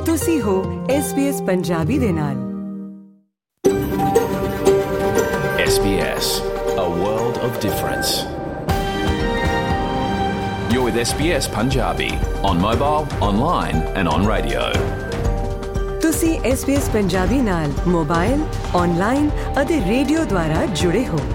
ਤੁਸੀਂ ਹੋ SBS ਪੰਜਾਬੀ ਦੇ ਨਾਲ। SBS, a world of difference. You're with SBS Punjabi on mobile, online and on radio. ਤੁਸੀਂ SBS Punjabi ਨਾਲ ਮੋਬਾਈਲ, ਔਨਲਾਈਨ ਅਤੇ ਰੇਡੀਓ ਦੁਆਰਾ ਜੁੜੇ ਹੋ।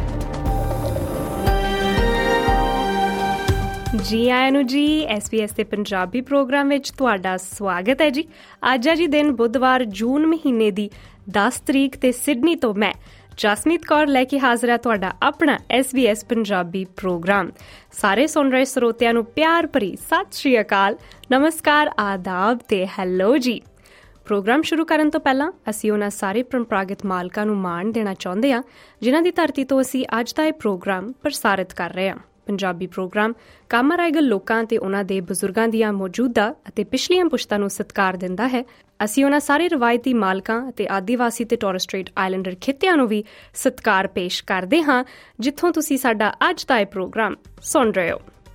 ਜੀ ਆਇਆਂ ਨੂੰ ਜੀ। SBS ਦੇ ਪੰਜਾਬੀ ਪ੍ਰੋਗਰਾਮ ਵਿੱਚ ਤੁਹਾਡਾ ਸਵਾਗਤ ਹੈ ਜੀ। ਅੱਜ ਹੈ ਜੀ ਦਿਨ ਬੁੱਧਵਾਰ, ਜੂਨ ਮਹੀਨੇ ਦੀ 10 ਤਰੀਕ ਤੇ ਸਿਡਨੀ ਤੋਂ ਮੈਂ ਜਸਮੀਤ ਕੌਰ ਲੈ ਕੇ ਹਾਜ਼ਰ ਹਾਂ ਤੁਹਾਡਾ ਆਪਣਾ SBS ਪੰਜਾਬੀ ਪ੍ਰੋਗਰਾਮ। ਸਾਰੇ ਸੁਣ ਰਹੇ ਸਰੋਤਿਆਂ ਨੂੰ ਪਿਆਰ ਭਰੀ ਸਤਿ ਸ਼੍ਰੀ ਅਕਾਲ, ਨਮਸਕਾਰ, ਆਦਾਬ ਤੇ ਹੈਲੋ ਜੀ। ਪ੍ਰੋਗਰਾਮ ਸ਼ੁਰੂ ਕਰਨ ਤੋਂ ਪਹਿਲਾਂ ਅਸੀਂ ਉਹਨਾਂ ਸਾਰੇ ਪਰੰਪਰਾਗਤ ਮਾਲਕਾਂ ਨੂੰ ਮਾਣ ਦੇਣਾ ਚਾਹੁੰਦੇ ਹਾਂ ਜਿਨ੍ਹਾਂ ਦੀ ਧਰਤੀ ਤੋਂ ਅਸੀਂ ਅੱਜ ਦਾ ਇਹ ਪ੍ਰੋਗਰਾਮ ਪ੍ਰਸਾਰਿਤ ਕਰ ਰਹੇ ਹਾਂ। ਪੰਜਾਬੀ ਪ੍ਰੋਗਰਾਮ ਕਾਮਾ ਰਾਈਗਲ ਲੋਕਾਂ ਅਤੇ ਉਹਨਾਂ ਦੇ ਬਜ਼ੁਰਗਾਂ ਦੀਆਂ ਮੌਜੂਦਾ ਅਤੇ ਪਿਛਲੀਆਂ ਪੁਸ਼ਤਾਂ ਨੂੰ ਸਤਿਕਾਰ ਦਿੰਦਾ ਹੈ। ਅਸੀਂ ਉਹਨਾਂ ਸਾਰੇ ਰਵਾਇਤੀ ਮਾਲਕਾਂ ਅਤੇ ਆਦੀਵਾਸੀ ਤੇ ਟੋਰਸ ਸਟ੍ਰੇਟ ਆਈਲੈਂਡਰ ਖਿੱਤਿਆਂ ਨੂੰ ਵੀ ਸਤਿਕਾਰ ਪੇਸ਼ ਕਰਦੇ ਹਾਂ ਜਿੱਥੋਂ ਤੁਸੀਂ ਸਾਡਾ ਅੱਜ ਦਾ ਇਹ ਪ੍ਰੋਗਰਾਮ ਸੁਣ ਰਹੇ ਹੋ।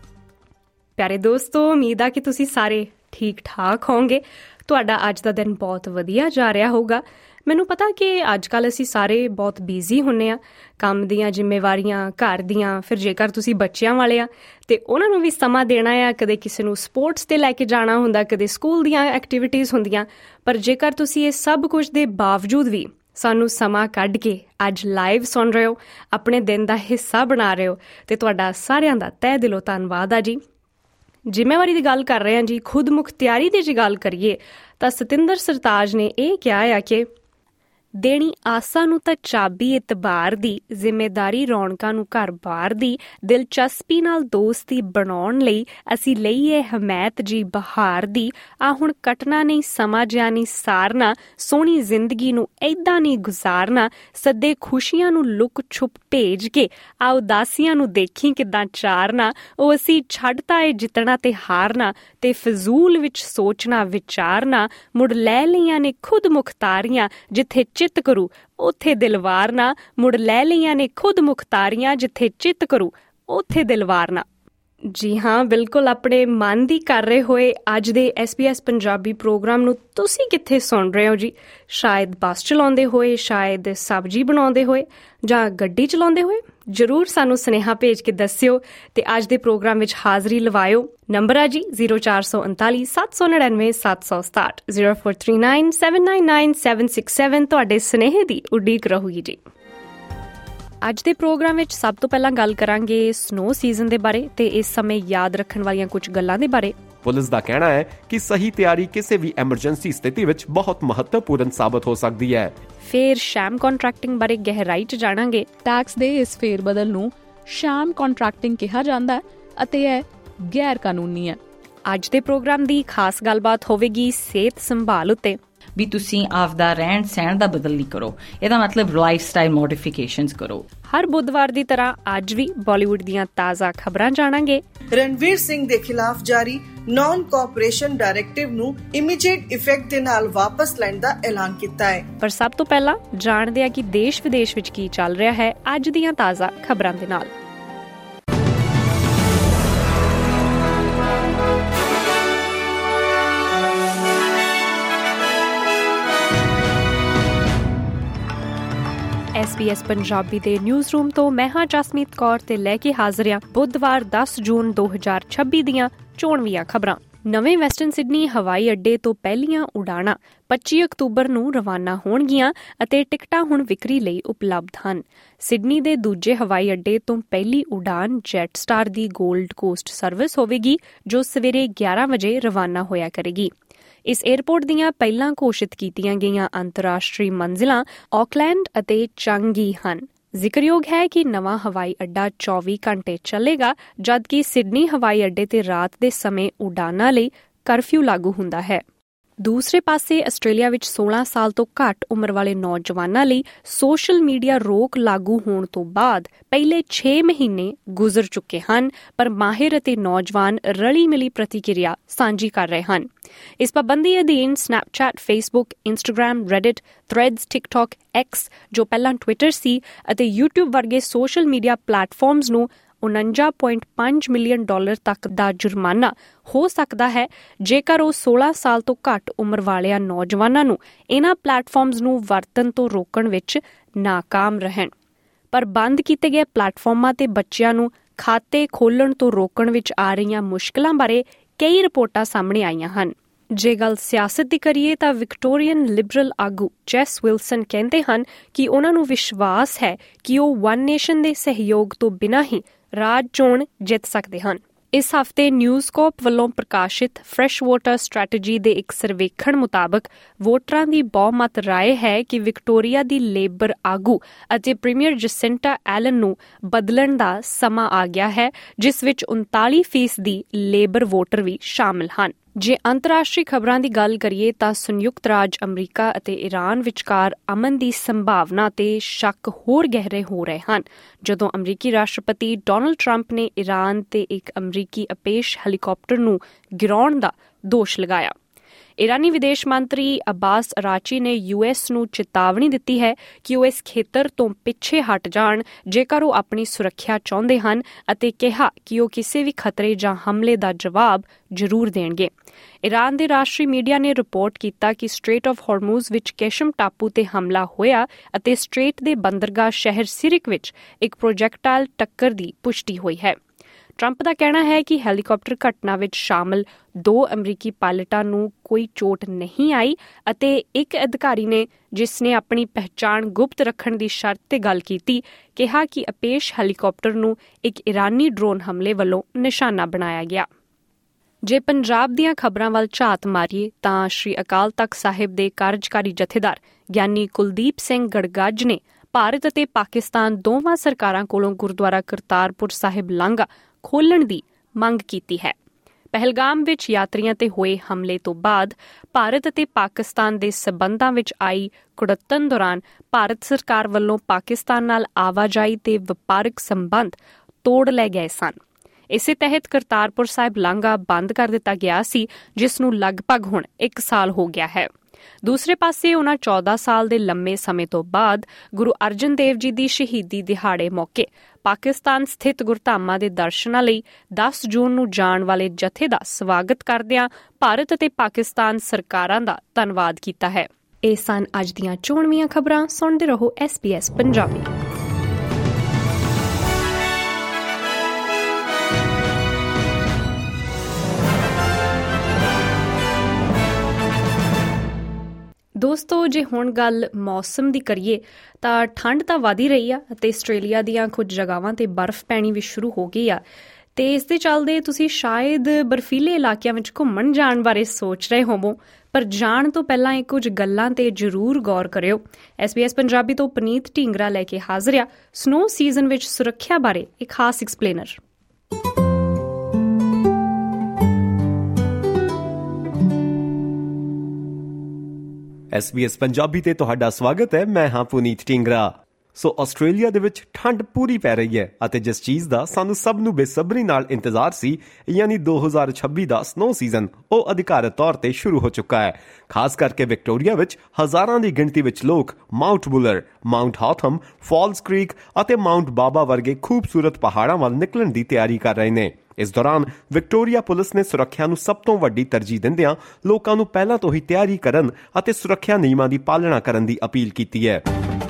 ਪਿਆਰੇ ਦੋਸਤੋ, ਉਮੀਦ ਆ ਕਿ ਤੁਸੀਂ ਸਾਰੇ ਠੀਕ ਠਾਕ ਹੋਵੋਗੇ। ਤੁਹਾਡਾ ਅੱਜ ਦਾ ਦਿਨ ਬਹੁਤ ਵਧੀਆ ਜਾ ਰਿਹਾ ਹੋਊਗਾ। ਮੈਨੂੰ ਪਤਾ ਕਿ ਅੱਜ ਕੱਲ੍ਹ ਅਸੀਂ ਸਾਰੇ ਬਹੁਤ ਬਿਜ਼ੀ ਹੁੰਦੇ ਹਾਂ, ਕੰਮ ਦੀਆਂ ਜ਼ਿੰਮੇਵਾਰੀਆਂ, ਘਰ ਦੀਆਂ, ਫਿਰ ਜੇਕਰ ਤੁਸੀਂ ਬੱਚਿਆਂ ਵਾਲੇ ਆ ਅਤੇ ਉਹਨਾਂ ਨੂੰ ਵੀ ਸਮਾਂ ਦੇਣਾ ਆ। ਕਦੇ ਕਿਸੇ ਨੂੰ ਸਪੋਰਟਸ 'ਤੇ ਲੈ ਕੇ ਜਾਣਾ ਹੁੰਦਾ, ਕਦੇ ਸਕੂਲ ਦੀਆਂ ਐਕਟੀਵਿਟੀਜ਼ ਹੁੰਦੀਆਂ। ਪਰ ਜੇਕਰ ਤੁਸੀਂ ਇਹ ਸਭ ਕੁਝ ਦੇ ਬਾਵਜੂਦ ਵੀ ਸਾਨੂੰ ਸਮਾਂ ਕੱਢ ਕੇ ਅੱਜ ਲਾਈਵ ਸੁਣ ਰਹੇ ਹੋ, ਆਪਣੇ ਦਿਨ ਦਾ ਹਿੱਸਾ ਬਣਾ ਰਹੇ ਹੋ, ਅਤੇ ਤੁਹਾਡਾ ਸਾਰਿਆਂ ਦਾ ਤਹਿ ਦਿਲੋਂ ਧੰਨਵਾਦ ਆ ਜੀ। ਜ਼ਿੰਮੇਵਾਰੀ ਦੀ ਗੱਲ ਕਰ ਰਹੇ ਹਾਂ ਜੀ, ਖੁਦ ਮੁਖਤਿਆਰੀ ਦੀ ਜੇ ਗੱਲ ਕਰੀਏ ਤਾਂ ਸਤਿੰਦਰ ਸਰਤਾਜ ਨੇ ਇਹ ਕਿਹਾ ਆ ਕਿ ਦੇਣੀ ਆਸਾਂ ਨੂੰ ਤਾਂ ਚਾਬੀ ਇਤਬਾਰ ਦੀ, ਜ਼ਿੰਮੇਦਾਰੀ ਰੌਣਕਾਂ ਨੂੰ ਘਰ ਬਾਰ ਦੀ, ਦਿਲਚਸਪੀ ਨਾਲ ਦੋਸਤੀ ਬਣਾਉਣ ਲਈ ਅਸੀਂ ਲਈਏ ਹਮਾਇਤ ਜੀ ਬਹਾਰ ਦੀ। ਆ ਹੁਣ ਕੱਟਣਾ ਨਹੀਂ ਸਮਾਂ ਜਿਹਾ ਨਹੀਂ ਸਾਰਨਾ, ਸੋਹਣੀ ਜ਼ਿੰਦਗੀ ਨੂੰ ਏਦਾਂ ਨਹੀਂ ਗੁਜ਼ਾਰਨਾ, ਸੱਦੇ ਖੁਸ਼ੀਆਂ ਨੂੰ ਲੁਕ ਛੁਪ ਭੇਜ ਕੇ ਆ ਉਦਾਸੀਆਂ ਨੂੰ ਦੇਖੀ ਕਿੱਦਾਂ ਚਾਰਨਾ। ਉਹ ਅਸੀਂ ਛੱਡਤਾ ਏ ਜਿੱਤਣਾ ਤੇ ਹਾਰਨਾ, ਤੇ ਫਜ਼ੂਲ ਵਿੱਚ ਸੋਚਣਾ ਵਿਚਾਰਨਾ। ਮੁੜ ਲੈ ਲਈਆਂ ਨੇ ਖੁਦ ਮੁਖਤਾਰੀਆਂ, ਜਿੱਥੇ ਚਿੱਤ ਕਰੂ ਉੱਥੇ ਦਿਲਵਾਰ ਨਾ। ਮੁੜ ਲੈ ਲਈਆਂ ਨੇ ਖੁਦ ਮੁਖਤਾਰੀਆਂ, ਜਿੱਥੇ ਚਿੱਤ ਕਰੂ ਉੱਥੇ ਦਿਲਵਾਰ ਨਾ। ਜੀ ਹਾਂ, ਬਿਲਕੁਲ ਆਪਣੇ ਮਨ ਦੀ ਕਰ ਰਹੇ ਹੋਏ ਅੱਜ ਦੇ SBS ਪੰਜਾਬੀ ਪ੍ਰੋਗਰਾਮ ਨੂੰ ਤੁਸੀਂ ਕਿੱਥੇ ਸੁਣ ਰਹੇ ਹੋ ਜੀ? ਸ਼ਾਇਦ ਬੱਸ ਚਲਾਉਂਦੇ ਹੋਏ, ਸ਼ਾਇਦ ਸਬਜ਼ੀ ਬਣਾਉਂਦੇ ਹੋਏ, ਜਾਂ ਗੱਡੀ ਚਲਾਉਂਦੇ ਹੋਏ। ਜ਼ਰੂਰ ਸਾਨੂੰ ਸੁਨੇਹਾ ਭੇਜ ਕੇ ਦੱਸਿਓ ਅਤੇ ਅੱਜ ਦੇ ਪ੍ਰੋਗਰਾਮ ਵਿੱਚ ਹਾਜ਼ਰੀ ਲਵਾਇਓ। ਨੰਬਰ ਆ ਜੀ 0439 799 767, 0439 799 767। ਤੁਹਾਡੇ ਸੁਨੇਹੇ ਦੀ ਉਡੀਕ ਰਹੂਗੀ ਜੀ। ਅੱਜ ਦੇ ਪ੍ਰੋਗਰਾਮ ਵਿੱਚ ਸਭ ਤੋਂ ਪਹਿਲਾਂ ਗੱਲ ਕਰਾਂਗੇ ਸਨੋ ਸੀਜ਼ਨ ਦੇ ਬਾਰੇ ਤੇ ਇਸ ਸਮੇਂ ਯਾਦ ਰੱਖਣ ਵਾਲੀਆਂ ਕੁਝ ਗੱਲਾਂ ਦੇ ਬਾਰੇ। ਪੁਲਿਸ ਦਾ ਕਹਿਣਾ ਹੈ ਕਿ ਸਹੀ ਤਿਆਰੀ ਕਿਸੇ ਵੀ ਐਮਰਜੈਂਸੀ ਸਥਿਤੀ ਵਿੱਚ ਬਹੁਤ ਮਹੱਤਵਪੂਰਨ ਸਾਬਤ ਹੋ ਸਕਦੀ ਹੈ। ਫਿਰ ਸ਼ੈਮ ਕੰਟਰੈਕਟਿੰਗ ਬਾਰੇ ਗਹਿਰਾਈ 'ਚ ਜਾਣਾਂਗੇ। ਟੈਕਸ ਦੇ ਇਸ ਫੇਰਬਦਲ ਨੂੰ ਸ਼ੈਮ ਕੰਟਰੈਕਟਿੰਗ ਕਿਹਾ ਜਾਂਦਾ ਹੈ ਅਤੇ ਇਹ ਗੈਰ ਕਾਨੂੰਨੀ ਹੈ। ਅੱਜ ਦੇ ਪ੍ਰੋਗਰਾਮ ਦੀ ਖਾਸ ਗੱਲਬਾਤ ਹੋਵੇਗੀ ਸਿਹਤ ਸੰਭਾਲ ਉੱਤੇ। ਵੀ ਤੁਸੀਂ ਆਪਦਾ ਰਹਿਣ ਸਹਿਣ ਦਾ ਬਦਲ ਨਹੀਂ ਕਰੋ, ਇਹਦਾ ਮਤਲਬ ਲਾਈਫ ਸਟਾਈਲ ਮੋਡੀਫਿਕੇਸ਼ਨਸ ਕਰੋ। ਹਰ ਬੁੱਧਵਾਰ ਦੀ ਤਰ੍ਹਾਂ ਅੱਜ ਵੀ ਬਾਲੀਵੁੱਡ ਦੀਆਂ ਤਾਜ਼ਾ ਖਬਰਾਂ ਜਾਣਾਂਗੇ। ਰਣਵੀਰ ਸਿੰਘ ਦੇ ਖਿਲਾਫ ਜਾਰੀ ਨਾਨ ਕੋਆਪਰੇਸ਼ਨ ਡਾਇਰੈਕਟਿਵ ਨੂੰ ਇਮੀਡੀਏਟ ਇਫੈਕਟ ਦੇ ਨਾਲ ਵਾਪਸ ਲੈਣ ਦਾ ਐਲਾਨ ਕੀਤਾ ਹੈ। ਪਰ ਸਭ ਤੋਂ ਪਹਿਲਾਂ ਜਾਣਦੇ ਹਾਂ ਕਿ ਦੇਸ਼ ਵਿਦੇਸ਼ ਵਿੱਚ ਕੀ ਚੱਲ ਰਿਹਾ ਹੈ ਅੱਜ ਦੀਆਂ ਤਾਜ਼ਾ ਖਬਰਾਂ ਦੇ ਨਾਲ। SBS ਪੰਜਾਬੀ ਦੇ ਨਿਊਜ਼ ਰੂਮ ਤੋਂ ਮੈਂ ਹਾਂ ਜਸਮੀਤ ਕੌਰ ਤੇ ਲੈ ਕੇ ਹਾਜ਼ਰ ਹਾਂ ਬੁੱਧਵਾਰ 10 ਜੂਨ 2026 ਦੀਆਂ ਚੋਣਵੀਆਂ ਖਬਰਾਂ। ਨਵੇਂ ਵੈਸਟਰਨ ਸਿਡਨੀ ਹਵਾਈ ਅੱਡੇ ਤੋਂ ਪਹਿਲੀਆਂ ਉਡਾਣਾਂ 25 ਅਕਤੂਬਰ ਨੂੰ ਰਵਾਨਾ ਹੋਣਗੀਆਂ ਅਤੇ ਟਿਕਟਾਂ ਹੁਣ ਵਿਕਰੀ ਲਈ ਉਪਲਬਧ ਹਨ। ਸਿਡਨੀ ਦੇ ਦੂਜੇ ਹਵਾਈ ਅੱਡੇ ਤੋਂ ਪਹਿਲੀ ਉਡਾਨ ਜੈਟ ਸਟਾਰ ਦੀ ਗੋਲਡ ਕੋਸਟ ਸਰਵਿਸ ਹੋਵੇਗੀ ਜੋ ਸਵੇਰੇ 11 ਵਜੇ ਰਵਾਨਾ ਹੋਇਆ ਕਰੇਗੀ। ਇਸ ਏਅਰਪੋਰਟ ਦੀਆਂ ਪਹਿਲਾਂ ਘੋਸ਼ਿਤ ਕੀਤੀਆਂ ਗਈਆਂ ਅੰਤਰਰਾਸ਼ਟਰੀ ਮੰਜ਼ਿਲਾਂ ਆਕਲੈਂਡ ਅਤੇ ਚੰਗੀ ਹਨ। ਜ਼ਿਕਰਯੋਗ ਹੈ ਕਿ ਨਵਾਂ ਹਵਾਈ ਅੱਡਾ 24 ਘੰਟੇ ਚੱਲੇਗਾ, ਜਦਕਿ ਸਿਡਨੀ ਹਵਾਈ ਅੱਡੇ ਤੇ ਰਾਤ ਦੇ ਸਮੇਂ ਉਡਾਨਾਂ ਲਈ ਕਰਫਿਊ ਲਾਗੂ ਹੁੰਦਾ ਹੈ। ਦੂਸਰੇ ਪਾਸੇ ਆਸਟ੍ਰੇਲੀਆ ਵਿੱਚ 16 ਸਾਲ ਤੋਂ ਘੱਟ ਉਮਰ ਵਾਲੇ ਨੌਜਵਾਨਾਂ ਲਈ ਸੋਸ਼ਲ ਮੀਡੀਆ ਰੋਕ ਲਾਗੂ ਹੋਣ ਤੋਂ ਬਾਅਦ ਪਹਿਲੇ 6 ਮਹੀਨੇ ਗੁਜ਼ਰ ਚੁੱਕੇ ਹਨ, ਪਰ ਮਾਹਿਰ ਅਤੇ ਨੌਜਵਾਨ ਰਲੀ ਮਿਲੀ ਪ੍ਰਤੀਕਿਰਿਆ ਸਾਂਝੀ ਕਰ ਰਹੇ ਹਨ। ਇਸ ਪਾਬੰਦੀ ਅਧੀਨ Snapchat, Facebook, Instagram, Reddit, Threads, TikTok, X ਜੋ ਪਹਿਲਾਂ ਟਵਿੱਟਰ ਸੀ ਅਤੇ ਯੂਟਿਊਬ ਵਰਗੇ ਸੋਸ਼ਲ ਮੀਡੀਆ ਪਲੇਟਫਾਰਮਸ ਨੂੰ $49.5 ਮਿਲੀਅਨ ਤੱਕ ਦਾ ਜੁਰਮਾਨਾ ਹੋ ਸਕਦਾ ਹੈ ਜੇਕਰ ਉਹ 16 ਸਾਲ ਤੋਂ ਘੱਟ ਉਮਰ ਵਾਲਿਆਂ ਨੌਜਵਾਨਾਂ ਨੂੰ ਇਹਨਾਂ ਪਲੇਟਫਾਰਮਸ ਨੂੰ ਵਰਤਣ ਤੋਂ ਰੋਕਣ ਵਿੱਚ ਨਾਕਾਮ ਰਹਿਣ। ਪਰ ਬੰਦ ਕੀਤੇ ਗਏ ਪਲੇਟਫਾਰਮਾਂ ਤੇ ਬੱਚਿਆਂ ਨੂੰ ਖਾਤੇ ਖੋਲ੍ਹਣ ਤੋਂ ਰੋਕਣ ਵਿੱਚ ਆ ਰਹੀਆਂ ਮੁਸ਼ਕਲਾਂ ਬਾਰੇ ਕਈ ਰਿਪੋਰਟਾਂ ਸਾਹਮਣੇ ਆਈਆਂ ਹਨ। ਜੇ ਗੱਲ ਸਿਆਸਤ ਦੀ ਕਰੀਏ ਤਾਂ ਵਿਕਟੋਰੀਅਨ ਲਿਬਰਲ ਆਗੂ ਜੈਸ ਵਿਲਸਨ ਕਹਿੰਦੇ ਹਨ ਕਿ ਉਹਨਾਂ ਨੂੰ ਵਿਸ਼ਵਾਸ ਹੈ ਕਿ ਉਹ ਵਨ ਨੇਸ਼ਨ ਦੇ ਸਹਿਯੋਗ ਤੋਂ ਬਿਨਾਂ ਹੀ ਰਾਜ ਚੋਣ ਜਿੱਤ ਸਕਦੇ ਹਨ। ਇਸ ਹਫ਼ਤੇ ਨਿਊਜ਼ਕੋਪ ਵੱਲੋਂ ਪ੍ਰਕਾਸ਼ਿਤ ਫਰੈਸ਼ ਵਾਟਰ ਸਟ੍ਰੈਟਜੀ ਦੇ ਇੱਕ ਸਰਵੇਖਣ ਮੁਤਾਬਕ ਵੋਟਰਾਂ ਦੀ ਬਹੁਮਤ ਰਾਏ ਹੈ ਕਿ ਵਿਕਟੋਰੀਆ ਦੀ ਲੇਬਰ ਆਗੂ ਅਤੇ ਪ੍ਰੀਮੀਅਰ ਜਸਿੰਟਾ ਐਲਨ ਨੂੰ ਬਦਲਣ ਦਾ ਸਮਾਂ ਆ ਗਿਆ ਹੈ, ਜਿਸ ਵਿੱਚ 39% ਲੇਬਰ ਵੋਟਰ ਵੀ ਸ਼ਾਮਲ ਹਨ। ਜੇ ਅੰਤਰਰਾਸ਼ਟਰੀ ਖਬਰਾਂ ਦੀ ਗੱਲ ਕਰੀਏ ਤਾਂ ਸੰਯੁਕਤ ਰਾਜ ਅਮਰੀਕਾ ਅਤੇ ਈਰਾਨ ਵਿਚਕਾਰ ਅਮਨ ਦੀ ਸੰਭਾਵਨਾ ਤੇ ਸ਼ੱਕ ਹੋਰ ਗਹਿਰੇ ਹੋ ਰਹੇ ਹਨ, ਜਦੋਂ ਅਮਰੀਕੀ ਰਾਸ਼ਟਰਪਤੀ ਡੋਨਲਡ ਟਰੰਪ ਨੇ ਈਰਾਨ ਤੇ ਇੱਕ ਅਮਰੀਕੀ ਅਪੇਸ਼ ਹੈਲੀਕਾਪਟਰ ਨੂੰ ਗਿਰਾਉਣ ਦਾ ਦੋਸ਼ ਲਗਾਇਆ। ਈਰਾਨੀ ਵਿਦੇਸ਼ ਮੰਤਰੀ ਅਬਾਸ ਅਰਾਚੀ ਨੇ US ਨੂੰ ਚੇਤਾਵਨੀ ਦਿੱਤੀ ਹੈ ਕਿ ਉਹ ਇਸ ਖੇਤਰ ਤੋਂ ਪਿੱਛੇ ਹਟ ਜਾਣ ਜੇਕਰ ਉਹ ਆਪਣੀ ਸੁਰੱਖਿਆ ਚਾਹੁੰਦੇ ਹਨ, ਅਤੇ ਕਿਹਾ ਕਿ ਉਹ ਕਿਸੇ ਵੀ ਖਤਰੇ ਜਾਂ ਹਮਲੇ ਦਾ ਜਵਾਬ ਜ਼ਰੂਰ ਦੇਣਗੇ। ਈਰਾਨ ਦੇ ਰਾਸ਼ਟਰੀ ਮੀਡੀਆ ਨੇ ਰਿਪੋਰਟ ਕੀਤਾ ਕਿ ਸਟ੍ਰੇਟ ਆਫ ਹਾਰਮੂਜ਼ ਵਿੱਚ ਕੇਸ਼ਮ ਟਾਪੂ ਤੇ ਹਮਲਾ ਹੋਇਆ ਅਤੇ ਸਟ੍ਰੇਟ ਦੇ ਬੰਦਰਗਾਹ ਸ਼ਹਿਰ ਸਿਰਿਕ ਵਿੱਚ ਇੱਕ ਪ੍ਰੋਜੈਕਟਾਈਲ ਟੱਕਰ ਦੀ ਪੁਸ਼ਟੀ ਹੋਈ ਹੈ। ਟਰੰਪ ਦਾ ਕਹਿਣਾ ਹੈ ਕਿ ਹੈਲੀਕਾਪਟਰ ਘਟਨਾ ਵਿੱਚ ਸ਼ਾਮਲ 2 ਅਮਰੀਕੀ ਪਾਇਲਟਾਂ ਨੂੰ ਕੋਈ ਚੋਟ ਨਹੀਂ ਆਈ, ਅਤੇ ਇੱਕ ਅਧਿਕਾਰੀ ਨੇ, ਜਿਸ ਨੇ ਆਪਣੀ ਪਹਿਚਾਣ ਗੁਪਤ ਰੱਖਣ ਦੀ ਸ਼ਰਤ ਤੇ ਗੱਲ ਕੀਤੀ, ਕਿਹਾ ਕਿ ਅਪੇਸ਼ ਹੈਲੀਕਾਪਟਰ ਨੂੰ ਇੱਕ ਈਰਾਨੀ ਡਰੋਨ ਹਮਲੇ ਵੱਲੋਂ ਨਿਸ਼ਾਨਾ ਬਣਾਇਆ ਗਿਆ। ਜੇ ਪੰਜਾਬ ਦੀਆਂ ਖਬਰਾਂ ਵੱਲ ਝਾਤ ਮਾਰੀਏ ਤਾਂ ਸ਼੍ਰੀ ਅਕਾਲ ਤਖ਼ਤ ਸਾਹਿਬ ਦੇ ਕਾਰਜਕਾਰੀ ਜਥੇਦਾਰ ਗਿਆਨੀ ਕੁਲਦੀਪ ਸਿੰਘ ਗੜਗੱਜ ਨੇ ਭਾਰਤ ਅਤੇ ਪਾਕਿਸਤਾਨ ਦੋਵਾਂ ਸਰਕਾਰਾਂ ਕੋਲੋਂ ਗੁਰਦੁਆਰਾ ਕਰਤਾਰਪੁਰ ਸਾਹਿਬ ਲਾਂਘਾ ਖੋਲ੍ਹਣ ਦੀ ਮੰਗ ਕੀਤੀ ਹੈ। ਪਹਿਲਗਾਮ ਵਿੱਚ ਯਾਤਰੀਆਂ ਤੇ ਹੋਏ ਹਮਲੇ ਤੋਂ ਬਾਅਦ ਭਾਰਤ ਅਤੇ ਪਾਕਿਸਤਾਨ ਦੇ ਸਬੰਧਾਂ ਵਿੱਚ ਆਈ ਕੁੜੱਤਣ ਦੌਰਾਨ ਭਾਰਤ ਸਰਕਾਰ ਵੱਲੋਂ ਪਾਕਿਸਤਾਨ ਨਾਲ ਆਵਾਜਾਈ ਤੇ ਵਪਾਰਕ ਸੰਬੰਧ ਤੋੜ ਲਏ ਗਏ ਸਨ। ਇਸੇ ਤਹਿਤ ਕਰਤਾਰਪੁਰ ਸਾਹਿਬ ਲਾਂਘਾ ਬੰਦ ਕਰ ਦਿੱਤਾ ਗਿਆ ਸੀ, ਜਿਸ ਨੂੰ ਲਗਭਗ ਹੁਣ 1 ਸਾਲ ਹੋ ਗਿਆ ਹੈ। ਦੂਸਰੇ ਪਾਸੇ ਉਹਨਾਂ 14 ਸਾਲ ਦੇ ਲੰਮੇ ਸਮੇਂ ਤੋਂ ਬਾਅਦ ਗੁਰੂ ਅਰਜਨ ਦੇਵ ਜੀ ਦੀ ਸ਼ਹੀਦੀ ਦਿਹਾੜੇ ਮੌਕੇ ਪਾਕਿਸਤਾਨ ਸਥਿਤ ਗੁਰਧਾਮਾਂ ਦੇ ਦਰਸ਼ਨਾਂ ਲਈ 10 ਜੂਨ ਨੂੰ ਜਾਣ ਵਾਲੇ ਜਥੇ ਦਾ ਸਵਾਗਤ ਕਰਦਿਆਂ ਭਾਰਤ ਅਤੇ ਪਾਕਿਸਤਾਨ ਸਰਕਾਰਾਂ ਦਾ ਧੰਨਵਾਦ ਕੀਤਾ ਹੈ। ਇਹ ਸਨ ਅੱਜ ਦੀਆਂ ਚੋਣਵੀਆਂ ਖਬਰਾਂ। ਸੁਣਦੇ ਰਹੋ SBS ਪੰਜਾਬੀ। ਦੋਸਤੋ, ਜੇ ਹੁਣ ਗੱਲ ਮੌਸਮ ਦੀ ਕਰੀਏ ਤਾਂ ਠੰਡ ਤਾਂ ਵਧ ਹੀ ਰਹੀ ਆ ਅਤੇ ਆਸਟ੍ਰੇਲੀਆ ਦੀਆਂ ਕੁਝ ਜਗ੍ਹਾਵਾਂ ਤੇ ਬਰਫ਼ ਪੈਣੀ ਵੀ ਸ਼ੁਰੂ ਹੋ ਗਈ ਆ, ਤੇ ਇਸ ਦੇ ਚੱਲਦੇ ਤੁਸੀਂ ਸ਼ਾਇਦ ਬਰਫੀਲੇ ਇਲਾਕਿਆਂ ਵਿੱਚ ਘੁੰਮਣ ਜਾਣ ਬਾਰੇ ਸੋਚ ਰਹੇ ਹੋਵੋ, ਪਰ ਜਾਣ ਤੋਂ ਪਹਿਲਾਂ ਇਹ ਕੁਝ ਗੱਲਾਂ ਤੇ ਜ਼ਰੂਰ ਗੌਰ ਕਰਿਓ। SBS ਪੰਜਾਬੀ ਤੋਂ ਪਨੀਤ ਢੀਂਗਰਾ ਲੈ ਕੇ ਹਾਜ਼ਰ ਆ ਸਨੋ ਸੀਜ਼ਨ ਵਿੱਚ ਸੁਰੱਖਿਆ ਬਾਰੇ ਇੱਕ ਖਾਸ ਐਕਸਪਲੇਨਰ। SBS ਪੰਜਾਬੀ ਤੇ ਤੁਹਾਡਾ ਸਵਾਗਤ ਹੈ। ਮੈਂ ਹਾਂ ਪੁਨੀਤ ਢੀਂਗਰਾ। ਸੋ ਆਸਟ੍ਰੇਲੀਆ ਦੇ ਵਿੱਚ ਠੰਡ ਪੂਰੀ ਪੈ ਰਹੀ ਹੈ, ਅਤੇ ਜਿਸ ਚੀਜ਼ ਦਾ ਸਾਨੂੰ ਸਭ ਨੂੰ ਬੇਸਬਰੀ ਨਾਲ ਇੰਤਜ਼ਾਰ ਸੀ, ਯਾਨੀ 2026 ਦਾ ਸਨੋ ਸੀਜ਼ਨ, ਉਹ ਅਧਿਕਾਰਤ ਤੌਰ ਤੇ ਸ਼ੁਰੂ ਹੋ ਚੁੱਕਾ ਹੈ। ਖਾਸ ਕਰਕੇ ਵਿਕਟੋਰੀਆ ਵਿੱਚ ਹਜ਼ਾਰਾਂ ਦੀ ਗਿਣਤੀ ਵਿੱਚ ਲੋਕ Mount Buller, Mount Hotham, Falls Creek ਅਤੇ ਮਾਊਂਟ ਬਾਬਾ ਵਰਗੇ ਖੂਬਸੂਰਤ ਪਹਾੜਾਂ ਵੱਲ ਨਿਕਲਣ ਦੀ ਤਿਆਰੀ ਕਰ ਰਹੇ ਨੇ। ਇਸ ਦੌਰਾਨ ਵਿਕਟੋਰੀਆ ਪੁਲਿਸ ਨੇ ਸੁਰੱਖਿਆ ਨੂੰ ਸਭ ਤੋਂ ਵੱਡੀ ਤਰਜੀਹ ਦਿੰਦਿਆਂ ਲੋਕਾਂ ਨੂੰ ਪਹਿਲਾਂ ਤੋਂ ਹੀ ਤਿਆਰੀ ਕਰਨ ਅਤੇ ਸੁਰੱਖਿਆ ਨਿਯਮਾਂ ਦੀ ਪਾਲਣਾ ਕਰਨ ਦੀ ਅਪੀਲ ਕੀਤੀ ਹੈ।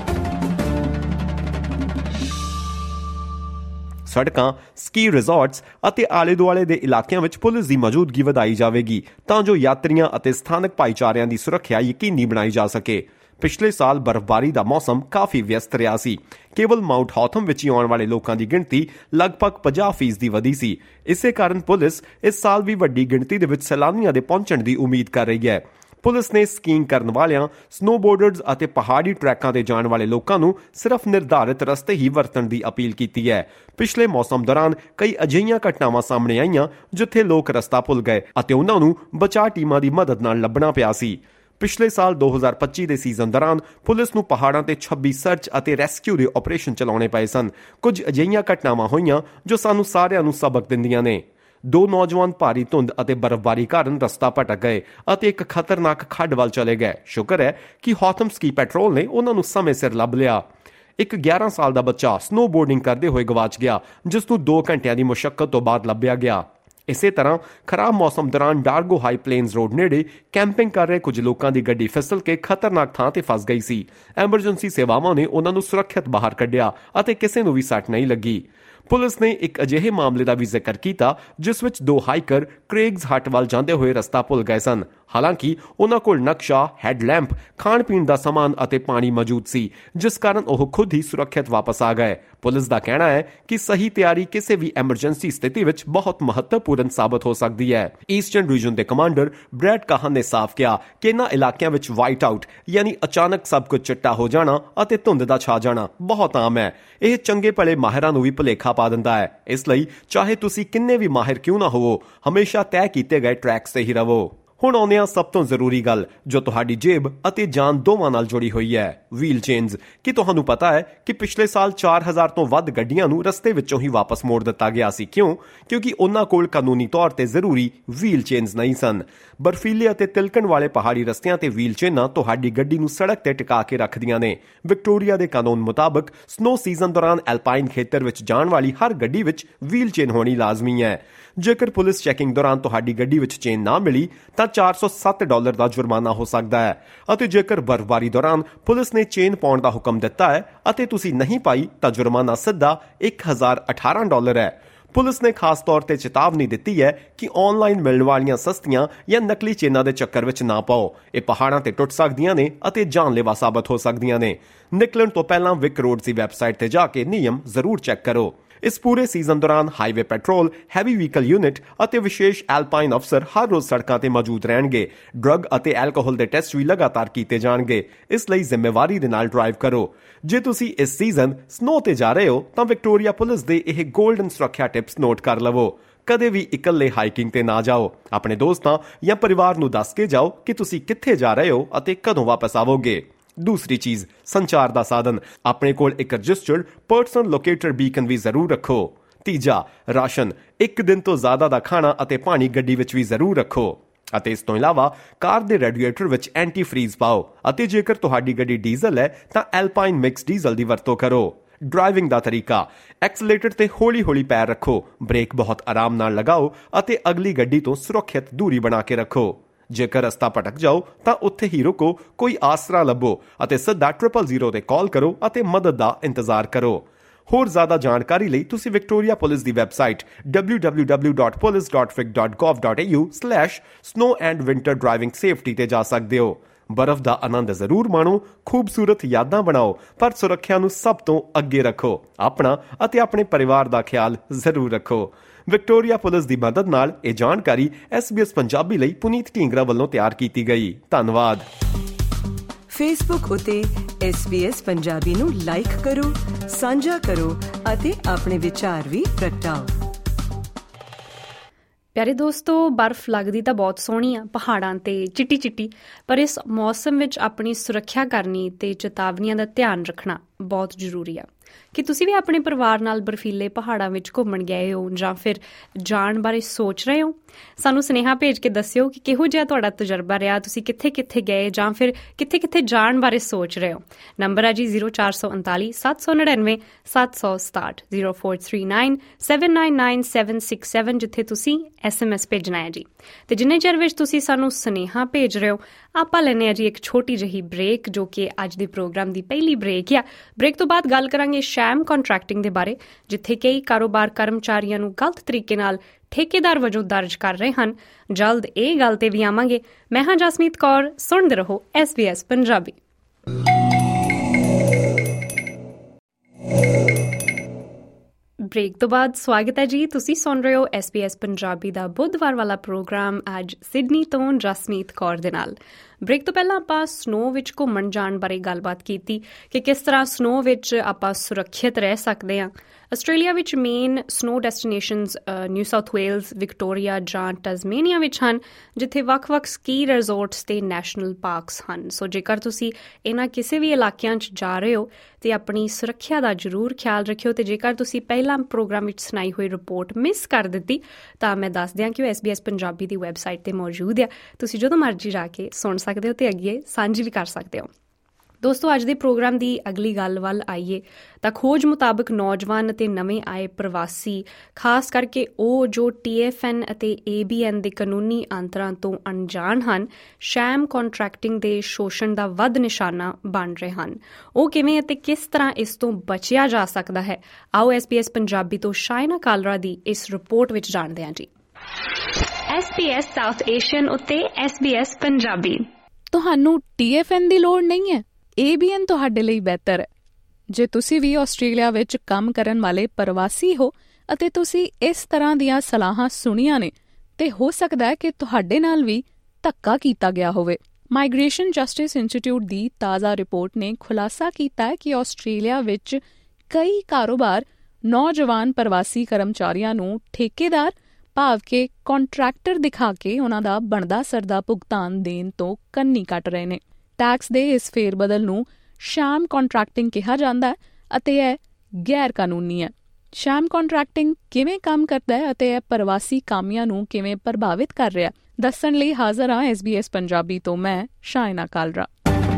ਸੜਕਾਂ, ਸਕੀ ਰਿਜ਼ੋਰਟਸ ਅਤੇ ਆਲੇ ਦੁਆਲੇ ਦੇ ਇਲਾਕਿਆਂ ਵਿੱਚ ਪੁਲਿਸ ਦੀ ਮੌਜੂਦਗੀ ਵਧਾਈ ਜਾਵੇਗੀ ਤਾਂ ਜੋ ਯਾਤਰੀਆਂ ਅਤੇ ਸਥਾਨਕ ਭਾਈਚਾਰਿਆਂ ਦੀ ਸੁਰੱਖਿਆ ਯਕੀਨੀ ਬਣਾਈ ਜਾ ਸਕੇ। ਪਿਛਲੇ ਸਾਲ ਬਰਫ਼ਬਾਰੀ ਦਾ ਮੌਸਮ ਕਾਫੀ ਵਿਅਸਤ ਰਿਹਾ ਸੀ। ਕੇਵਲ ਮਾਊਂਟ ਹਾਥਮ ਵਿੱਚ ਹੀ ਆਉਣ ਵਾਲੇ ਲੋਕਾਂ ਦੀ ਗਿਣਤੀ ਲਗਭਗ 50% ਵਧੀ ਸੀ। ਇਸੇ ਕਾਰਨ ਪੁਲਿਸ ਇਸ ਸਾਲ ਵੀ ਵੱਡੀ ਗਿਣਤੀ ਦੇ ਵਿੱਚ ਸੈਲਾਨੀਆਂ ਦੇ ਪਹੁੰਚਣ ਦੀ ਉਮੀਦ ਕਰ ਰਹੀ ਹੈ। ਪੁਲਿਸ ਨੇ ਸਕੀਇੰਗ ਕਰਨ ਵਾਲਿਆਂ, ਸਨੋਬੋਰਡਰਜ਼ ਅਤੇ ਪਹਾੜੀ ਟਰੈਕਾਂ ਤੇ ਜਾਣ ਵਾਲੇ ਲੋਕਾਂ ਨੂੰ ਸਿਰਫ ਨਿਰਧਾਰਿਤ ਰਸਤੇ ਹੀ ਵਰਤਣ ਦੀ ਅਪੀਲ ਕੀਤੀ ਹੈ। ਪਿਛਲੇ ਮੌਸਮ ਦੌਰਾਨ ਕਈ ਅਜਿਹੀਆਂ ਘਟਨਾਵਾਂ ਸਾਹਮਣੇ ਆਈਆਂ ਜਿੱਥੇ ਲੋਕ ਰਸਤਾ ਭੁੱਲ ਗਏ ਅਤੇ ਉਹਨਾਂ ਨੂੰ ਬਚਾਅ ਟੀਮਾਂ ਦੀ ਮਦਦ ਨਾਲ ਲੱਭਣਾ ਪਿਆ ਸੀ। ਪਿਛਲੇ ਸਾਲ 2025 ਦੇ ਸੀਜ਼ਨ ਦੌਰਾਨ ਪੁਲਿਸ ਨੂੰ ਪਹਾੜਾਂ ਤੇ 26 ਸਰਚ ਅਤੇ ਰੈਸਕਿਊ ਦੇ ਆਪਰੇਸ਼ਨ ਚਲਾਉਣੇ ਪਏ ਸਨ। ਕੁਝ ਅਜਿਹੀਆਂ ਘਟਨਾਵਾਂ ਹੋਈਆਂ ਜੋ ਸਾਨੂੰ ਸਾਰਿਆਂ ਨੂੰ ਸਬਕ ਦਿੰਦੀਆਂ ਨੇ। 2 ਨੌਜਵਾਨ ਭਾਰੀ ਧੁੰਦ ਅਤੇ ਬਰਫ਼ਬਾਰੀ ਕਾਰਨ ਰਸਤਾ ਭਟਕ ਗਏ ਅਤੇ ਇੱਕ ਖਤਰਨਾਕ ਖੱਡ ਵੱਲ ਚਲੇ ਗਏ। ਸ਼ੁਕਰ ਹੈ ਕਿ ਹਾਥਮ ਸਕੀ ਪੈਟਰੋਲ ਨੇ ਉਹਨਾਂ ਨੂੰ ਸਮੇਂ ਸਿਰ ਲੱਭ ਲਿਆ। ਇੱਕ 11 ਸਾਲ ਦਾ ਬੱਚਾ ਸਨੋਬੋਰਡਿੰਗ ਕਰਦੇ ਹੋਏ ਗਵਾਚ ਗਿਆ, ਜਿਸ ਨੂੰ 2 ਘੰਟਿਆਂ ਦੀ ਮੁਸ਼ੱਕਤ ਤੋਂ ਬਾਅਦ ਲੱਭਿਆ ਗਿਆ। ਇਸੇ ਤਰ੍ਹਾਂ ਖਰਾਬ ਮੌਸਮ ਦੌਰਾਨ ਡਾਰਗੋ ਹਾਈ ਪਲੇਨਜ਼ ਰੋਡ ਨੇੜੇ ਕੈਂਪਿੰਗ ਕਰ ਰਹੇ ਕੁਝ ਲੋਕਾਂ ਦੀ ਗੱਡੀ ਫਿਸਲ ਕੇ ਖਤਰਨਾਕ ਥਾਂ ਤੇ ਫਸ ਗਈ ਸੀ। ਐਮਰਜੈਂਸੀ ਸੇਵਾਵਾਂ ਨੇ ਉਹਨਾਂ ਨੂੰ ਸੁਰੱਖਿਅਤ ਬਾਹਰ ਕੱਢਿਆ ਅਤੇ ਕਿਸੇ ਨੂੰ ਵੀ ਸੱਟ ਨਹੀਂ ਲੱਗੀ। ਪੁਲਿਸ ਨੇ ਇੱਕ ਅਜਿਹੇ ਮਾਮਲੇ ਦਾ ਵੀ ਜ਼ਿਕਰ ਕੀਤਾ ਜਿਸ ਵਿੱਚ 2 ਹਾਈਕਰ ਕ੍ਰੇਗਜ਼ ਹੱਟ ਵੱਲ ਜਾਂਦੇ ਹੋਏ ਰਸਤਾ ਭੁੱਲ ਗਏ ਸਨ। ਹਾਲਾਂਕਿ ਉਹਨਾਂ ਕੋਲ ਨਕਸ਼ਾ, ਹੈਡਲੈਂਪ, ਖਾਣ ਪੀਣ ਦਾ ਸਮਾਨ ਅਤੇ ਪਾਣੀ ਮੌਜੂਦ ਸੀ, ਜਿਸ ਕਾਰਨ ਉਹ ਖੁਦ ਹੀ ਸੁਰੱਖਿਅਤ ਵਾਪਸ ਆ ਗਏ। ਪੁਲਿਸ ਦਾ ਕਹਿਣਾ ਹੈ ਕਿ ਸਹੀ ਤਿਆਰੀ ਕਿਸੇ ਵੀ ਐਮਰਜੈਂਸੀ ਸਥਿਤੀ ਵਿੱਚ ਬਹੁਤ ਮਹੱਤਵਪੂਰਨ ਸਾਬਤ ਹੋ ਸਕਦੀ ਹੈ। ਈਸਟਰਨ ਰੀਜਨ ਦੇ ਕਮਾਂਡਰ ਬ੍ਰੈਡ ਕਾਹਨ ਨੇ ਸਾਫ਼ ਕਿਹਾ ਕਿ ਇਹਨਾਂ ਇਲਾਕਿਆਂ ਵਿੱਚ ਵਾਈਟ ਆਊਟ ਯਾਨੀ ਅਚਾਨਕ ਸਭ ਕੁਝ ਚਿੱਟਾ ਹੋ ਜਾਣਾ ਅਤੇ ਧੁੰਦ ਦਾ ਛਾ ਜਾਣਾ ਬਹੁਤ ਆਮ ਹੈ। ਇਹ ਚੰਗੇ ਭਲੇ ਮਾਹਿਰਾਂ ਨੂੰ ਵੀ ਭੁਲੇਖਾ ਪਾ ਦਿੰਦਾ ਹੈ। ਇਸ ਲਈ ਚਾਹੇ ਤੁਸੀਂ ਕਿੰਨੇ ਵੀ ਮਾਹਿਰ ਕਿਉਂ ਨਾ ਹੋਵੋ, ਹਮੇਸ਼ਾ ਤੈਅ ਕੀਤੇ ਗਏ ਟਰੈਕਸ ਤੇ ਹੀ ਰਹੋ। ਹੁਣ ਆਉਂਦੇ ਹਾਂ ਸਭ ਤੋਂ ਜ਼ਰੂਰੀ ਗੱਲ ਜੋ ਤੁਹਾਡੀ ਜੇਬ ਅਤੇ ਜਾਨ ਦੋਵਾਂ ਨਾਲ ਜੁੜੀ ਹੋਈ ਹੈ, ਵੀਲ ਚੇਨਜ਼। ਕੀ ਤੁਹਾਨੂੰ ਪਤਾ ਹੈ ਕਿ ਪਿਛਲੇ ਸਾਲ 4000 ਤੋਂ ਵੱਧ ਗੱਡੀਆਂ ਨੂੰ ਰਸਤੇ ਵਿੱਚੋਂ ਹੀ ਵਾਪਸ ਮੋੜ ਦਿੱਤਾ ਗਿਆ ਸੀ? ਕਿਉਂ? ਕਿਉਂਕਿ ਉਹਨਾਂ ਕੋਲ ਕਾਨੂੰਨੀ ਤੌਰ ਤੇ ਜ਼ਰੂਰੀ ਵੀਲ ਚੇਨਜ਼ ਨਹੀਂ ਸਨ। ਬਰਫੀਲੇ ਅਤੇ ਤਿਲਕਣ ਵਾਲੇ ਪਹਾੜੀ ਰਸਤਿਆਂ ਤੇ ਵੀਲ ਚੇਨਾਂ ਤੁਹਾਡੀ ਗੱਡੀ ਨੂੰ ਸੜਕ ਤੇ ਟਿਕਾ ਕੇ ਰੱਖਦੀਆਂ ਨੇ। ਵਿਕਟੋਰੀਆ ਦੇ ਕਾਨੂੰਨ ਮੁਤਾਬਕ ਸਨੋ ਸੀਜ਼ਨ ਦੌਰਾਨ ਐਲਪਾਈਨ ਖੇਤਰ ਵਿੱਚ ਜਾਣ ਵਾਲੀ ਹਰ ਗੱਡੀ ਵਿੱਚ ਵੀਲ ਚੇਨ ਹੋਣੀ ਲਾਜ਼ਮੀ ਹੈ। ਜੇਕਰ ਪੁਲਿਸ ਚੈਕਿੰਗ ਦੌਰਾਨ ਤੁਹਾਡੀ ਗੱਡੀ ਵਿੱਚ ਚੇਨ ਨਾ ਮਿਲੀ ਤਾਂ $407 ਦਾ ਜੁਰਮਾਨਾ ਹੋ ਸਕਦਾ ਹੈ, ਅਤੇ ਜੇਕਰ ਬਰਫ਼ਬਾਰੀ ਦੌਰਾਨ ਪੁਲਿਸ ਨੇ ਚੇਨ ਪਾਉਣ ਦਾ ਹੁਕਮ ਦਿੱਤਾ ਹੈ ਅਤੇ ਤੁਸੀਂ ਨਹੀਂ ਪਾਈ ਤਾਂ ਜੁਰਮਾਨਾ ਸਿੱਧਾ $1018 ਹੈ। ਪੁਲਿਸ ਨੇ ਖਾਸ ਤੌਰ ਤੇ ਚੇਤਾਵਨੀ ਦਿੱਤੀ ਹੈ ਕਿ ਆਨਲਾਈਨ ਮਿਲਣ ਵਾਲੀਆਂ ਸਸਤੀਆਂ ਜਾਂ ਨਕਲੀ ਚੇਨਾਂ ਦੇ ਚੱਕਰ ਵਿੱਚ ਨਾ ਪਾਓ। ਇਹ ਪਹਾੜਾਂ ਤੇ ਟੁੱਟ ਸਕਦੀਆਂ ਨੇ ਅਤੇ ਜਾਨਲੇਵਾ ਸਾਬਤ ਹੋ ਸਕਦੀਆਂ ਨੇ। ਨਿਕਲਣ ਤੋਂ ਪਹਿਲਾਂ ਵਿਕ ਰੋਡਸ ਦੀ ਵੈਬਸਾਈਟ ਤੇ ਜਾ ਕੇ ਨਿਯਮ ਜ਼ਰੂਰ ਚੈੱਕ ਕਰੋ। ਇਸ ਪੂਰੇ ਸੀਜ਼ਨ ਦੌਰਾਨ highway patrol, heavy vehicle unit ਅਤੇ ਵਿਸ਼ੇਸ਼ ਐਲਪਾਈਨ ਅਫਸਰ ਹਰ ਰੋਜ਼ ਸੜਕਾਂ ਤੇ ਮੌਜੂਦ ਰਹਿਣਗੇ। ਡਰੱਗ ਅਤੇ ਐਲਕੋਹਲ ਦੇ ਟੈਸਟ ਵੀ ਲਗਾਤਾਰ ਕੀਤੇ ਜਾਣਗੇ, ਇਸ ਲਈ ਜ਼ਿੰਮੇਵਾਰੀ ਦੇ ਨਾਲ ਡਰਾਈਵ ਕਰੋ। ਜੇ ਤੁਸੀਂ ਇਸ ਸੀਜ਼ਨ ਸਨੋ ਤੇ ਜਾ ਰਹੇ ਹੋ ਤਾਂ ਵਿਕਟੋਰੀਆ ਪੁਲਿਸ ਦੇ ਇਹ ਗੋਲਡਨ ਸੁਰੱਖਿਆ ਟਿਪਸ ਨੋਟ ਕਰ ਲਵੋ। ਕਦੇ ਵੀ ਇਕੱਲੇ ਹਾਈਕਿੰਗ ਤੇ ਨਾ ਜਾਓ। ਆਪਣੇ ਦੋਸਤਾਂ ਜਾਂ ਪਰਿਵਾਰ ਨੂੰ ਦੱਸ ਕੇ ਜਾਓ ਕਿ ਤੁਸੀਂ ਕਿੱਥੇ ਜਾ ਰਹੇ ਹੋ ਅਤੇ ਕਦੋਂ ਵਾਪਸ ਆਵੋਗੇ। ਦੂਸਰੀ ਚੀਜ਼, ਸੰਚਾਰ ਦਾ ਸਾਧਨ। ਆਪਣੇ ਕੋਲ ਇੱਕ ਰਜਿਸਟਰਡ ਪਰਸਨ ਲੋਕੇਟਰ ਬੀਕਨ ਵੀ ਜ਼ਰੂਰ ਰੱਖੋ। ਤੀਜਾ, ਰਾਸ਼ਨ। 1 ਦਿਨ ਤੋਂ ਜ਼ਿਆਦਾ ਦਾ ਖਾਣਾ ਅਤੇ ਪਾਣੀ ਗੱਡੀ ਵਿੱਚ ਵੀ ਜ਼ਰੂਰ ਰੱਖੋ। ਅਤੇ ਇਸ ਤੋਂ ਇਲਾਵਾ ਕਾਰ ਦੇ ਰੈਡੀਏਟਰ ਵਿੱਚ ਐਂਟੀ ਫਰੀਜ਼ ਪਾਓ, ਅਤੇ ਜੇਕਰ ਤੁਹਾਡੀ ਗੱਡੀ ਡੀਜ਼ਲ ਹੈ ਤਾਂ ਐਲਪਾਈਨ ਮਿਕਸ ਡੀਜ਼ਲ ਦੀ ਵਰਤੋਂ ਕਰੋ। ਡਰਾਈਵਿੰਗ ਦਾ ਤਰੀਕਾ, ਐਕਸਲੇਟਰ ਤੇ ਹੌਲੀ-ਹੌਲੀ ਪੈਰ ਰੱਖੋ, ਬ੍ਰੇਕ ਬਹੁਤ ਆਰਾਮ ਨਾਲ ਲਗਾਓ ਅਤੇ ਅਗਲੀ ਗੱਡੀ ਤੋਂ ਸੁਰੱਖਿਅਤ ਦੂਰੀ ਬਣਾ ਕੇ ਰੱਖੋ। ਜੇਕਰ ਰਸਤਾ ਭਟਕ ਜਾਓ ਤਾਂ ਉੱਥੇ ਹੀ ਰੁਕੋ, ਕੋਈ ਆਸਰਾ ਲੱਭੋ ਅਤੇ ਸਿੱਧਾ 000 ਤੇ ਕਾਲ ਕਰੋ ਅਤੇ ਮਦਦ ਦਾ ਇੰਤਜ਼ਾਰ ਕਰੋ। ਹੋਰ ਜ਼ਿਆਦਾ ਜਾਣਕਾਰੀ ਲਈ ਤੁਸੀਂ ਵਿਕਟੋਰੀਆ ਪੁਲਿਸ ਦੀ ਵੈਬਸਾਈਟ www.police.vic.gov.au/snow-and-winter-driving-safety ਤੇ ਜਾ ਸਕਦੇ ਹੋ। ਬਰਫ਼ ਦਾ ਆਨੰਦ ਜ਼ਰੂਰ ਮਾਣੋ, ਖੂਬਸੂਰਤ ਯਾਦਾਂ ਬਣਾਓ, ਪਰ ਸੁਰੱਖਿਆ ਨੂੰ ਸਭ ਤੋਂ ਅੱਗੇ ਰੱਖੋ। ਆਪਣਾ ਅਤੇ ਆਪਣੇ ਪਰਿਵਾਰ ਦਾ ਖਿਆਲ ਜ਼ਰੂਰ ਰੱਖੋ। ਵਿਕਟੋਰੀਆ ਪੁਲਿਸ ਦੀ ਮਦਦ ਨਾਲ ਇਹ ਜਾਣਕਾਰੀ SBS ਪੰਜਾਬੀ ਲਈ ਪੁਨੀਤ ਢੀਂਗਰਾ ਵੱਲੋਂ ਤਿਆਰ ਕੀਤੀ ਗਈ। ਧੰਨਵਾਦ। ਫੇਸਬੁੱਕ ਉਤੇ SBS ਪੰਜਾਬੀ ਨੂੰ ਲਾਈਕ ਕਰੋ, ਸਾਂਝਾ ਕਰੋ ਅਤੇ ਆਪਣੇ ਵਿਚਾਰ ਵੀ ਪ੍ਰਗਟਾਓ। ਪਿਆਰੇ ਦੋਸਤੋ, ਬਰਫ਼ ਲੱਗਦੀ ਤਾਂ ਬਹੁਤ ਸੋਹਣੀ ਆ ਪਹਾੜਾਂ ਤੇ ਚਿੱਟੀ ਚਿੱਟੀ, ਪਰ ਇਸ ਮੌਸਮ ਵਿੱਚ ਆਪਣੀ ਸੁਰੱਖਿਆ ਕਰਨੀ ਤੇ ਚੇਤਾਵਨੀਆਂ ਦਾ ਧਿਆਨ ਰੱਖਣਾ ਬਹੁਤ ਜ਼ਰੂਰੀ ਆ। ਕਿ ਤੁਸੀਂ ਵੀ ਆਪਣੇ ਪਰਿਵਾਰ ਨਾਲ ਬਰਫੀਲੇ ਪਹਾੜਾਂ ਵਿੱਚ ਘੁੰਮਣ ਗਏ ਹੋ ਜਾਂ ਫਿਰ ਜਾਣ ਬਾਰੇ ਸੋਚ ਰਹੇ ਹੋ? ਸਾਨੂੰ ਸੁਨੇਹਾ ਭੇਜ ਕੇ ਦੱਸਿਓ ਕਿ ਕਿਹੋ ਜਿਹਾ ਤੁਹਾਡਾ ਤਜਰਬਾ ਰਿਹਾ, ਤੁਸੀਂ ਕਿੱਥੇ ਕਿੱਥੇ ਗਏ ਜਾਂ ਫਿਰ ਕਿੱਥੇ ਕਿੱਥੇ ਜਾਣ ਬਾਰੇ ਸੋਚ ਰਹੇ ਹੋ। ਨੰਬਰ ਹੈ ਜੀ 0439 799 767 0439799767, ਜਿੱਥੇ ਤੁਸੀਂ SMS ਭੇਜਣਾ ਹੈ ਜੀ। ਤੇ ਜਿੰਨੇ ਚਿਰ ਵਿੱਚ ਤੁਸੀਂ ਸਾਨੂੰ ਸੁਨੇਹਾ ਭੇਜ ਰਹੇ ਹੋ, ਆਪਾਂ ਲੈਂਦੇ ਹਾਂ ਜੀ ਇੱਕ ਛੋਟੀ ਜਿਹੀ ਬ੍ਰੇਕ, ਜੋ ਕਿ ਅੱਜ ਦੇ ਪ੍ਰੋਗਰਾਮ ਦੀ ਪਹਿਲੀ ਬ੍ਰੇਕ ਆ। ਬ੍ਰੇਕ ਤੋਂ ਬਾਅਦ ਗੱਲ ਕਰਾਂਗੇ ਸ਼ੈਮ ਕੰਟਰੈਕਟਿੰਗ ਦੇ ਬਾਰੇ, ਜਿੱਥੇ ਕਈ ਕਾਰੋਬਾਰ ਕਰਮਚਾਰੀਆਂ ਨੂੰ ਗਲਤ ਤਰੀਕੇ ਨਾਲ ਠੇਕੇਦਾਰ ਵਜੋਂ ਦਰਜ ਕਰ ਰਹੇ ਹਨ। ਜਲਦ ਇਹ ਗੱਲ ਤੇ ਵੀ ਆਵਾਂਗੇ। ਮੈਂ ਹਾਂ ਜਸਮੀਤ ਕੌਰ, ਸੁਣਦੇ ਰਹੋ SBS ਪੰਜਾਬੀ। ਬ੍ਰੇਕ ਤੋਂ ਬਾਅਦ ਸਵਾਗਤ ਹੈ ਜੀ। ਤੁਸੀਂ ਸੁਣ ਰਹੇ ਹੋ SBS ਪੰਜਾਬੀ ਦਾ ਬੁੱਧਵਾਰ ਵਾਲਾ ਪ੍ਰੋਗਰਾਮ, ਅੱਜ ਸਿਡਨੀ ਤੋਂ ਜਸਮੀਤ ਕੌਰ ਦੇ ਨਾਲ। ਬ੍ਰੇਕ ਤੋਂ ਪਹਿਲਾਂ ਆਪਾਂ ਸਨੋ ਵਿੱਚ ਘੁੰਮਣ ਜਾਣ ਬਾਰੇ ਗੱਲਬਾਤ ਕੀਤੀ ਕਿ ਕਿਸ ਤਰ੍ਹਾਂ ਸਨੋ ਵਿੱਚ ਆਪਾਂ ਸੁਰੱਖਿਅਤ ਰਹਿ ਸਕਦੇ ਹਾਂ। ਆਸਟ੍ਰੇਲੀਆ ਵਿੱਚ main snow destinations New South Wales, Victoria ਜਾਂ ਟਸਮੇਨੀਆ ਵਿੱਚ ਹਨ, ਜਿੱਥੇ ਵੱਖ-ਵੱਖ ਸਕੀ ਰਿਜ਼ੋਰਟਸ ਤੇ ਨੈਸ਼ਨਲ ਪਾਰਕਸ ਹਨ। ਸੋ ਜੇਕਰ ਤੁਸੀਂ ਇਹਨਾਂ ਕਿਸੇ ਵੀ ਇਲਾਕਿਆਂ 'ਚ ਜਾ ਰਹੇ ਹੋ ਤੇ ਆਪਣੀ ਸੁਰੱਖਿਆ ਦਾ ਜ਼ਰੂਰ ਖਿਆਲ ਰੱਖਿਓ। ਤੇ ਜੇਕਰ ਤੁਸੀਂ ਪਹਿਲਾਂ ਪ੍ਰੋਗਰਾਮ ਵਿੱਚ ਸੁਣਾਈ ਹੋਈ ਰਿਪੋਰਟ ਮਿਸ ਕਰ ਦਿੱਤੀ ਤਾਂ ਮੈਂ ਦੱਸ ਦਿਆਂ ਕਿ ਉਹ SBS ਪੰਜਾਬੀ ਦੀ ਵੈਬਸਾਈਟ ਤੇ ਮੌਜੂਦ ਆ। ਤੁਸੀਂ ਜਦੋਂ ਮਰਜ਼ੀ ਜਾ ਕੇ ਸੁਣ ਸਕਦੇ ਹੋ ਤੇ ਅੱਗੇ ਸਾਂਝੀ ਵੀ ਕਰ ਸਕਦੇ ਹੋ। ਦੋਸਤੋ, ਅੱਜ ਦੇ ਪ੍ਰੋਗਰਾਮ ਦੀ ਅਗਲੀ ਗੱਲ ਵੱਲ ਆਈਏ ਤਾਂ ਖੋਜ ਮੁਤਾਬਕ ਨੌਜਵਾਨ ਅਤੇ ਨਵੇਂ ਆਏ ਪ੍ਰਵਾਸੀ, ਖਾਸ ਕਰਕੇ ਉਹ ਜੋ TFN ਅਤੇ ABN ਦੇ ਕਾਨੂੰਨੀ ਅੰਤਰਾਂ ਤੋਂ ਅਣਜਾਣ ਹਨ, ਸ਼ੈਮ ਕੰਟਰੈਕਟਿੰਗ ਦੇ ਸ਼ੋਸ਼ਣ ਦਾ ਵੱਧ ਨਿਸ਼ਾਨਾ ਬਣ ਰਹੇ ਹਨ। ਉਹ ਕਿਵੇਂ ਅਤੇ ਕਿਸ ਤਰ੍ਹਾਂ ਇਸ ਤੋਂ ਬਚਿਆ ਜਾ ਸਕਦਾ ਹੈ, ਆਓ SBS ਪੰਜਾਬੀ ਤੋਂ ਸ਼ਾਇਨਾ ਕਾਲਰਾ ਦੀ ਇਸ ਰਿਪੋਰਟ ਵਿੱਚ ਜਾਣਦੇ ਹਾਂ ਜੀ। SBS ਸਾਊਥ ਏਸ਼ੀਅਨ ਉੱਤੇ SBS ਪੰਜਾਬੀ। ਤੁਹਾਨੂੰ TFN ਦੀ ਲੋੜ ਨਹੀਂ ਹੈ, ABN ਤੁਹਾਡੇ ਲਈ ਬਿਹਤਰ ਹੈ। ਜੇ ਤੁਸੀਂ ਵੀ ਆਸਟ੍ਰੇਲੀਆ ਵਿੱਚ ਕੰਮ ਕਰਨ ਵਾਲੇ ਪ੍ਰਵਾਸੀ ਹੋ ਅਤੇ ਤੁਸੀਂ ਇਸ ਤਰ੍ਹਾਂ ਦੀਆਂ ਸਲਾਹਾਂ ਸੁਣੀਆਂ ਨੇ, ਤੇ ਹੋ ਸਕਦਾ ਹੈ ਕਿ ਤੁਹਾਡੇ ਨਾਲ ਵੀ ਧੱਕਾ ਕੀਤਾ ਗਿਆ ਹੋਵੇ। ਮਾਈਗ੍ਰੇਸ਼ਨ ਜਸਟਿਸ ਇੰਸਟੀਚਿਊਟ ਦੀ ਤਾਜ਼ਾ ਰਿਪੋਰਟ ਨੇ ਖੁਲਾਸਾ ਕੀਤਾ ਹੈ ਕਿ ਆਸਟ੍ਰੇਲੀਆ ਵਿੱਚ ਕਈ ਕਾਰੋਬਾਰ ਨੌਜਵਾਨ ਪ੍ਰਵਾਸੀ ਕਰਮਚਾਰੀਆਂ ਨੂੰ ਠੇਕੇਦਾਰ ਭਾਵ ਕਿ ਕੰਟਰੈਕਟਰ ਦਿਖਾ ਕੇ ਉਹਨਾਂ ਦਾ ਬਣਦਾ ਸਰਦਾ ਭੁਗਤਾਨ ਦੇਣ ਤੋਂ ਕੰਨੀ ਕੱਟ ਰਹੇ ਨੇ। ਟੈਕਸ ਦੇ ਇਸ ਫੇਰਬਦਲ ਨੂੰ ਸ਼ੈਮ ਕੰਟਰੈਕਟਿੰਗ ਕਿਹਾ ਜਾਂਦਾ ਹੈ ਅਤੇ ਇਹ ਗੈਰ ਕਾਨੂੰਨੀ ਹੈ। ਸ਼ੈਮ ਕੰਟਰੈਕਟਿੰਗ ਕਿਵੇਂ ਕੰਮ ਕਰਦਾ ਹੈ ਅਤੇ ਇਹ ਪ੍ਰਵਾਸੀ ਕਾਮਿਆਂ ਨੂੰ ਕਿਵੇਂ ਪ੍ਰਭਾਵਿਤ ਕਰ ਰਿਹਾ, ਦੱਸਣ ਲਈ ਹਾਜ਼ਰ ਹਾਂ SBS ਪੰਜਾਬੀ ਤੋਂ ਮੈਂ ਸ਼ਾਇਨਾ ਕਾਲਰਾ।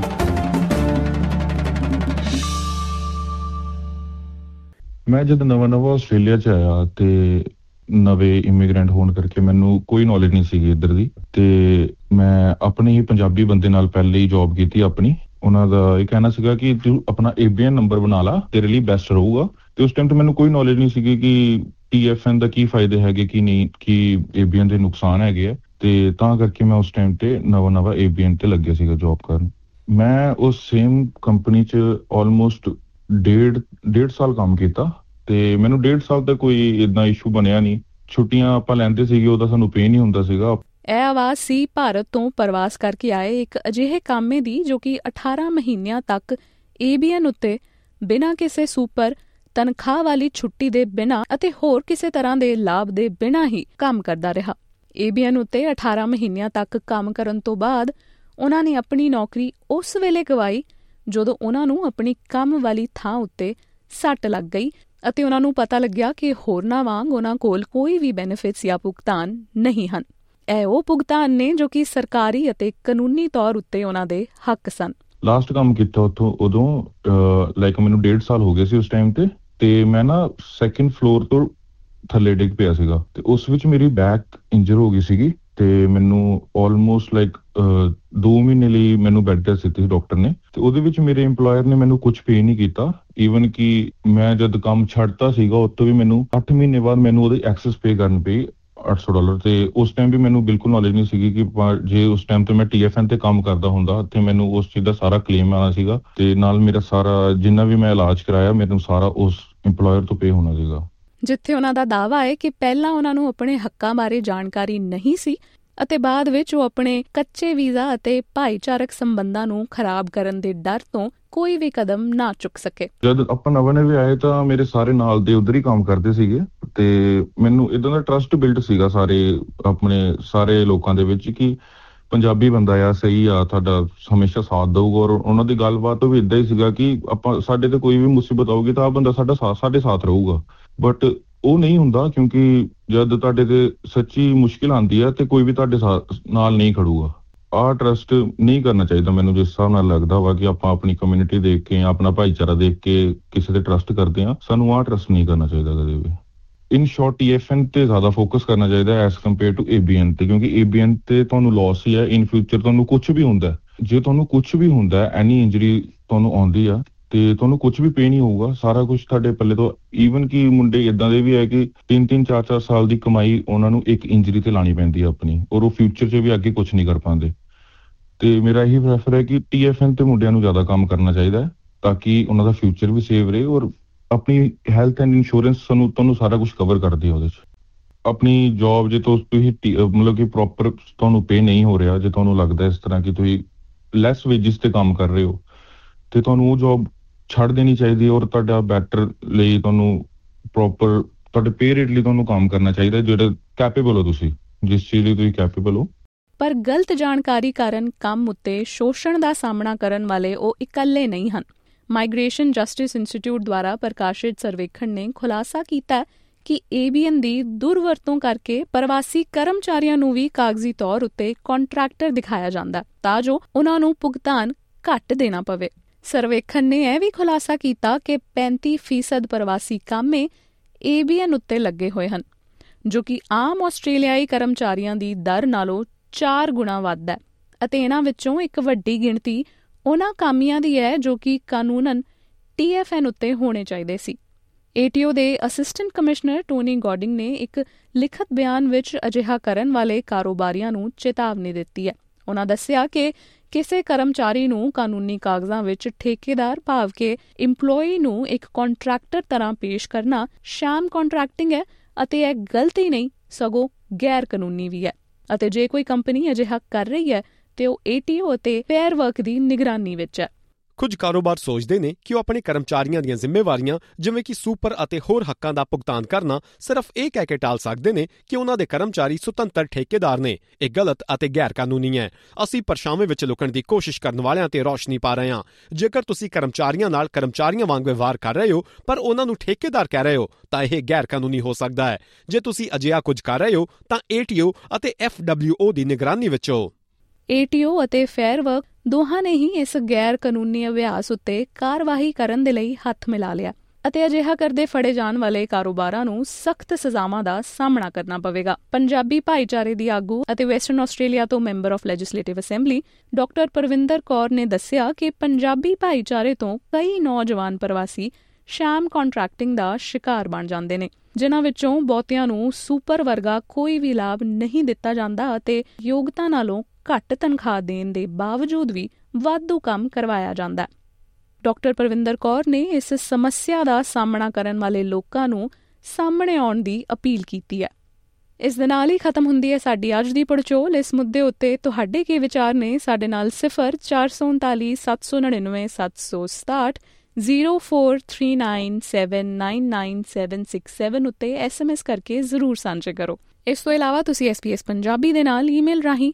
ਮੈਂ ਜਦ ਨਵਾਂ ਆਸਟ੍ਰੇਲੀਆ 'ਚ ਆਇਆ ਤੇ ਨਵੇਂ ਇਮੀਗ੍ਰੈਂਟ ਹੋਣ ਕਰਕੇ ਮੈਨੂੰ ਕੋਈ ਨੌਲੇਜ ਨਹੀਂ ਸੀਗੀ ਇੱਧਰ ਦੀ, ਤੇ ਮੈਂ ਆਪਣੇ ਹੀ ਪੰਜਾਬੀ ਬੰਦੇ ਨਾਲ ਪਹਿਲੇ ਹੀ ਜੌਬ ਕੀਤੀ ਆਪਣੀ। ਉਹਨਾਂ ਦਾ ਇਹ ਕਹਿਣਾ ਸੀਗਾ ਕਿ ਤੂੰ ਆਪਣਾ ABN ਨੰਬਰ ਬਣਾ ਲਾ, ਤੇਰੇ ਲਈ ਬੈਸਟ ਰਹੂਗਾ। ਤੇ ਉਸ ਟਾਈਮ ਤੇ ਮੈਨੂੰ ਕੋਈ ਨੌਲੇਜ ਨਹੀਂ ਸੀਗੀ ਕਿ TFN ਦਾ ਕੀ ਫਾਇਦੇ ਹੈਗੇ, ਕੀ ਨਹੀਂ, ਕੀ ABN ਦੇ ਨੁਕਸਾਨ ਹੈਗੇ ਆ। ਤੇ ਤਾਂ ਕਰਕੇ ਮੈਂ ਉਸ ਟਾਈਮ ਤੇ ਨਵਾਂ ABN ਤੇ ਲੱਗਿਆ ਸੀਗਾ ਜੌਬ ਕਰਨ। ਮੈਂ ਉਸ ਸੇਮ ਕੰਪਨੀ 'ਚ ਆਲਮੋਸਟ ਡੇਢ ਸਾਲ ਕੰਮ ਕੀਤਾ ਤੇ ਮੈਨੂੰ 1.5 ਸਾਲ ਤੱਕ ਕੋਈ ਏਦਾਂ ਇਸ਼ੂ ਬਣਿਆ ਨਹੀਂ। ਛੁੱਟੀਆਂ ਆਪਾਂ ਲੈਂਦੇ ਸੀਗੇ, ਉਹਦਾ ਸਾਨੂੰ ਪੇ ਨਹੀਂ ਹੁੰਦਾ ਸੀਗਾ। ਇਹ ਆਵਾਜ਼ ਸੀ ਭਾਰਤ ਤੋਂ ਪ੍ਰਵਾਸ ਕਰਕੇ ਆਏ ਇੱਕ ਅਜਿਹੇ ਕਾਮੇ ਦੀ ਜੋ ਕਿ 18 ਮਹੀਨਿਆਂ ਤੱਕ ABN ਉੱਤੇ ਬਿਨਾਂ ਕਿਸੇ ਸੁਪਰ ਤਨਖਾਹ ਵਾਲੀ ਛੁੱਟੀ ਦੇ ਬਿਨਾਂ ਅਤੇ ਹੋਰ ਕਿਸੇ ਤਰ੍ਹਾਂ ਦੇ ਲਾਭ ਦੇ ਬਿਨਾਂ ਹੀ ਕੰਮ ਕਰਦਾ ਰਿਹਾ। ABN ਉੱਤੇ 18 ਮਹੀਨਿਆਂ ਤੱਕ ਕੰਮ ਕਰਨ ਤੋਂ ਬਾਅਦ ਉਹਨਾਂ ਨੇ ਆਪਣੀ ਨੌਕਰੀ ਉਸ ਵੇਲੇ ਗਵਾਈ ਜਦੋਂ ਉਹਨਾਂ ਨੂੰ ਆਪਣੀ ਕੰਮ ਵਾਲੀ ਥਾਂ ਉੱਤੇ ਸੱਟ ਲੱਗ ਗਈ ਅਤੇ ਉਹਨਾਂ ਨੂੰ ਪਤਾ ਲੱਗਿਆ ਕਿ ਹੋਰਨਾਂ ਵਾਂਗ ਉਹਨਾਂ ਕੋਲ ਕੋਈ ਵੀ ਬੈਨੀਫਿਟਸ ਜਾਂ ਭੁਗਤਾਨ ਨਹੀਂ ਹਨ। ਇਹ ਉਹ ਭੁਗਤਾਨ ਨੇ ਜੋ ਕਿ ਸਰਕਾਰੀ ਅਤੇ ਕਾਨੂੰਨੀ ਤੌਰ ਉੱਤੇ ਉਹਨਾਂ ਦੇ ਹੱਕ ਸਨ। ਲਾਸਟ ਕੰਮ ਕੀਤਾ ਉੱਥੋਂ ਉਦੋਂ ਮੈਨੂੰ 1.5 ਸਾਲ ਹੋ ਗਏ ਸੀ ਉਸ ਟਾਈਮ ਤੇ ਮੈਂ ਨਾ 2nd ਫਲੋਰ ਤੋਂ ਥੱਲੇ ਡਿੱਗ ਪਿਆ ਸੀਗਾ ਤੇ ਉਸ ਵਿੱਚ ਮੇਰੀ ਬੈਕ ਇੰਜਰ ਹੋ ਗਈ ਸੀਗੀ ਤੇ ਮੈਨੂੰ ਆਲਮੋਸਟ 2 ਮਹੀਨੇ ਲਈ ਮੈਨੂੰ ਬੈੱਡ ਰੈਸਟ ਦਿੱਤੀ ਸੀ ਡਾਕਟਰ ਨੇ। ਤੇ ਉਹਦੇ ਵਿੱਚ ਮੇਰੇ EMPLOYER ਨੇ ਮੈਨੂੰ ਕੁਝ ਪੇ ਨਹੀਂ ਕੀਤਾ। ਈਵਨ ਕਿ ਮੈਂ ਜਦ ਕੰਮ ਛੱਡਤਾ ਸੀਗਾ ਉੱਥੋਂ ਵੀ ਮੈਨੂੰ 8 ਮਹੀਨੇ ਬਾਅਦ ਮੈਨੂੰ ਉਹਦੀ ਐਕਸੈਸ ਪੇ ਕਰਨ ਪਈ $800। ਤੇ ਉਸ ਟਾਈਮ ਵੀ ਮੈਨੂੰ ਬਿਲਕੁਲ ਨੌਲੇਜ ਨਹੀਂ ਸੀਗੀ ਕਿ ਜੇ ਉਸ ਟਾਈਮ ਤੇ ਮੈਂ TFN ਤੇ ਕੰਮ ਕਰਦਾ ਹੁੰਦਾ ਤੇ ਮੈਨੂੰ ਉਸ ਚੀਜ਼ ਦਾ ਸਾਰਾ ਕਲੇਮ ਆਉਣਾ ਸੀਗਾ ਤੇ ਨਾਲ ਮੇਰਾ ਸਾਰਾ ਜਿੰਨਾ ਵੀ ਮੈਂ ਇਲਾਜ ਕਰਾਇਆ ਮੈਨੂੰ ਸਾਰਾ ਉਸ EMPLOYER ਤੋਂ ਪੇ ਹੋਣਾ ਸੀਗਾ। ਜਿੱਥੇ ਉਹਨਾਂ ਦਾ ਦਾਅਵਾ ਹੈ ਕਿ ਪਹਿਲਾਂ ਉਹਨਾਂ ਨੂੰ ਆਪਣੇ ਹੱਕਾਂ ਬਾਰੇ ਜਾਣਕਾਰੀ ਨਹੀਂ ਸੀ ਅਤੇ ਬਾਅਦ ਵਿੱਚ ਉਹ ਆਪਣੇ ਕੱਚੇ ਵੀਜ਼ਾ ਅਤੇ ਭਾਈਚਾਰਕ ਸੰਬੰਧਾਂ ਨੂੰ ਖਰਾਬ ਕਰਨ ਦੇ ਡਰ ਤੋਂ ਕੋਈ ਵੀ ਕਦਮ ਨਾ ਚੁੱਕ ਸਕੇ। ਜਦ ਆਪਾਂ ਨਵੇਂ ਆਏ ਤਾਂ ਮੇਰੇ ਸਾਰੇ ਨਾਲ ਦੇ ਉਧਰ ਹੀ ਕੰਮ ਕਰਦੇ ਸੀਗੇ ਤੇ ਮੈਨੂੰ ਇਦਾਂ ਦਾ ਟਰਸਟ ਬਿਲਡ ਸੀਗਾ ਸਾਰੇ ਲੋਕਾਂ ਦੇ ਵਿੱਚ ਕਿ ਪੰਜਾਬੀ ਬੰਦਾ ਆ, ਸਹੀ ਆ, ਤੁਹਾਡਾ ਹਮੇਸ਼ਾ ਸਾਥ ਦਊਗਾ। ਔਰ ਉਹਨਾਂ ਦੀ ਗੱਲਬਾਤ ਵੀ ਇਦਾਂ ਹੀ ਸੀਗਾ ਕਿ ਆਪਾਂ ਸਾਡੇ ਤੇ ਕੋਈ ਵੀ ਮੁਸੀਬਤ ਆਊਗੀ ਤਾਂ ਆ ਬੰਦਾ ਸਾਡੇ ਸਾਥ ਰਹੂਗਾ। ਬਟ ਉਹ ਨਹੀਂ ਹੁੰਦਾ, ਕਿਉਂਕਿ ਜਦ ਤੁਹਾਡੇ ਤੇ ਸੱਚੀ ਮੁਸ਼ਕਿਲ ਆਉਂਦੀ ਆ ਤੇ ਕੋਈ ਵੀ ਤੁਹਾਡੇ ਨਾਲ ਨਹੀਂ ਖੜੂਗਾ। ਆਹ ਟਰਸਟ ਨਹੀਂ ਕਰਨਾ ਚਾਹੀਦਾ ਮੈਨੂੰ, ਜਿਸ ਹਿਸਾਬ ਨਾਲ ਲੱਗਦਾ ਵਾ ਕਿ ਆਪਾਂ ਆਪਣੀ ਕਮਿਊਨਿਟੀ ਦੇਖ ਕੇ, ਆਪਣਾ ਭਾਈਚਾਰਾ ਦੇਖ ਕੇ ਕਿਸੇ ਤੇ ਟਰਸਟ ਕਰਦੇ ਆ, ਸਾਨੂੰ ਆਹ ਟਰਸਟ ਨਹੀਂ ਕਰਨਾ ਚਾਹੀਦਾ ਕਦੇ ਵੀ। ਇਨ ਸ਼ਾਰਟ TFN ਤੇ ਜ਼ਿਆਦਾ ਫੋਕਸ ਕਰਨਾ ਚਾਹੀਦਾ ਐਸ ਕੰਪੇਅਰ ਟੂ ABN ਤੇ, ਕਿਉਂਕਿ ABN ਤੇ ਤੁਹਾਨੂੰ ਲਾਸ ਹੀ ਹੈ। ਇਨ ਫਿਊਚਰ ਤੁਹਾਨੂੰ ਕੁਝ ਵੀ ਹੁੰਦਾ, ਜੇ ਤੁਹਾਨੂੰ ਕੁਝ ਵੀ ਹੁੰਦਾ, ਐਨੀ ਇੰਜਰੀ ਤੁਹਾਨੂੰ ਆਉਂਦੀ ਆ ਤੇ ਤੁਹਾਨੂੰ ਕੁਝ ਵੀ ਪੇ ਨਹੀਂ ਹੋਊਗਾ, ਸਾਰਾ ਕੁਝ ਤੁਹਾਡੇ ਪੱਲੇ ਤੋਂ। ਈਵਨ ਕਿ ਮੁੰਡੇ ਇਦਾਂ ਦੇ ਵੀ ਹੈ ਕਿ 3-3, 4-4 ਸਾਲ ਦੀ ਕਮਾਈ ਉਹਨਾਂ ਨੂੰ ਇੱਕ ਇੰਜਰੀ ਤੇ ਲਾਣੀ ਪੈਂਦੀ ਹੈ ਆਪਣੀ, ਔਰ ਉਹ ਫਿਊਚਰ 'ਚ ਵੀ ਅੱਗੇ ਕੁਝ ਨਹੀਂ ਕਰ ਪਾਉਂਦੇ। ਤੇ ਮੇਰਾ ਇਹੀ ਪ੍ਰੈਫਰ ਹੈ ਕਿ TFN ਤੇ ਮੁੰਡਿਆਂ ਨੂੰ ਜ਼ਿਆਦਾ ਕੰਮ ਕਰਨਾ ਚਾਹੀਦਾ ਹੈ ਤਾਂ ਕਿ ਉਹਨਾਂ ਦਾ ਫਿਊਚਰ ਵੀ ਸੇਵ ਰਹੇ ਔਰ ਆਪਣੀ ਹੈਲਥ ਐਂਡ ਇੰਸ਼ੋਰੈਂਸ ਤੁਹਾਨੂੰ ਸਾਰਾ ਕੁਝ ਕਵਰ ਕਰਦੀ ਹੈ ਉਹਦੇ 'ਚ। ਆਪਣੀ ਜੌਬ ਜੇ ਤੁਸੀਂ ਕਿ ਪ੍ਰੋਪਰ ਤੁਹਾਨੂੰ ਪੇ ਨਹੀਂ ਹੋ ਰਿਹਾ, ਜੇ ਤੁਹਾਨੂੰ ਲੱਗਦਾ ਇਸ ਤਰ੍ਹਾਂ ਕਿ ਤੁਸੀਂ ਲੈਸ ਵੇਜਿਸ ਤੇ ਕੰਮ ਕਰ ਰਹੇ ਹੋ ਤੇ ਤੁਹਾਨੂੰ ਉਹ ਜੌਬ ਛੱਡ ਦੇਣੀ ਚਾਹੀਦੀ ਔਰ ਤੁਹਾਡਾ ਬੈਟਰ ਲਈ ਤੁਹਾਨੂੰ ਪ੍ਰੋਪਰ ਤੁਹਾਡੇ ਪੇ ਰੇਟ ਲਈ ਤੁਹਾਨੂੰ ਕੰਮ ਕਰਨਾ ਚਾਹੀਦਾ, ਜਿਹੜੇ ਕੈਪੇਬਲ ਹੋ ਤੁਸੀਂ, ਜਿਸ ਚੀਜ਼ ਲਈ ਤੁਸੀਂ ਕੈਪੇਬਲ ਹੋ। ਪਰ ਗਲਤ ਜਾਣਕਾਰੀ ਕਾਰਨ ਕੰਮ ਉੱਤੇ ਸ਼ੋਸ਼ਣ ਦਾ ਸਾਹਮਣਾ ਕਰਨ ਵਾਲੇ ਉਹ ਇਕੱਲੇ ਨਹੀਂ ਹਨ। ਮਾਈਗ੍ਰੇਸ਼ਨ ਜਸਟਿਸ ਇੰਸਟੀਚਿਊਟ ਦੁਆਰਾ ਪ੍ਰਕਾਸ਼ਿਤ ਸਰਵੇਖਣ ਨੇ ਖੁਲਾਸਾ ਕੀਤਾ ਕਿ ABN ਦੀ ਦੁਰਵਰਤੋਂ ਕਰਕੇ ਪ੍ਰਵਾਸੀ ਕਰਮਚਾਰੀਆਂ ਨੂੰ ਵੀ ਕਾਗਜ਼ੀ ਤੌਰ ਉੱਤੇ ਕੰਟਰੈਕਟਰ ਦਿਖਾਇਆ ਜਾਂਦਾ ਤਾਂ ਜੋ ਉਹਨਾਂ ਨੂੰ ਭੁਗਤਾਨ ਘੱਟ ਦੇਣਾ ਪਵੇ। ਸਰਵੇਖਣ ਨੇ ਇਹ ਵੀ ਖੁਲਾਸਾ ਕੀਤਾ ਕਿ 35% ਪ੍ਰਵਾਸੀ ਕਾਮੇ ABN ਉੱਤੇ ਲੱਗੇ ਹੋਏ ਹਨ, ਜੋ ਕਿ ਆਮ ਆਸਟ੍ਰੇਲੀਆਈ ਕਰਮਚਾਰੀਆਂ ਦੀ ਦਰ ਨਾਲੋਂ 4 ਗੁਣਾ ਵੱਧ ਹੈ, ਅਤੇ ਇਹਨਾਂ ਵਿੱਚੋਂ ਇੱਕ ਵੱਡੀ ਗਿਣਤੀ ਉਹਨਾਂ ਕਾਮਿਆਂ ਦੀ ਹੈ ਜੋ ਕਿ ਕਾਨੂੰਨਨ TFN ਉੱਤੇ ਹੋਣੇ ਚਾਹੀਦੇ ਸੀ। ATO ਦੇ ਅਸਿਸਟੈਂਟ ਕਮਿਸ਼ਨਰ ਟੋਨੀ ਗੌਡਿੰਗ ਨੇ ਇੱਕ ਲਿਖਤ ਬਿਆਨ ਵਿੱਚ ਅਜਿਹਾ ਕਰਨ ਵਾਲੇ ਕਾਰੋਬਾਰੀਆਂ ਨੂੰ ਚੇਤਾਵਨੀ ਦਿੱਤੀ ਹੈ। ਉਹਨਾਂ ਦੱਸਿਆ ਕਿ ਕਿਸੇ ਕਰਮਚਾਰੀ ਨੂੰ ਕਾਨੂੰਨੀ ਕਾਗਜ਼ਾਂ ਵਿੱਚ ਠੇਕੇਦਾਰ ਭਾਵ ਕਿ ਇੰਪਲੋਈ ਨੂੰ ਇੱਕ ਕੰਟਰੈਕਟਰ ਤਰ੍ਹਾਂ ਪੇਸ਼ ਕਰਨਾ ਸ਼ਾਮ ਕੰਟਰੈਕਟਿੰਗ ਹੈ, ਅਤੇ ਇਹ ਗਲਤੀ ਨਹੀਂ ਸਗੋਂ ਗੈਰ ਕਾਨੂੰਨੀ ਵੀ ਹੈ, ਅਤੇ ਜੇ ਕੋਈ ਕੰਪਨੀ ਅਜਿਹਾ ਕਰ ਰਹੀ ਹੈ ਤੇ ਉਹ ATO ਅਤੇ ਫੇਅਰ ਵਰਕ ਦੀ ਨਿਗਰਾਨੀ ਵਿੱਚ ਹੈ। ਕੁਝ ਕਾਰੋਬਾਰ ਸੋਚਦੇ ਨੇ ਕਿ ਉਹ ਆਪਣੇ ਕਰਮਚਾਰੀਆਂ ਦੀਆਂ ਜ਼ਿੰਮੇਵਾਰੀਆਂ ਜਿਵੇਂ ਕਿ ਸੁਪਰ ਅਤੇ ਹੋਰ ਹੱਕਾਂ ਦਾ ਭੁਗਤਾਨ ਕਰਨਾ ਸਿਰਫ ਇਹ ਕਹਿ ਕੇ ਟਾਲ ਸਕਦੇ ਨੇ ਕਿ ਉਹਨਾਂ ਦੇ ਕਰਮਚਾਰੀ ਸੁਤੰਤਰ ਠੇਕੇਦਾਰ ਨੇ। ਇਹ ਗਲਤ ਅਤੇ ਗੈਰ ਕਾਨੂੰਨੀ ਹੈ। ਅਸੀਂ ਪਰਛਾਵੇਂ ਵਿੱਚ ਲੁਕਣ ਦੀ ਕੋਸ਼ਿਸ਼ ਕਰਨ ਵਾਲਿਆਂ ਤੇ ਰੌਸ਼ਨੀ ਪਾ ਰਹੇ ਹਾਂ। ਜੇਕਰ ਤੁਸੀਂ ਕਰਮਚਾਰੀਆਂ ਨਾਲ ਕਰਮਚਾਰੀਆਂ ਵਾਂਗ ਵਿਵਹਾਰ ਕਰ ਰਹੇ ਹੋ ਪਰ ਉਹਨਾਂ ਨੂੰ ਠੇਕੇਦਾਰ ਕਹਿ ਰਹੇ ਹੋ ਤਾਂ ਇਹ ਗੈਰ ਕਾਨੂੰਨੀ ਹੋ ਸਕਦਾ ਹੈ। ਜੇ ਤੁਸੀਂ ਅਜਿਹਾ ਕੁਝ ਕਰ ਰਹੇ ਹੋ ਤਾਂ ATO ਅਤੇ FWO ਦੀ ਨਿਗਰਾਨੀ ਵਿੱਚ ਹੋ। ATO ਅਤੇ ਫੇਅਰ ਵਰਕ ਦੋਹਾਂ ਨੇ ਹੀ ਇਸ ਗੈਰ ਕਾਨੂੰਨੀ ਅਭਿਆਸ ਉੱਤੇ ਕਾਰਵਾਈ ਕਰਨ ਦੇ ਲਈ ਹੱਥ ਮਿਲਾ ਲਿਆ, ਅਤੇ ਅਜਿਹਾ ਕਰਦੇ ਫੜੇ ਜਾਣ ਵਾਲੇ ਕਾਰੋਬਾਰਾਂ ਨੂੰ ਸਖਤ ਸਜ਼ਾਵਾਂ ਦਾ ਸਾਹਮਣਾ ਕਰਨਾ ਪਵੇਗਾ। ਪੰਜਾਬੀ ਭਾਈਚਾਰੇ ਦੀ ਆਗੂ ਅਤੇ ਵੈਸਟਰਨ ਆਸਟ੍ਰੇਲੀਆ ਤੋਂ member of Legislative Assembly doctor Parvinder Kaur ਨੇ ਦੱਸਿਆ ਕਿ ਪੰਜਾਬੀ ਭਾਈਚਾਰੇ ਤੋਂ ਕਈ ਨੌਜਵਾਨ ਪ੍ਰਵਾਸੀ ਸ਼ਾਮ ਕੰਟਰੈਕਟਿੰਗ ਦਾ ਸ਼ਿਕਾਰ ਬਣ ਜਾਂਦੇ ਨੇ, ਜਿਨ੍ਹਾਂ ਵਿੱਚੋਂ ਬਹੁਤਿਆਂ ਨੂੰ ਸੁਪਰ ਵਰਗਾ ਕੋਈ ਵੀ ਲਾਭ ਨਹੀਂ ਦਿੱਤਾ ਜਾਂਦਾ ਅਤੇ ਯੋਗਤਾ ਨਾਲੋਂ ਘੱਟ ਤਨਖਾਹ ਦੇਣ ਦੇ ਬਾਵਜੂਦ ਵੀ ਵਾਧੂ ਕੰਮ ਕਰਵਾਇਆ ਜਾਂਦਾ। ਡਾਕਟਰ ਪਰਵਿੰਦਰ ਕੌਰ ਨੇ ਇਸ ਸਮੱਸਿਆ ਦਾ ਸਾਹਮਣਾ ਕਰਨ ਵਾਲੇ ਲੋਕਾਂ ਨੂੰ ਸਾਹਮਣੇ ਆਉਣ ਦੀ ਅਪੀਲ ਕੀਤੀ ਹੈ। ਇਸ ਦੇ ਨਾਲ ਹੀ ਖਤਮ ਹੁੰਦੀ ਹੈ ਸਾਡੀ ਅੱਜ ਦੀ ਪੜਚੋਲ। ਇਸ ਮੁੱਦੇ ਉੱਤੇ ਤੁਹਾਡੇ ਕੀ ਵਿਚਾਰ ਨੇ? ਸਾਡੇ ਨਾਲ 0439 799 767 0439799767 ਉੱਤੇ SMS ਕਰਕੇ ਜ਼ਰੂਰ ਸਾਂਝੇ ਕਰੋ। ਇਸ ਤੋਂ ਇਲਾਵਾ ਤੁਸੀਂ SBS ਪੰਜਾਬੀ ਦੇ ਨਾਲ ਈਮੇਲ ਰਾਹੀਂ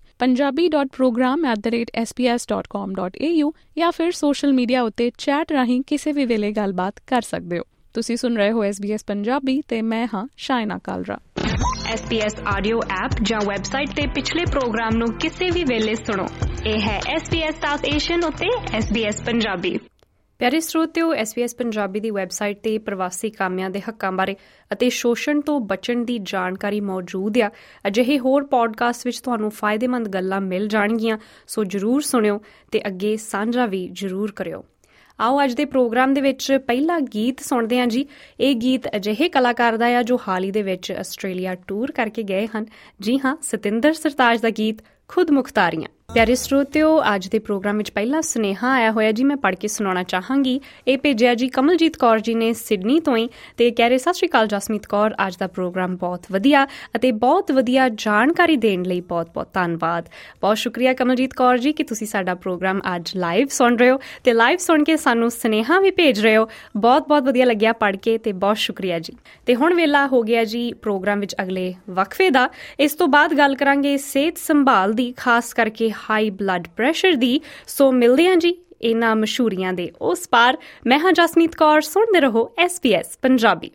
punjabi.program@sbs.com.au ਜਾਂ ਫਿਰ ਸੋਸ਼ਲ ਮੀਡੀਆ ਉੱਤੇ ਚੈਟ ਰਾਹੀਂ ਕਿਸੇ ਵੀ ਵੇਲੇ ਗੱਲਬਾਤ ਕਰ ਸਕਦੇ ਹੋ। ਤੁਸੀਂ ਸੁਣ ਰਹੇ ਹੋ SBS ਪੰਜਾਬੀ ਤੇ ਮੈਂ ਹਾਂ Shaina Kalra. SBS audio app ਜਾਂ ਵੈਬਸਾਈਟ ਤੇ ਪਿਛਲੇ ਪ੍ਰੋਗਰਾਮ ਨੂੰ ਕਿਸੇ ਵੀ ਵੇਲੇ ਸੁਣੋ। ਇਹ ਹੈ SBS ਸਾਊਥ ਏਸ਼ੀਅਨ ਉੱਤੇ SBS ਪੰਜਾਬੀ। ਪਿਆਰੇ ਸਰੋਤਿਓ, SBS ਪੰਜਾਬੀ ਦੀ ਵੈਬਸਾਈਟ ਤੇ ਪ੍ਰਵਾਸੀ ਕਾਮਿਆਂ ਦੇ ਹੱਕਾਂ ਬਾਰੇ ਅਤੇ ਸ਼ੋਸ਼ਣ ਤੋਂ ਬਚਣ ਦੀ ਜਾਣਕਾਰੀ ਮੌਜੂਦ ਆ। ਅਜਿਹੇ ਹੋਰ ਪੋਡਕਾਸਟ ਵਿੱਚ ਤੁਹਾਨੂੰ ਫਾਇਦੇਮੰਦ ਗੱਲਾਂ ਮਿਲ ਜਾਣਗੀਆਂ, ਸੋ ਜ਼ਰੂਰ ਸੁਣਿਓ ਤੇ ਅੱਗੇ ਸਾਂਝਾ ਵੀ ਜ਼ਰੂਰ ਕਰਿਓ। ਆਓ ਅੱਜ ਦੇ ਪ੍ਰੋਗਰਾਮ ਦੇ ਵਿੱਚ ਪਹਿਲਾ ਗੀਤ ਸੁਣਦੇ ਹਾਂ ਜੀ। ਇਹ ਗੀਤ ਅਜਿਹੇ ਕਲਾਕਾਰ ਦਾ ਆ ਜੋ ਹਾਲ ਹੀ ਦੇ ਵਿੱਚ ਆਸਟ੍ਰੇਲੀਆ ਟੂਰ ਕਰਕੇ ਗਏ ਹਨ। ਜੀ ਹਾਂ, ਸਤਿੰਦਰ ਸਰਤਾਜ ਦਾ ਗੀਤ ਖੁਦ ਮੁਖਤਾਰੀਆਂ। ਪਿਆਰੇ ਸਰੋਤਿਓ, ਅੱਜ ਦੇ ਪ੍ਰੋਗਰਾਮ ਵਿੱਚ ਪਹਿਲਾ ਸੁਨੇਹਾ ਆਇਆ ਹੋਇਆ ਜੀ, ਮੈਂ ਪੜ੍ਹ ਕੇ ਸੁਣਾਉਣਾ ਚਾਹਾਂਗੀ। ਇਹ ਭੇਜਿਆ ਜੀ ਕਮਲਜੀਤ ਕੌਰ ਜੀ ਨੇ ਸਿਡਨੀ ਤੋਂ ਹੀ, ਤੇ ਕਹਿ ਰਹੇ ਸਤਿ ਸ਼੍ਰੀ ਅਕਾਲ ਜਸਮੀਤ ਕੌਰ, ਅੱਜ ਦਾ ਪ੍ਰੋਗਰਾਮ ਬਹੁਤ ਵਧੀਆ ਅਤੇ ਬਹੁਤ ਵਧੀਆ ਜਾਣਕਾਰੀ ਦੇਣ ਲਈ ਬਹੁਤ ਬਹੁਤ ਧੰਨਵਾਦ। ਬਹੁਤ ਸ਼ੁਕਰੀਆ ਕਮਲਜੀਤ ਕੌਰ ਜੀ ਕਿ ਤੁਸੀਂ ਸਾਡਾ ਪ੍ਰੋਗਰਾਮ ਅੱਜ ਲਾਈਵ ਸੁਣ ਰਹੇ ਹੋ ਤੇ ਲਾਈਵ ਸੁਣ ਕੇ ਸਾਨੂੰ ਸੁਨੇਹਾ ਵੀ ਭੇਜ ਰਹੇ ਹੋ। ਬਹੁਤ ਬਹੁਤ ਵਧੀਆ ਲੱਗਿਆ ਪੜ੍ਹ ਕੇ ਤੇ ਬਹੁਤ ਸ਼ੁਕਰੀਆ ਜੀ। ਤੇ ਹੁਣ ਵੇਲਾ ਹੋ ਗਿਆ ਜੀ ਪ੍ਰੋਗਰਾਮ ਵਿੱਚ ਅਗਲੇ ਵਕਫੇ ਦਾ। ਇਸ ਤੋਂ ਬਾਅਦ ਗੱਲ ਕਰਾਂਗੇ ਸਿਹਤ ਸੰਭਾਲ ਦੀ, ਖਾਸ ਕਰਕੇ ਹਾਈ ਬਲੱਡ ਪ੍ਰੈਸ਼ਰ ਦੀ। ਸੋ ਮਿਲਦੇ ਹਾਂ ਜੀ ਇਹਨਾਂ ਮਸ਼ਹੂਰੀਆਂ ਦੇ ਉਸ ਪਾਰ। ਮੈਂ ਹਾਂ ਜਸਮੀਤ ਕੌਰ, ਸੁਣਦੇ ਰਹੋ SBS ਪੰਜਾਬੀ।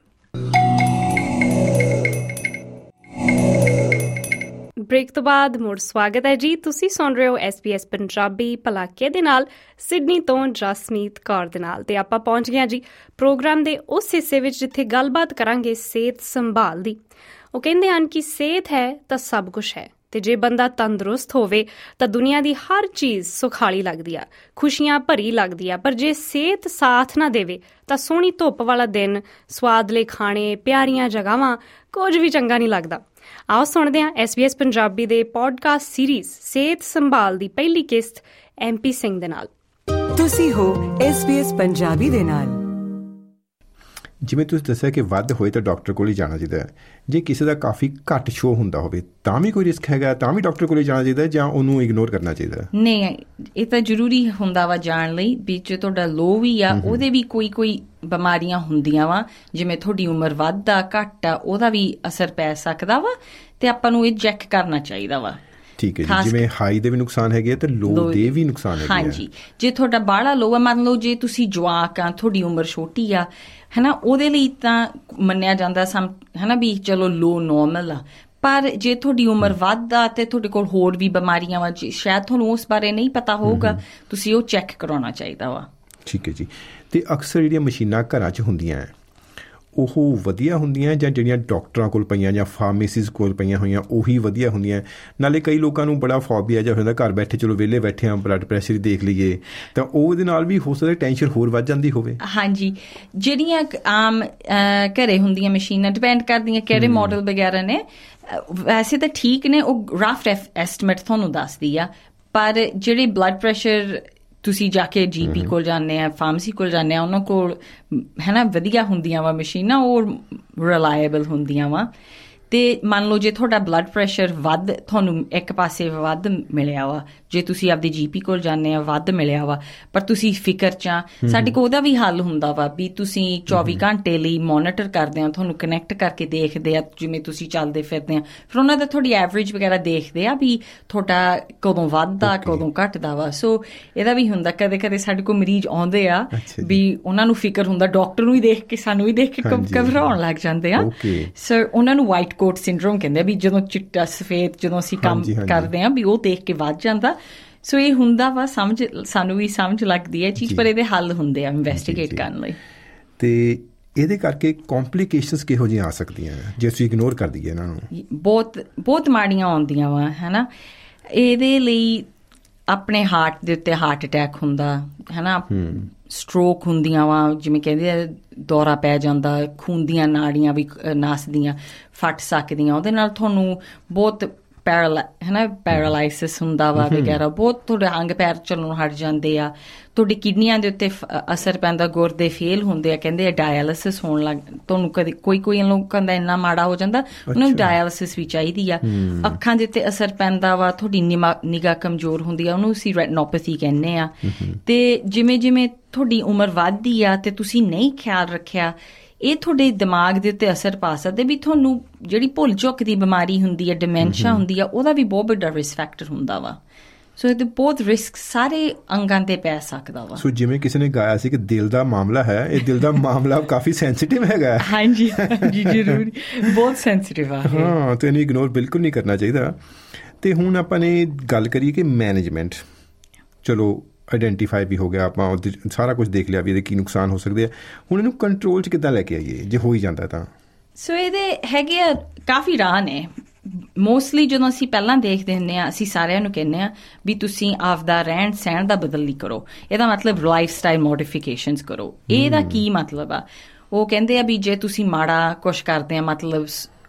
ਬ੍ਰੇਕ ਤੋਂ ਬਾਅਦ ਮੁੜ ਸਵਾਗਤ ਹੈ ਜੀ। ਤੁਸੀਂ ਸੁਣ ਰਹੇ ਹੋ SBS ਪੰਜਾਬੀ ਭਲਾਕੇ ਦੇ ਨਾਲ, ਸਿਡਨੀ ਤੋਂ ਜਸਮੀਤ ਕੌਰ ਦੇ ਨਾਲ। ਤੇ ਆਪਾਂ ਪਹੁੰਚ ਗਏ ਹਾਂ ਜੀ ਪ੍ਰੋਗਰਾਮ ਦੇ ਉਸ ਹਿੱਸੇ ਵਿੱਚ ਜਿੱਥੇ ਗੱਲਬਾਤ ਕਰਾਂਗੇ ਸਿਹਤ ਸੰਭਾਲ ਦੀ। ਉਹ ਕਹਿੰਦੇ ਹਨ ਕਿ ਸਿਹਤ ਹੈ ਤਾਂ ਸਭ ਕੁਛ ਹੈ, ਤੇ ਜੇ ਬੰਦਾ ਤੰਦਰੁਸਤ ਹੋਵੇ ਤਾਂ ਦੁਨੀਆ ਦੀ ਹਰ ਚੀਜ਼ ਸੁਖਾਲੀ ਲੱਗਦੀ ਆ, ਖੁਸ਼ੀਆਂ ਭਰੀ ਲੱਗਦੀ ਆ। ਪਰ ਜੇ ਸਿਹਤ ਸਾਥ ਨਾ ਦੇਵੇ ਤਾਂ ਸੋਹਣੀ ਧੁੱਪ ਵਾਲਾ ਦਿਨ, ਸਵਾਦਲੇ ਖਾਣੇ, ਪਿਆਰੀਆਂ ਜਗ੍ਹਾਵਾਂ, ਕੁਝ ਵੀ ਚੰਗਾ ਨਹੀਂ ਲੱਗਦਾ। ਆਓ ਸੁਣਦੇ ਹਾਂ SBS ਪੰਜਾਬੀ ਦੇ ਪੋਡਕਾਸਟ ਸੀਰੀਜ਼ ਸਿਹਤ ਸੰਭਾਲ ਦੀ ਪਹਿਲੀ ਕਿਸ਼ਤ MP ਸਿੰਘ ਦੇ ਨਾਲ। ਤੁਸੀਂ ਹੋ SBS ਪੰਜਾਬੀ ਦੇ ਨਾਲ। ਜਿਵੇਂ ਤੁਸੀਂ ਦੱਸਿਆ ਕਿ ਵੱਧ ਹੋਏ ਤਾਂ ਡਾਕਟਰ ਕੋਲ ਹੀ ਜਾਣਾ ਚਾਹੀਦਾ ਹੈ। ਜੇ ਕਿਸੇ ਦਾ ਕਾਫੀ ਘੱਟ ਸ਼ੋਅ ਹੁੰਦਾ ਹੋਵੇ ਤਾਂ ਵੀ ਕੋਈ ਰਿਸਕ ਹੈਗਾ, ਤਾਂ ਵੀ ਡਾਕਟਰ ਕੋਲ ਹੀ ਜਾਣਾ ਚਾਹੀਦਾ ਜਾਂ ਉਹਨੂੰ ਇਗਨੋਰ ਕਰਨਾ ਚਾਹੀਦਾ? ਨਹੀਂ, ਇਹ ਤਾਂ ਜ਼ਰੂਰੀ ਹੁੰਦਾ ਵਾ ਜਾਣ ਲਈ। ਵੀ ਜੇ ਤੁਹਾਡਾ ਲੋ ਵੀ ਆ, ਉਹਦੇ ਵੀ ਕੋਈ ਬਿਮਾਰੀਆਂ ਹੁੰਦੀਆਂ ਵਾ, ਜਿਵੇਂ ਤੁਹਾਡੀ ਉਮਰ ਵੱਧ ਆ ਘੱਟ ਆ, ਉਹਦਾ ਵੀ ਅਸਰ ਪੈ ਸਕਦਾ ਵਾ, ਤੇ ਆਪਾਂ ਨੂੰ ਇਹ ਚੈੱਕ ਕਰਨਾ ਚਾਹੀਦਾ ਵਾ। ਠੀਕ ਹੈ ਜੀ, ਜਿਵੇਂ ਹਾਈ ਦੇ ਵੀ ਨੁਕਸਾਨ ਹੈਗੇ ਆ ਤੇ ਲੋ ਦੇ ਵੀ ਨੁਕਸਾਨ ਹੈਗੇ ਆ। ਹਾਂਜੀ, ਜੇ ਤੁਹਾਡਾ ਬਾਹਲਾ ਲੋ ਆ, ਮੰਨ ਲਓ ਜੇ ਤੁਸੀਂ ਜਵਾਕ ਆ, ਤੁਹਾਡੀ ਉਮਰ ਛੋਟੀ ਆ, ਹਨਾ, ਉਹਦੇ ਲਈ ਤਾਂ ਮੰਨਿਆ ਜਾਂਦਾ ਹਨਾ ਵੀ ਚਲੋ ਲੋ ਨੋਰਮਲ ਆ। ਪਰ ਜੇ ਤੁਹਾਡੀ ਉਮਰ ਵੱਧ ਆ ਤੇ ਤੁਹਾਡੇ ਕੋਲ ਹੋਰ ਵੀ ਬਿਮਾਰੀਆਂ ਵਾ, ਸ਼ਾਇਦ ਤੁਹਾਨੂੰ ਉਸ ਬਾਰੇ ਨਹੀਂ ਪਤਾ ਹੋਊਗਾ, ਤੁਸੀਂ ਉਹ ਚੈੱਕ ਕਰਾਉਣਾ ਚਾਹੀਦਾ ਵਾ। ਠੀਕ ਹੈ ਜੀ। ਅਤੇ ਅਕਸਰ ਜਿਹੜੀਆਂ ਮਸ਼ੀਨਾਂ ਘਰਾਂ 'ਚ ਹੁੰਦੀਆਂ ਉਹ ਵਧੀਆ ਹੁੰਦੀਆਂ ਜਾਂ ਜਿਹੜੀਆਂ ਡਾਕਟਰਾਂ ਕੋਲ ਪਈਆਂ ਜਾਂ ਫਾਰਮੇਸੀਜ਼ ਕੋਲ ਪਈਆਂ ਹੋਈਆਂ ਉਹੀ ਵਧੀਆ ਹੁੰਦੀਆਂ? ਨਾਲੇ ਕਈ ਲੋਕਾਂ ਨੂੰ ਬੜਾ ਫੋਬੀਆ ਜਿਹਾ ਹੁੰਦਾ, ਘਰ ਬੈਠੇ ਚਲੋ ਵਿਹਲੇ ਬੈਠੇ ਹਾਂ ਬਲੱਡ ਪ੍ਰੈਸ਼ਰ ਹੀ ਦੇਖ ਲਈਏ, ਤਾਂ ਉਹਦੇ ਨਾਲ ਵੀ ਹੋ ਸਕਦਾ ਟੈਨਸ਼ਨ ਹੋਰ ਵੱਧ ਜਾਂਦੀ ਹੋਵੇ। ਹਾਂਜੀ, ਜਿਹੜੀਆਂ ਆਮ ਘਰੇ ਹੁੰਦੀਆਂ ਮਸ਼ੀਨਾਂ ਡਿਪੈਂਡ ਕਰਦੀਆਂ ਕਿਹੜੇ ਮਾਡਲ ਵਗੈਰਾ ਨੇ। ਵੈਸੇ ਤਾਂ ਠੀਕ ਨੇ, ਉਹ ਰਫ ਐਸਟੀਮੇਟ ਤੁਹਾਨੂੰ ਦੱਸਦੀ ਆ, ਪਰ ਜਿਹੜੇ ਬਲੱਡ ਪ੍ਰੈਸ਼ਰ ਤੁਸੀਂ ਜਾ ਕੇ GP ਕੋਲ ਜਾਂਦੇ ਆ, ਫਾਰਮੇਸੀ ਕੋਲ ਜਾਂਦੇ ਆ, ਉਹਨਾਂ ਕੋਲ ਹੈ ਨਾ ਵਧੀਆ ਹੁੰਦੀਆਂ ਵਾ ਮਸ਼ੀਨਾਂ, ਉਹ ਰਿਲਾਇਬਲ ਹੁੰਦੀਆਂ ਵਾ। ਅਤੇ ਮੰਨ ਲਓ ਜੇ ਤੁਹਾਡਾ ਬਲੱਡ ਪ੍ਰੈਸ਼ਰ ਵੱਧ, ਤੁਹਾਨੂੰ ਇੱਕ ਪਾਸੇ ਵੱਧ ਮਿਲਿਆ ਵਾ, ਜੇ ਤੁਸੀਂ ਆਪਦੀ GP ਕੋਲ ਜਾਂਦੇ ਆ ਵੱਧ ਮਿਲਿਆ ਵਾ, ਪਰ ਤੁਸੀਂ ਫਿਕਰ 'ਚ ਆ, ਸਾਡੇ ਕੋਲ ਉਹਦਾ ਵੀ ਹੱਲ ਹੁੰਦਾ ਵਾ ਵੀ ਤੁਸੀਂ 24 ਘੰਟੇ ਲਈ ਮੋਨੀਟਰ ਕਰਦੇ ਆ, ਤੁਹਾਨੂੰ ਕਨੈਕਟ ਕਰਕੇ ਦੇਖਦੇ ਆ ਜਿਵੇਂ ਤੁਸੀਂ ਚੱਲਦੇ ਫਿਰਦੇ ਆ, ਫਿਰ ਉਹਨਾਂ ਦਾ ਤੁਹਾਡੀ ਐਵਰੇਜ ਵਗੈਰਾ ਦੇਖਦੇ ਆ ਵੀ ਤੁਹਾਡਾ ਕਦੋਂ ਵੱਧਦਾ ਕਦੋਂ ਘੱਟਦਾ ਵਾ। ਸੋ ਇਹਦਾ ਵੀ ਹੁੰਦਾ, ਕਦੇ ਕਦੇ ਸਾਡੇ ਕੋਲ ਮਰੀਜ਼ ਆਉਂਦੇ ਆ ਵੀ ਉਹਨਾਂ ਨੂੰ ਫਿਕਰ ਹੁੰਦਾ, ਡਾਕਟਰ ਨੂੰ ਵੀ ਦੇਖ ਕੇ ਸਾਨੂੰ ਵੀ ਦੇਖ ਕੇ ਘਬਰਾਉਣ ਲੱਗ ਜਾਂਦੇ ਆ। ਸੋ ਉਹਨਾਂ ਨੂੰ ਵਾਈਟ ਕੋਟ ਸਿੰਡਰੋਮ ਕਹਿੰਦੇ ਆ ਵੀ ਜਦੋਂ ਚਿੱਟਾ ਸਫੇਦ ਜਦੋਂ ਅਸੀਂ ਕੰਮ ਕਰਦੇ ਆ ਵੀ ਉਹ ਦੇਖ ਕੇ ਵੱਧ ਜਾਂਦਾ। ਸੋ ਇਹ ਹੁੰਦਾ ਵਾ, ਸਮਝ ਸਾਨੂੰ ਵੀ ਸਮਝ ਲੱਗਦੀ ਹੈ ਚੀਜ਼, ਪਰ ਇਹਦੇ ਹੱਲ ਹੁੰਦੇ ਆ ਇਨਵੈਸਟੀਗੇਟ ਕਰਨ ਲਈ। ਤੇ ਇਹਦੇ ਕਰਕੇ ਕੰਪਲੀਕੇਸ਼ਨਸ ਕਿਹੋ ਜਿਹੀਆਂ ਆ ਸਕਦੀਆਂ ਜੇ ਅਸੀਂ ਇਗਨੋਰ ਕਰ ਦਈਏ ਇਹਨਾਂ ਨੂੰ? ਬਹੁਤ ਮਾੜੀਆਂ ਆਉਂਦੀਆਂ ਵਾ, ਹੈ ਨਾ। ਇਹਦੇ ਲਈ ਆਪਣੇ ਹਾਰਟ ਦੇ ਉੱਤੇ ਹਾਰਟ ਅਟੈਕ ਹੁੰਦਾ, ਹੈ ਨਾ, ਸਟ੍ਰੋਕ ਹੁੰਦੀਆਂ ਵਾ, ਜਿਵੇਂ ਕਹਿੰਦੇ ਆ ਦੌਰਾ ਪੈ ਜਾਂਦਾ, ਖੂਨ ਦੀਆਂ ਨਾੜੀਆਂ ਵੀ ਨਸ ਦੀਆਂ ਫਟ ਸਕਦੀਆਂ, ਉਹਦੇ ਨਾਲ ਤੁਹਾਨੂੰ ਬਹੁਤ ਪੈਰਾਲਾਈਸਿਸ ਹੁੰਦਾ ਵਾ ਵਗੈਰਾ, ਬਹੁਤ ਤੁਹਾਡੇ ਅੰਗ ਪੈਰ ਚੱਲਣੋਂ ਹਟ ਜਾਂਦੇ ਆ, ਤੁਹਾਡੀ ਕਿਡਨੀਆਂ ਦੇ ਉੱਤੇ ਅਸਰ ਪੈਂਦਾ, ਗੁਰਦੇ ਫੇਲ ਹੁੰਦੇ ਆ, ਕਹਿੰਦੇ ਆ ਡਾਇਲਿਸਿਸ ਹੋਣ ਲੱਗ, ਤੁਹਾਨੂੰ ਕਦੇ ਕੋਈ ਲੋਕਾਂ ਦਾ ਇੰਨਾ ਮਾੜਾ ਹੋ ਜਾਂਦਾ ਉਹਨਾਂ ਨੂੰ ਡਾਇਲਿਸਿਸ ਵੀ ਚਾਹੀਦੀ ਆ। ਅੱਖਾਂ ਦੇ ਉੱਤੇ ਅਸਰ ਪੈਂਦਾ ਵਾ, ਤੁਹਾਡੀ ਨਿਗਾਹ ਕਮਜ਼ੋਰ ਹੁੰਦੀ ਆ, ਉਹਨੂੰ ਅਸੀਂ ਰੈਟਨੋਪੈਥੀ ਕਹਿੰਦੇ ਆ। ਤੇ ਜਿਵੇਂ ਜਿਵੇਂ ਤੁਹਾਡੀ ਉਮਰ ਵੱਧਦੀ ਆ ਤੇ ਤੁਸੀਂ ਨਹੀਂ ਖਿਆਲ ਰੱਖਿਆ, ਇਹ ਤੁਹਾਡੇ ਦਿਮਾਗ ਦੇ ਉੱਤੇ ਅਸਰ ਪਾ ਸਕਦੇ ਵੀ ਤੁਹਾਨੂੰ ਜਿਹੜੀ ਭੁੱਲ ਚੁੱਕ ਦੀ ਬਿਮਾਰੀ ਹੁੰਦੀ ਹੈ, ਡਿਮੈਂਸ਼ੀਆ ਹੁੰਦੀ ਆ, ਉਹਦਾ ਵੀ ਬਹੁਤ ਵੱਡਾ ਰਿਸਕ ਫੈਕਟਰ ਹੁੰਦਾ ਵਾ। ਸੋ ਇਹਦੇ ਬਹੁਤ ਰਿਸਕ ਸਾਰੇ ਅੰਗਾਂ ਤੇ ਪੈ ਸਕਦਾ ਵਾ। ਸੋ ਜਿਵੇਂ ਕਿਸੇ ਨੇ ਗਾਇਆ ਸੀ ਕਿ ਦਿਲ ਦਾ ਮਾਮਲਾ ਹੈ, ਇਹ ਦਿਲ ਦਾ ਮਾਮਲਾ ਕਾਫੀ ਸੈਂਸਿਟਿਵ ਹੈਗਾ। ਹਾਂਜੀ ਹਾਂਜੀ, ਜ਼ਰੂਰ, ਬਹੁਤ ਸੈਂਸਿਟਿਵ ਆ। ਹਾਂ, ਤੇ ਇਹਨੂੰ ਇਗਨੋਰ ਬਿਲਕੁਲ ਨਹੀਂ ਕਰਨਾ ਚਾਹੀਦਾ। ਤੇ ਹੁਣ ਆਪਾਂ ਨੇ ਗੱਲ ਕਰੀਏ ਕਿ ਮੈਨੇਜਮੈਂਟ, ਚਲੋ ਆਈਡੈਂਟੀਫਾਈ ਵੀ ਹੋ ਗਿਆ, ਆਪਾਂ ਉਹਦੇ ਸਾਰਾ ਕੁਝ ਦੇਖ ਲਿਆ ਵੀ ਇਹਦੇ ਕੀ ਨੁਕਸਾਨ ਹੋ ਸਕਦੇ ਆ, ਹੁਣ ਇਹਨੂੰ ਕੰਟਰੋਲ 'ਚ ਕਿੱਦਾਂ ਲੈ ਕੇ ਆਈਏ ਜੇ ਹੋ ਹੀ ਜਾਂਦਾ ਤਾਂ? ਸੋ ਇਹਦੇ ਹੈਗੇ ਆ ਕਾਫੀ ਰਾਹ ਨੇ। ਮੋਸਟਲੀ ਜਦੋਂ ਅਸੀਂ ਪਹਿਲਾਂ ਦੇਖਦੇ ਹੁੰਦੇ ਹਾਂ, ਅਸੀਂ ਸਾਰਿਆਂ ਨੂੰ ਕਹਿੰਦੇ ਹਾਂ ਵੀ ਤੁਸੀਂ ਆਪਦਾ ਰਹਿਣ ਸਹਿਣ ਦਾ ਬਦਲੀ ਕਰੋ, ਇਹਦਾ ਮਤਲਬ ਲਾਈਫ ਸਟਾਈਲ ਮੋਡੀਫਿਕੇਸ਼ਨਸ ਕਰੋ। ਇਹਦਾ ਕੀ ਮਤਲਬ ਆ? ਉਹ ਕਹਿੰਦੇ ਆ ਵੀ ਜੇ ਤੁਸੀਂ ਮਾੜਾ ਕੁਛ ਕਰਦੇ ਆ, ਮਤਲਬ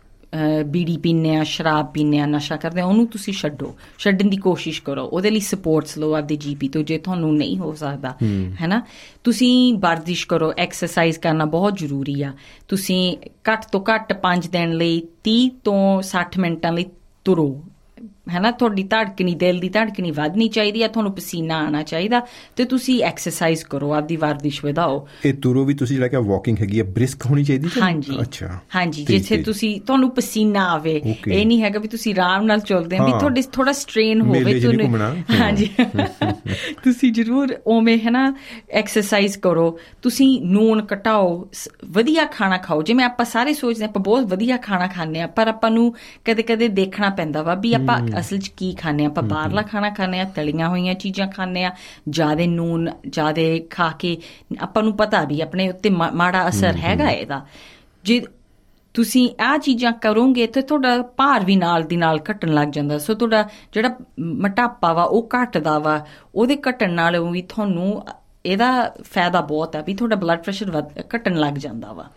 ਬੀੜੀ ਪੀਂਦੇ ਆ, ਸ਼ਰਾਬ ਪੀਂਦੇ ਆ, ਨਸ਼ਾ ਕਰਦੇ ਆ, ਉਹਨੂੰ ਤੁਸੀਂ ਛੱਡਣ ਦੀ ਕੋਸ਼ਿਸ਼ ਕਰੋ, ਉਹਦੇ ਲਈ ਸਪੋਰਟਸ ਲਓ ਆਪਦੇ GP ਤੋਂ ਜੇ ਤੁਹਾਨੂੰ ਨਹੀਂ ਹੋ ਸਕਦਾ, ਹੈ ਨਾ। ਤੁਸੀਂ ਵਰਜਿਸ਼ ਕਰੋ, ਐਕਸਰਸਾਈਜ਼ ਕਰਨਾ ਬਹੁਤ ਜ਼ਰੂਰੀ ਆ। ਤੁਸੀਂ ਘੱਟ ਤੋਂ ਘੱਟ 5 ਦਿਨ ਲਈ 30 ਤੋਂ 60 ਮਿੰਟਾਂ ਲਈ ਤੁਰੋ, ਹੈ ਨਾ। ਤੁਹਾਡੀ ਧੜਕਣੀ, ਦਿਲ ਦੀ ਧੜਕਣੀ ਵਧਣੀ ਚਾਹੀਦੀ ਆ, ਤੁਹਾਨੂੰ ਪਸੀਨਾ ਆਉਣਾ ਚਾਹੀਦਾ, ਤੇ ਤੁਸੀਂ ਐਕਸਰਸਾਈਜ਼ ਕਰੋ, ਆਪਦੀ ਵਰਜਿਸ਼ ਵਧਾਓ। ਇਹ ਤੁਰੋ ਵੀ ਤੁਸੀਂ ਜਿਹੜਾ ਕਿ ਵਾਕਿੰਗ ਹੈਗੀ ਆ, ਬ੍ਰਿਸਕ ਹੋਣੀ ਚਾਹੀਦੀ? ਹਾਂਜੀ, ਅੱਛਾ, ਹਾਂਜੀ, ਜਿੱਥੇ ਤੁਸੀਂ ਤੁਹਾਨੂੰ ਪਸੀਨਾ ਆਵੇ, ਇਹ ਨਹੀਂ ਹੈਗਾ ਵੀ ਤੁਸੀਂ ਆਰਾਮ ਨਾਲ ਚੱਲਦੇ ਆ, ਵੀ ਤੁਹਾਡੇ ਥੋੜਾ ਸਟ੍ਰੇਨ ਹੋਵੇ ਤੁਹਾਨੂੰ। ਹਾਂਜੀ, ਤੁਸੀਂ ਜ਼ਰੂਰ ਉਵੇਂ, ਹੈ ਨਾ, ਐਕਸਰਸਾਈਜ਼ ਕਰੋ। ਤੁਸੀਂ ਨੂਣ ਘਟਾਓ, ਵਧੀਆ ਖਾਣਾ ਖਾਓ। ਜਿਵੇਂ ਆਪਾਂ ਸਾਰੇ ਸੋਚਦੇ ਆਪਾਂ ਬਹੁਤ ਵਧੀਆ ਖਾਣਾ ਖਾਂਦੇ ਆ, ਪਰ ਆਪਾਂ ਨੂੰ ਕਦੇ ਕਦੇ ਦੇਖਣਾ ਪੈਂਦਾ ਵਾ ਵੀ ਆਪਾਂ ਅਸਲ 'ਚ ਕੀ ਖਾਂਦੇ ਆ। ਆਪਾਂ ਬਾਹਰਲਾ ਖਾਣਾ ਖਾਂਦੇ ਆ, ਤਲੀਆਂ ਹੋਈਆਂ ਚੀਜ਼ਾਂ ਖਾਂਦੇ ਆ, ਜ਼ਿਆਦਾ ਨੂਨ ਜ਼ਿਆਦਾ ਖਾ ਕੇ ਆਪਾਂ ਨੂੰ ਪਤਾ ਵੀ ਆਪਣੇ ਉੱਤੇ ਮਾੜਾ ਅਸਰ ਹੈਗਾ ਇਹਦਾ। ਜੇ ਤੁਸੀਂ ਆਹ ਚੀਜ਼ਾਂ ਕਰੋਗੇ ਤਾਂ ਤੁਹਾਡਾ ਭਾਰ ਵੀ ਨਾਲ ਦੀ ਨਾਲ ਘਟਣ ਲੱਗ ਜਾਂਦਾ। ਸੋ ਤੁਹਾਡਾ ਜਿਹੜਾ ਮੋਟਾਪਾ ਵਾ ਉਹ ਘਟਦਾ ਵਾ, ਉਹਦੇ ਘਟਣ ਨਾਲ ਵੀ ਤੁਹਾਨੂੰ ਇਹਦਾ ਫਾਇਦਾ ਬਹੁਤ ਆ ਵੀ ਤੁਹਾਡਾ ਬਲੱਡ ਪ੍ਰੈਸ਼ਰ ਘਟਣ ਲੱਗ ਜਾਂਦਾ ਵਾ।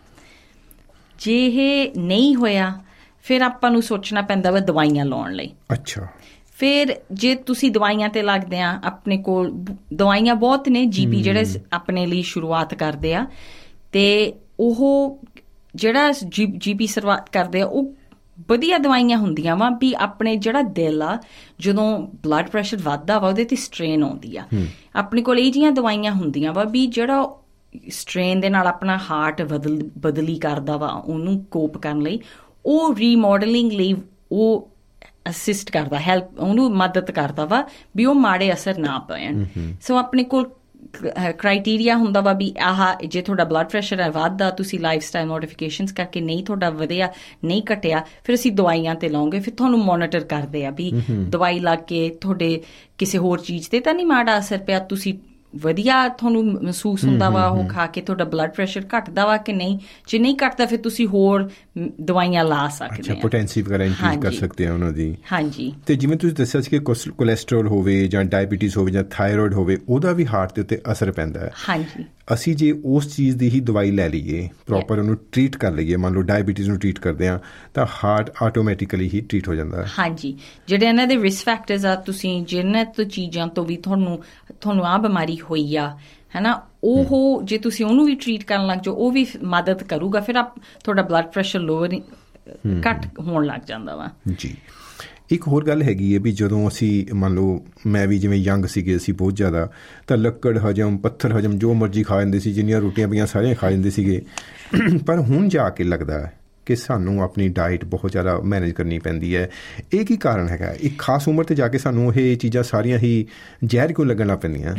ਜੇ ਇਹ ਨਹੀਂ ਹੋਇਆ ਫਿਰ ਆਪਾਂ ਨੂੰ ਸੋਚਣਾ ਪੈਂਦਾ ਵਾ ਦਵਾਈਆਂ ਲਾਉਣ ਲਈ। ਅੱਛਾ, ਫਿਰ ਜੇ ਤੁਸੀਂ ਦਵਾਈਆਂ ਤੇ ਲੱਗਦੇ ਆ, ਆਪਣੇ ਕੋਲ ਦਵਾਈਆਂ ਬਹੁਤ ਨੇ, GP ਜਿਹੜੇ ਆਪਣੇ ਲਈ ਸ਼ੁਰੂਆਤ ਕਰਦੇ ਆ, ਤੇ ਉਹ ਜਿਹੜਾ GP ਸ਼ੁਰੂਆਤ ਕਰਦੇ ਆ ਉਹ ਵਧੀਆ ਦਵਾਈਆਂ ਹੁੰਦੀਆਂ ਵਾ ਵੀ ਆਪਣੇ ਜਿਹੜਾ ਦਿਲ ਆ, ਜਦੋਂ ਬਲੱਡ ਪ੍ਰੈਸ਼ਰ ਵੱਧਦਾ ਵਾ ਉਹਦੇ ਤੇ ਸਟ੍ਰੇਨ ਆਉਂਦੀ ਆ, ਆਪਣੇ ਕੋਲ ਇਹ ਜਿਹੀਆਂ ਦਵਾਈਆਂ ਹੁੰਦੀਆਂ ਵਾ ਵੀ ਜਿਹੜਾ ਸਟ੍ਰੇਨ ਦੇ ਨਾਲ ਆਪਣਾ ਹਾਰਟ ਬਦਲੀ ਕਰਦਾ ਵਾ, ਉਹਨੂੰ ਕੋਪ ਕਰਨ ਲਈ, ਉਹ ਰੀਮੋਡਲਿੰਗ ਲਈ ਉਹ ਅਸਿਸਟ ਕਰਦਾ, ਹੈਲਪ, ਉਹਨੂੰ ਮਦਦ ਕਰਦਾ ਵਾ ਵੀ ਉਹ ਮਾੜੇ ਅਸਰ ਨਾ ਪੈਣ। ਸੋ ਆਪਣੇ ਕੋਲ ਕ੍ਰਾਈਟੀਰੀਆ ਹੁੰਦਾ ਵਾ ਵੀ ਆਹ ਜੇ ਤੁਹਾਡਾ ਬਲੱਡ ਪ੍ਰੈਸ਼ਰ ਹੈ ਵੱਧਦਾ, ਤੁਸੀਂ ਲਾਈਫ ਸਟਾਈਲ ਮੋਡੀਫਿਕੇਸ਼ਨਸ ਕਰਕੇ ਨਹੀਂ ਤੁਹਾਡਾ ਵਧਿਆ, ਨਹੀਂ ਘਟਿਆ, ਫਿਰ ਅਸੀਂ ਦਵਾਈਆਂ ਤੇ ਲਾਉਂਗੇ। ਫਿਰ ਤੁਹਾਨੂੰ ਮੋਨੀਟਰ ਕਰਦੇ ਆ ਵੀ ਦਵਾਈ ਲੱਗ ਕੇ ਤੁਹਾਡੇ ਕਿਸੇ ਹੋਰ ਚੀਜ਼ ਤੇ ਤਾਂ ਨਹੀਂ ਮਾੜਾ ਅਸਰ ਪਿਆ, ਤੁਸੀਂ ਵਧੀਆ ਤੁਹਾਨੂੰ ਮਹਿਸੂਸ ਹੁੰਦਾ ਵਾ ਉਹ ਖਾ ਕੇ, ਤੁਹਾਡਾ ਬਲੱਡ ਪ੍ਰੈਸ਼ਰ ਘਟਦਾ ਵਾ ਕਿ ਨਹੀਂ, ਜੇ ਨਹੀਂ ਘਟਦਾ ਫਿਰ ਤੁਸੀਂ ਹੋਰ ਦਵਾਈਆਂ ਲਾ ਸਕਦੇ ਆ। ਪੋਟੈਂਸੀ ਵਗੈਰਾ ਇੰਕਰੀਜ਼ ਕਰ ਸਕਦੇ ਆ ਉਹਨਾਂ ਦੀ। ਹਾਂਜੀ। ਤੇ ਜਿਵੇਂ ਤੁਸੀਂ ਦੱਸਿਆ ਸੀ ਕਿ ਕੋਲੈਸਟਰੋਲ ਹੋਵੇ ਜਾਂ ਡਾਇਬੀਟੀਜ਼ ਹੋਵੇ ਜਾਂ ਥਾਇਰੋਇਡ ਹੋਵੇ, ਉਹਦਾ ਵੀ ਹਾਰਟ ਦੇ ਉੱਤੇ ਅਸਰ ਪੈਂਦਾ ਹੈ। ਹਾਂਜੀ। ਅਸੀਂ ਜੇ ਉਸ ਚੀਜ਼ ਦੀ ਹੀ ਦਵਾਈ ਲੈ ਲਈਏ, ਪ੍ਰੋਪਰ ਉਹਨੂੰ ਟਰੀਟ ਕਰ ਲਈਏ, ਮੰਨ ਲਓ ਡਾਇਬੀਟੀਜ਼ ਨੂੰ ਟਰੀਟ ਕਰਦੇ ਹਾਂ ਤਾਂ ਹਾਰਟ ਆਟੋਮੈਟਿਕਲੀ ਹੀ ਟਰੀਟ ਹੋ ਜਾਂਦਾ ਹੈ। ਹਾਂਜੀ। ਜਿਹੜੇ ਇਹਨਾਂ ਦੇ ਰਿਸਕ ਫੈਕਟਰਸ ਆ, ਤੁਸੀਂ ਜਿਹਨਾਂ ਤੋਂ ਚੀਜ਼ਾਂ ਤੋਂ ਵੀ ਤੁਹਾਨੂੰ ਆਹ ਬਿਮਾਰੀ ਹੋਈ ਆ ਹੈ ਨਾ, ਉਹ ਜੇ ਤੁਸੀਂ ਉਹਨੂੰ ਵੀ ਟਰੀਟ ਕਰਨ ਲੱਗ ਜਾਓ ਉਹ ਵੀ ਮਦਦ ਕਰੂਗਾ, ਫਿਰ ਤੁਹਾਡਾ ਬਲੱਡ ਪ੍ਰੈਸ਼ਰ ਲੋਅਰ ਘੱਟ ਹੋਣ ਲੱਗ ਜਾਂਦਾ ਵਾ। ਜੀ। ਇੱਕ ਹੋਰ ਗੱਲ ਹੈਗੀ ਹੈ ਵੀ ਜਦੋਂ ਅਸੀਂ ਮੰਨ ਲਓ ਮੈਂ ਵੀ ਜਿਵੇਂ ਯੰਗ ਸੀਗੇ ਅਸੀਂ ਬਹੁਤ ਜ਼ਿਆਦਾ, ਤਾਂ ਲੱਕੜ ਹਜਮ, ਪੱਥਰ ਹਜਮ ਜੋ ਮਰਜ਼ੀ ਖਾ ਜਾਂਦੇ ਸੀ, ਜਿੰਨੀਆਂ ਰੋਟੀਆਂ ਪਈਆਂ ਸਾਰੀਆਂ ਖਾ ਜਾਂਦੇ ਸੀਗੇ। ਪਰ ਹੁਣ ਜਾ ਕੇ ਲੱਗਦਾ ਹੈ ਕਿ ਸਾਨੂੰ ਆਪਣੀ ਡਾਈਟ ਬਹੁਤ ਜ਼ਿਆਦਾ ਮੈਨੇਜ ਕਰਨੀ ਪੈਂਦੀ ਹੈ। ਇਹ ਕੀ ਕਾਰਨ ਹੈਗਾ? ਇੱਕ ਖਾਸ ਉਮਰ 'ਤੇ ਜਾ ਕੇ ਸਾਨੂੰ ਇਹ ਚੀਜ਼ਾਂ ਸਾਰੀਆਂ ਹੀ ਜ਼ਹਿਰ ਕਿਉਂ ਲੱਗਣ ਲੱਗ ਪੈਂਦੀਆਂ?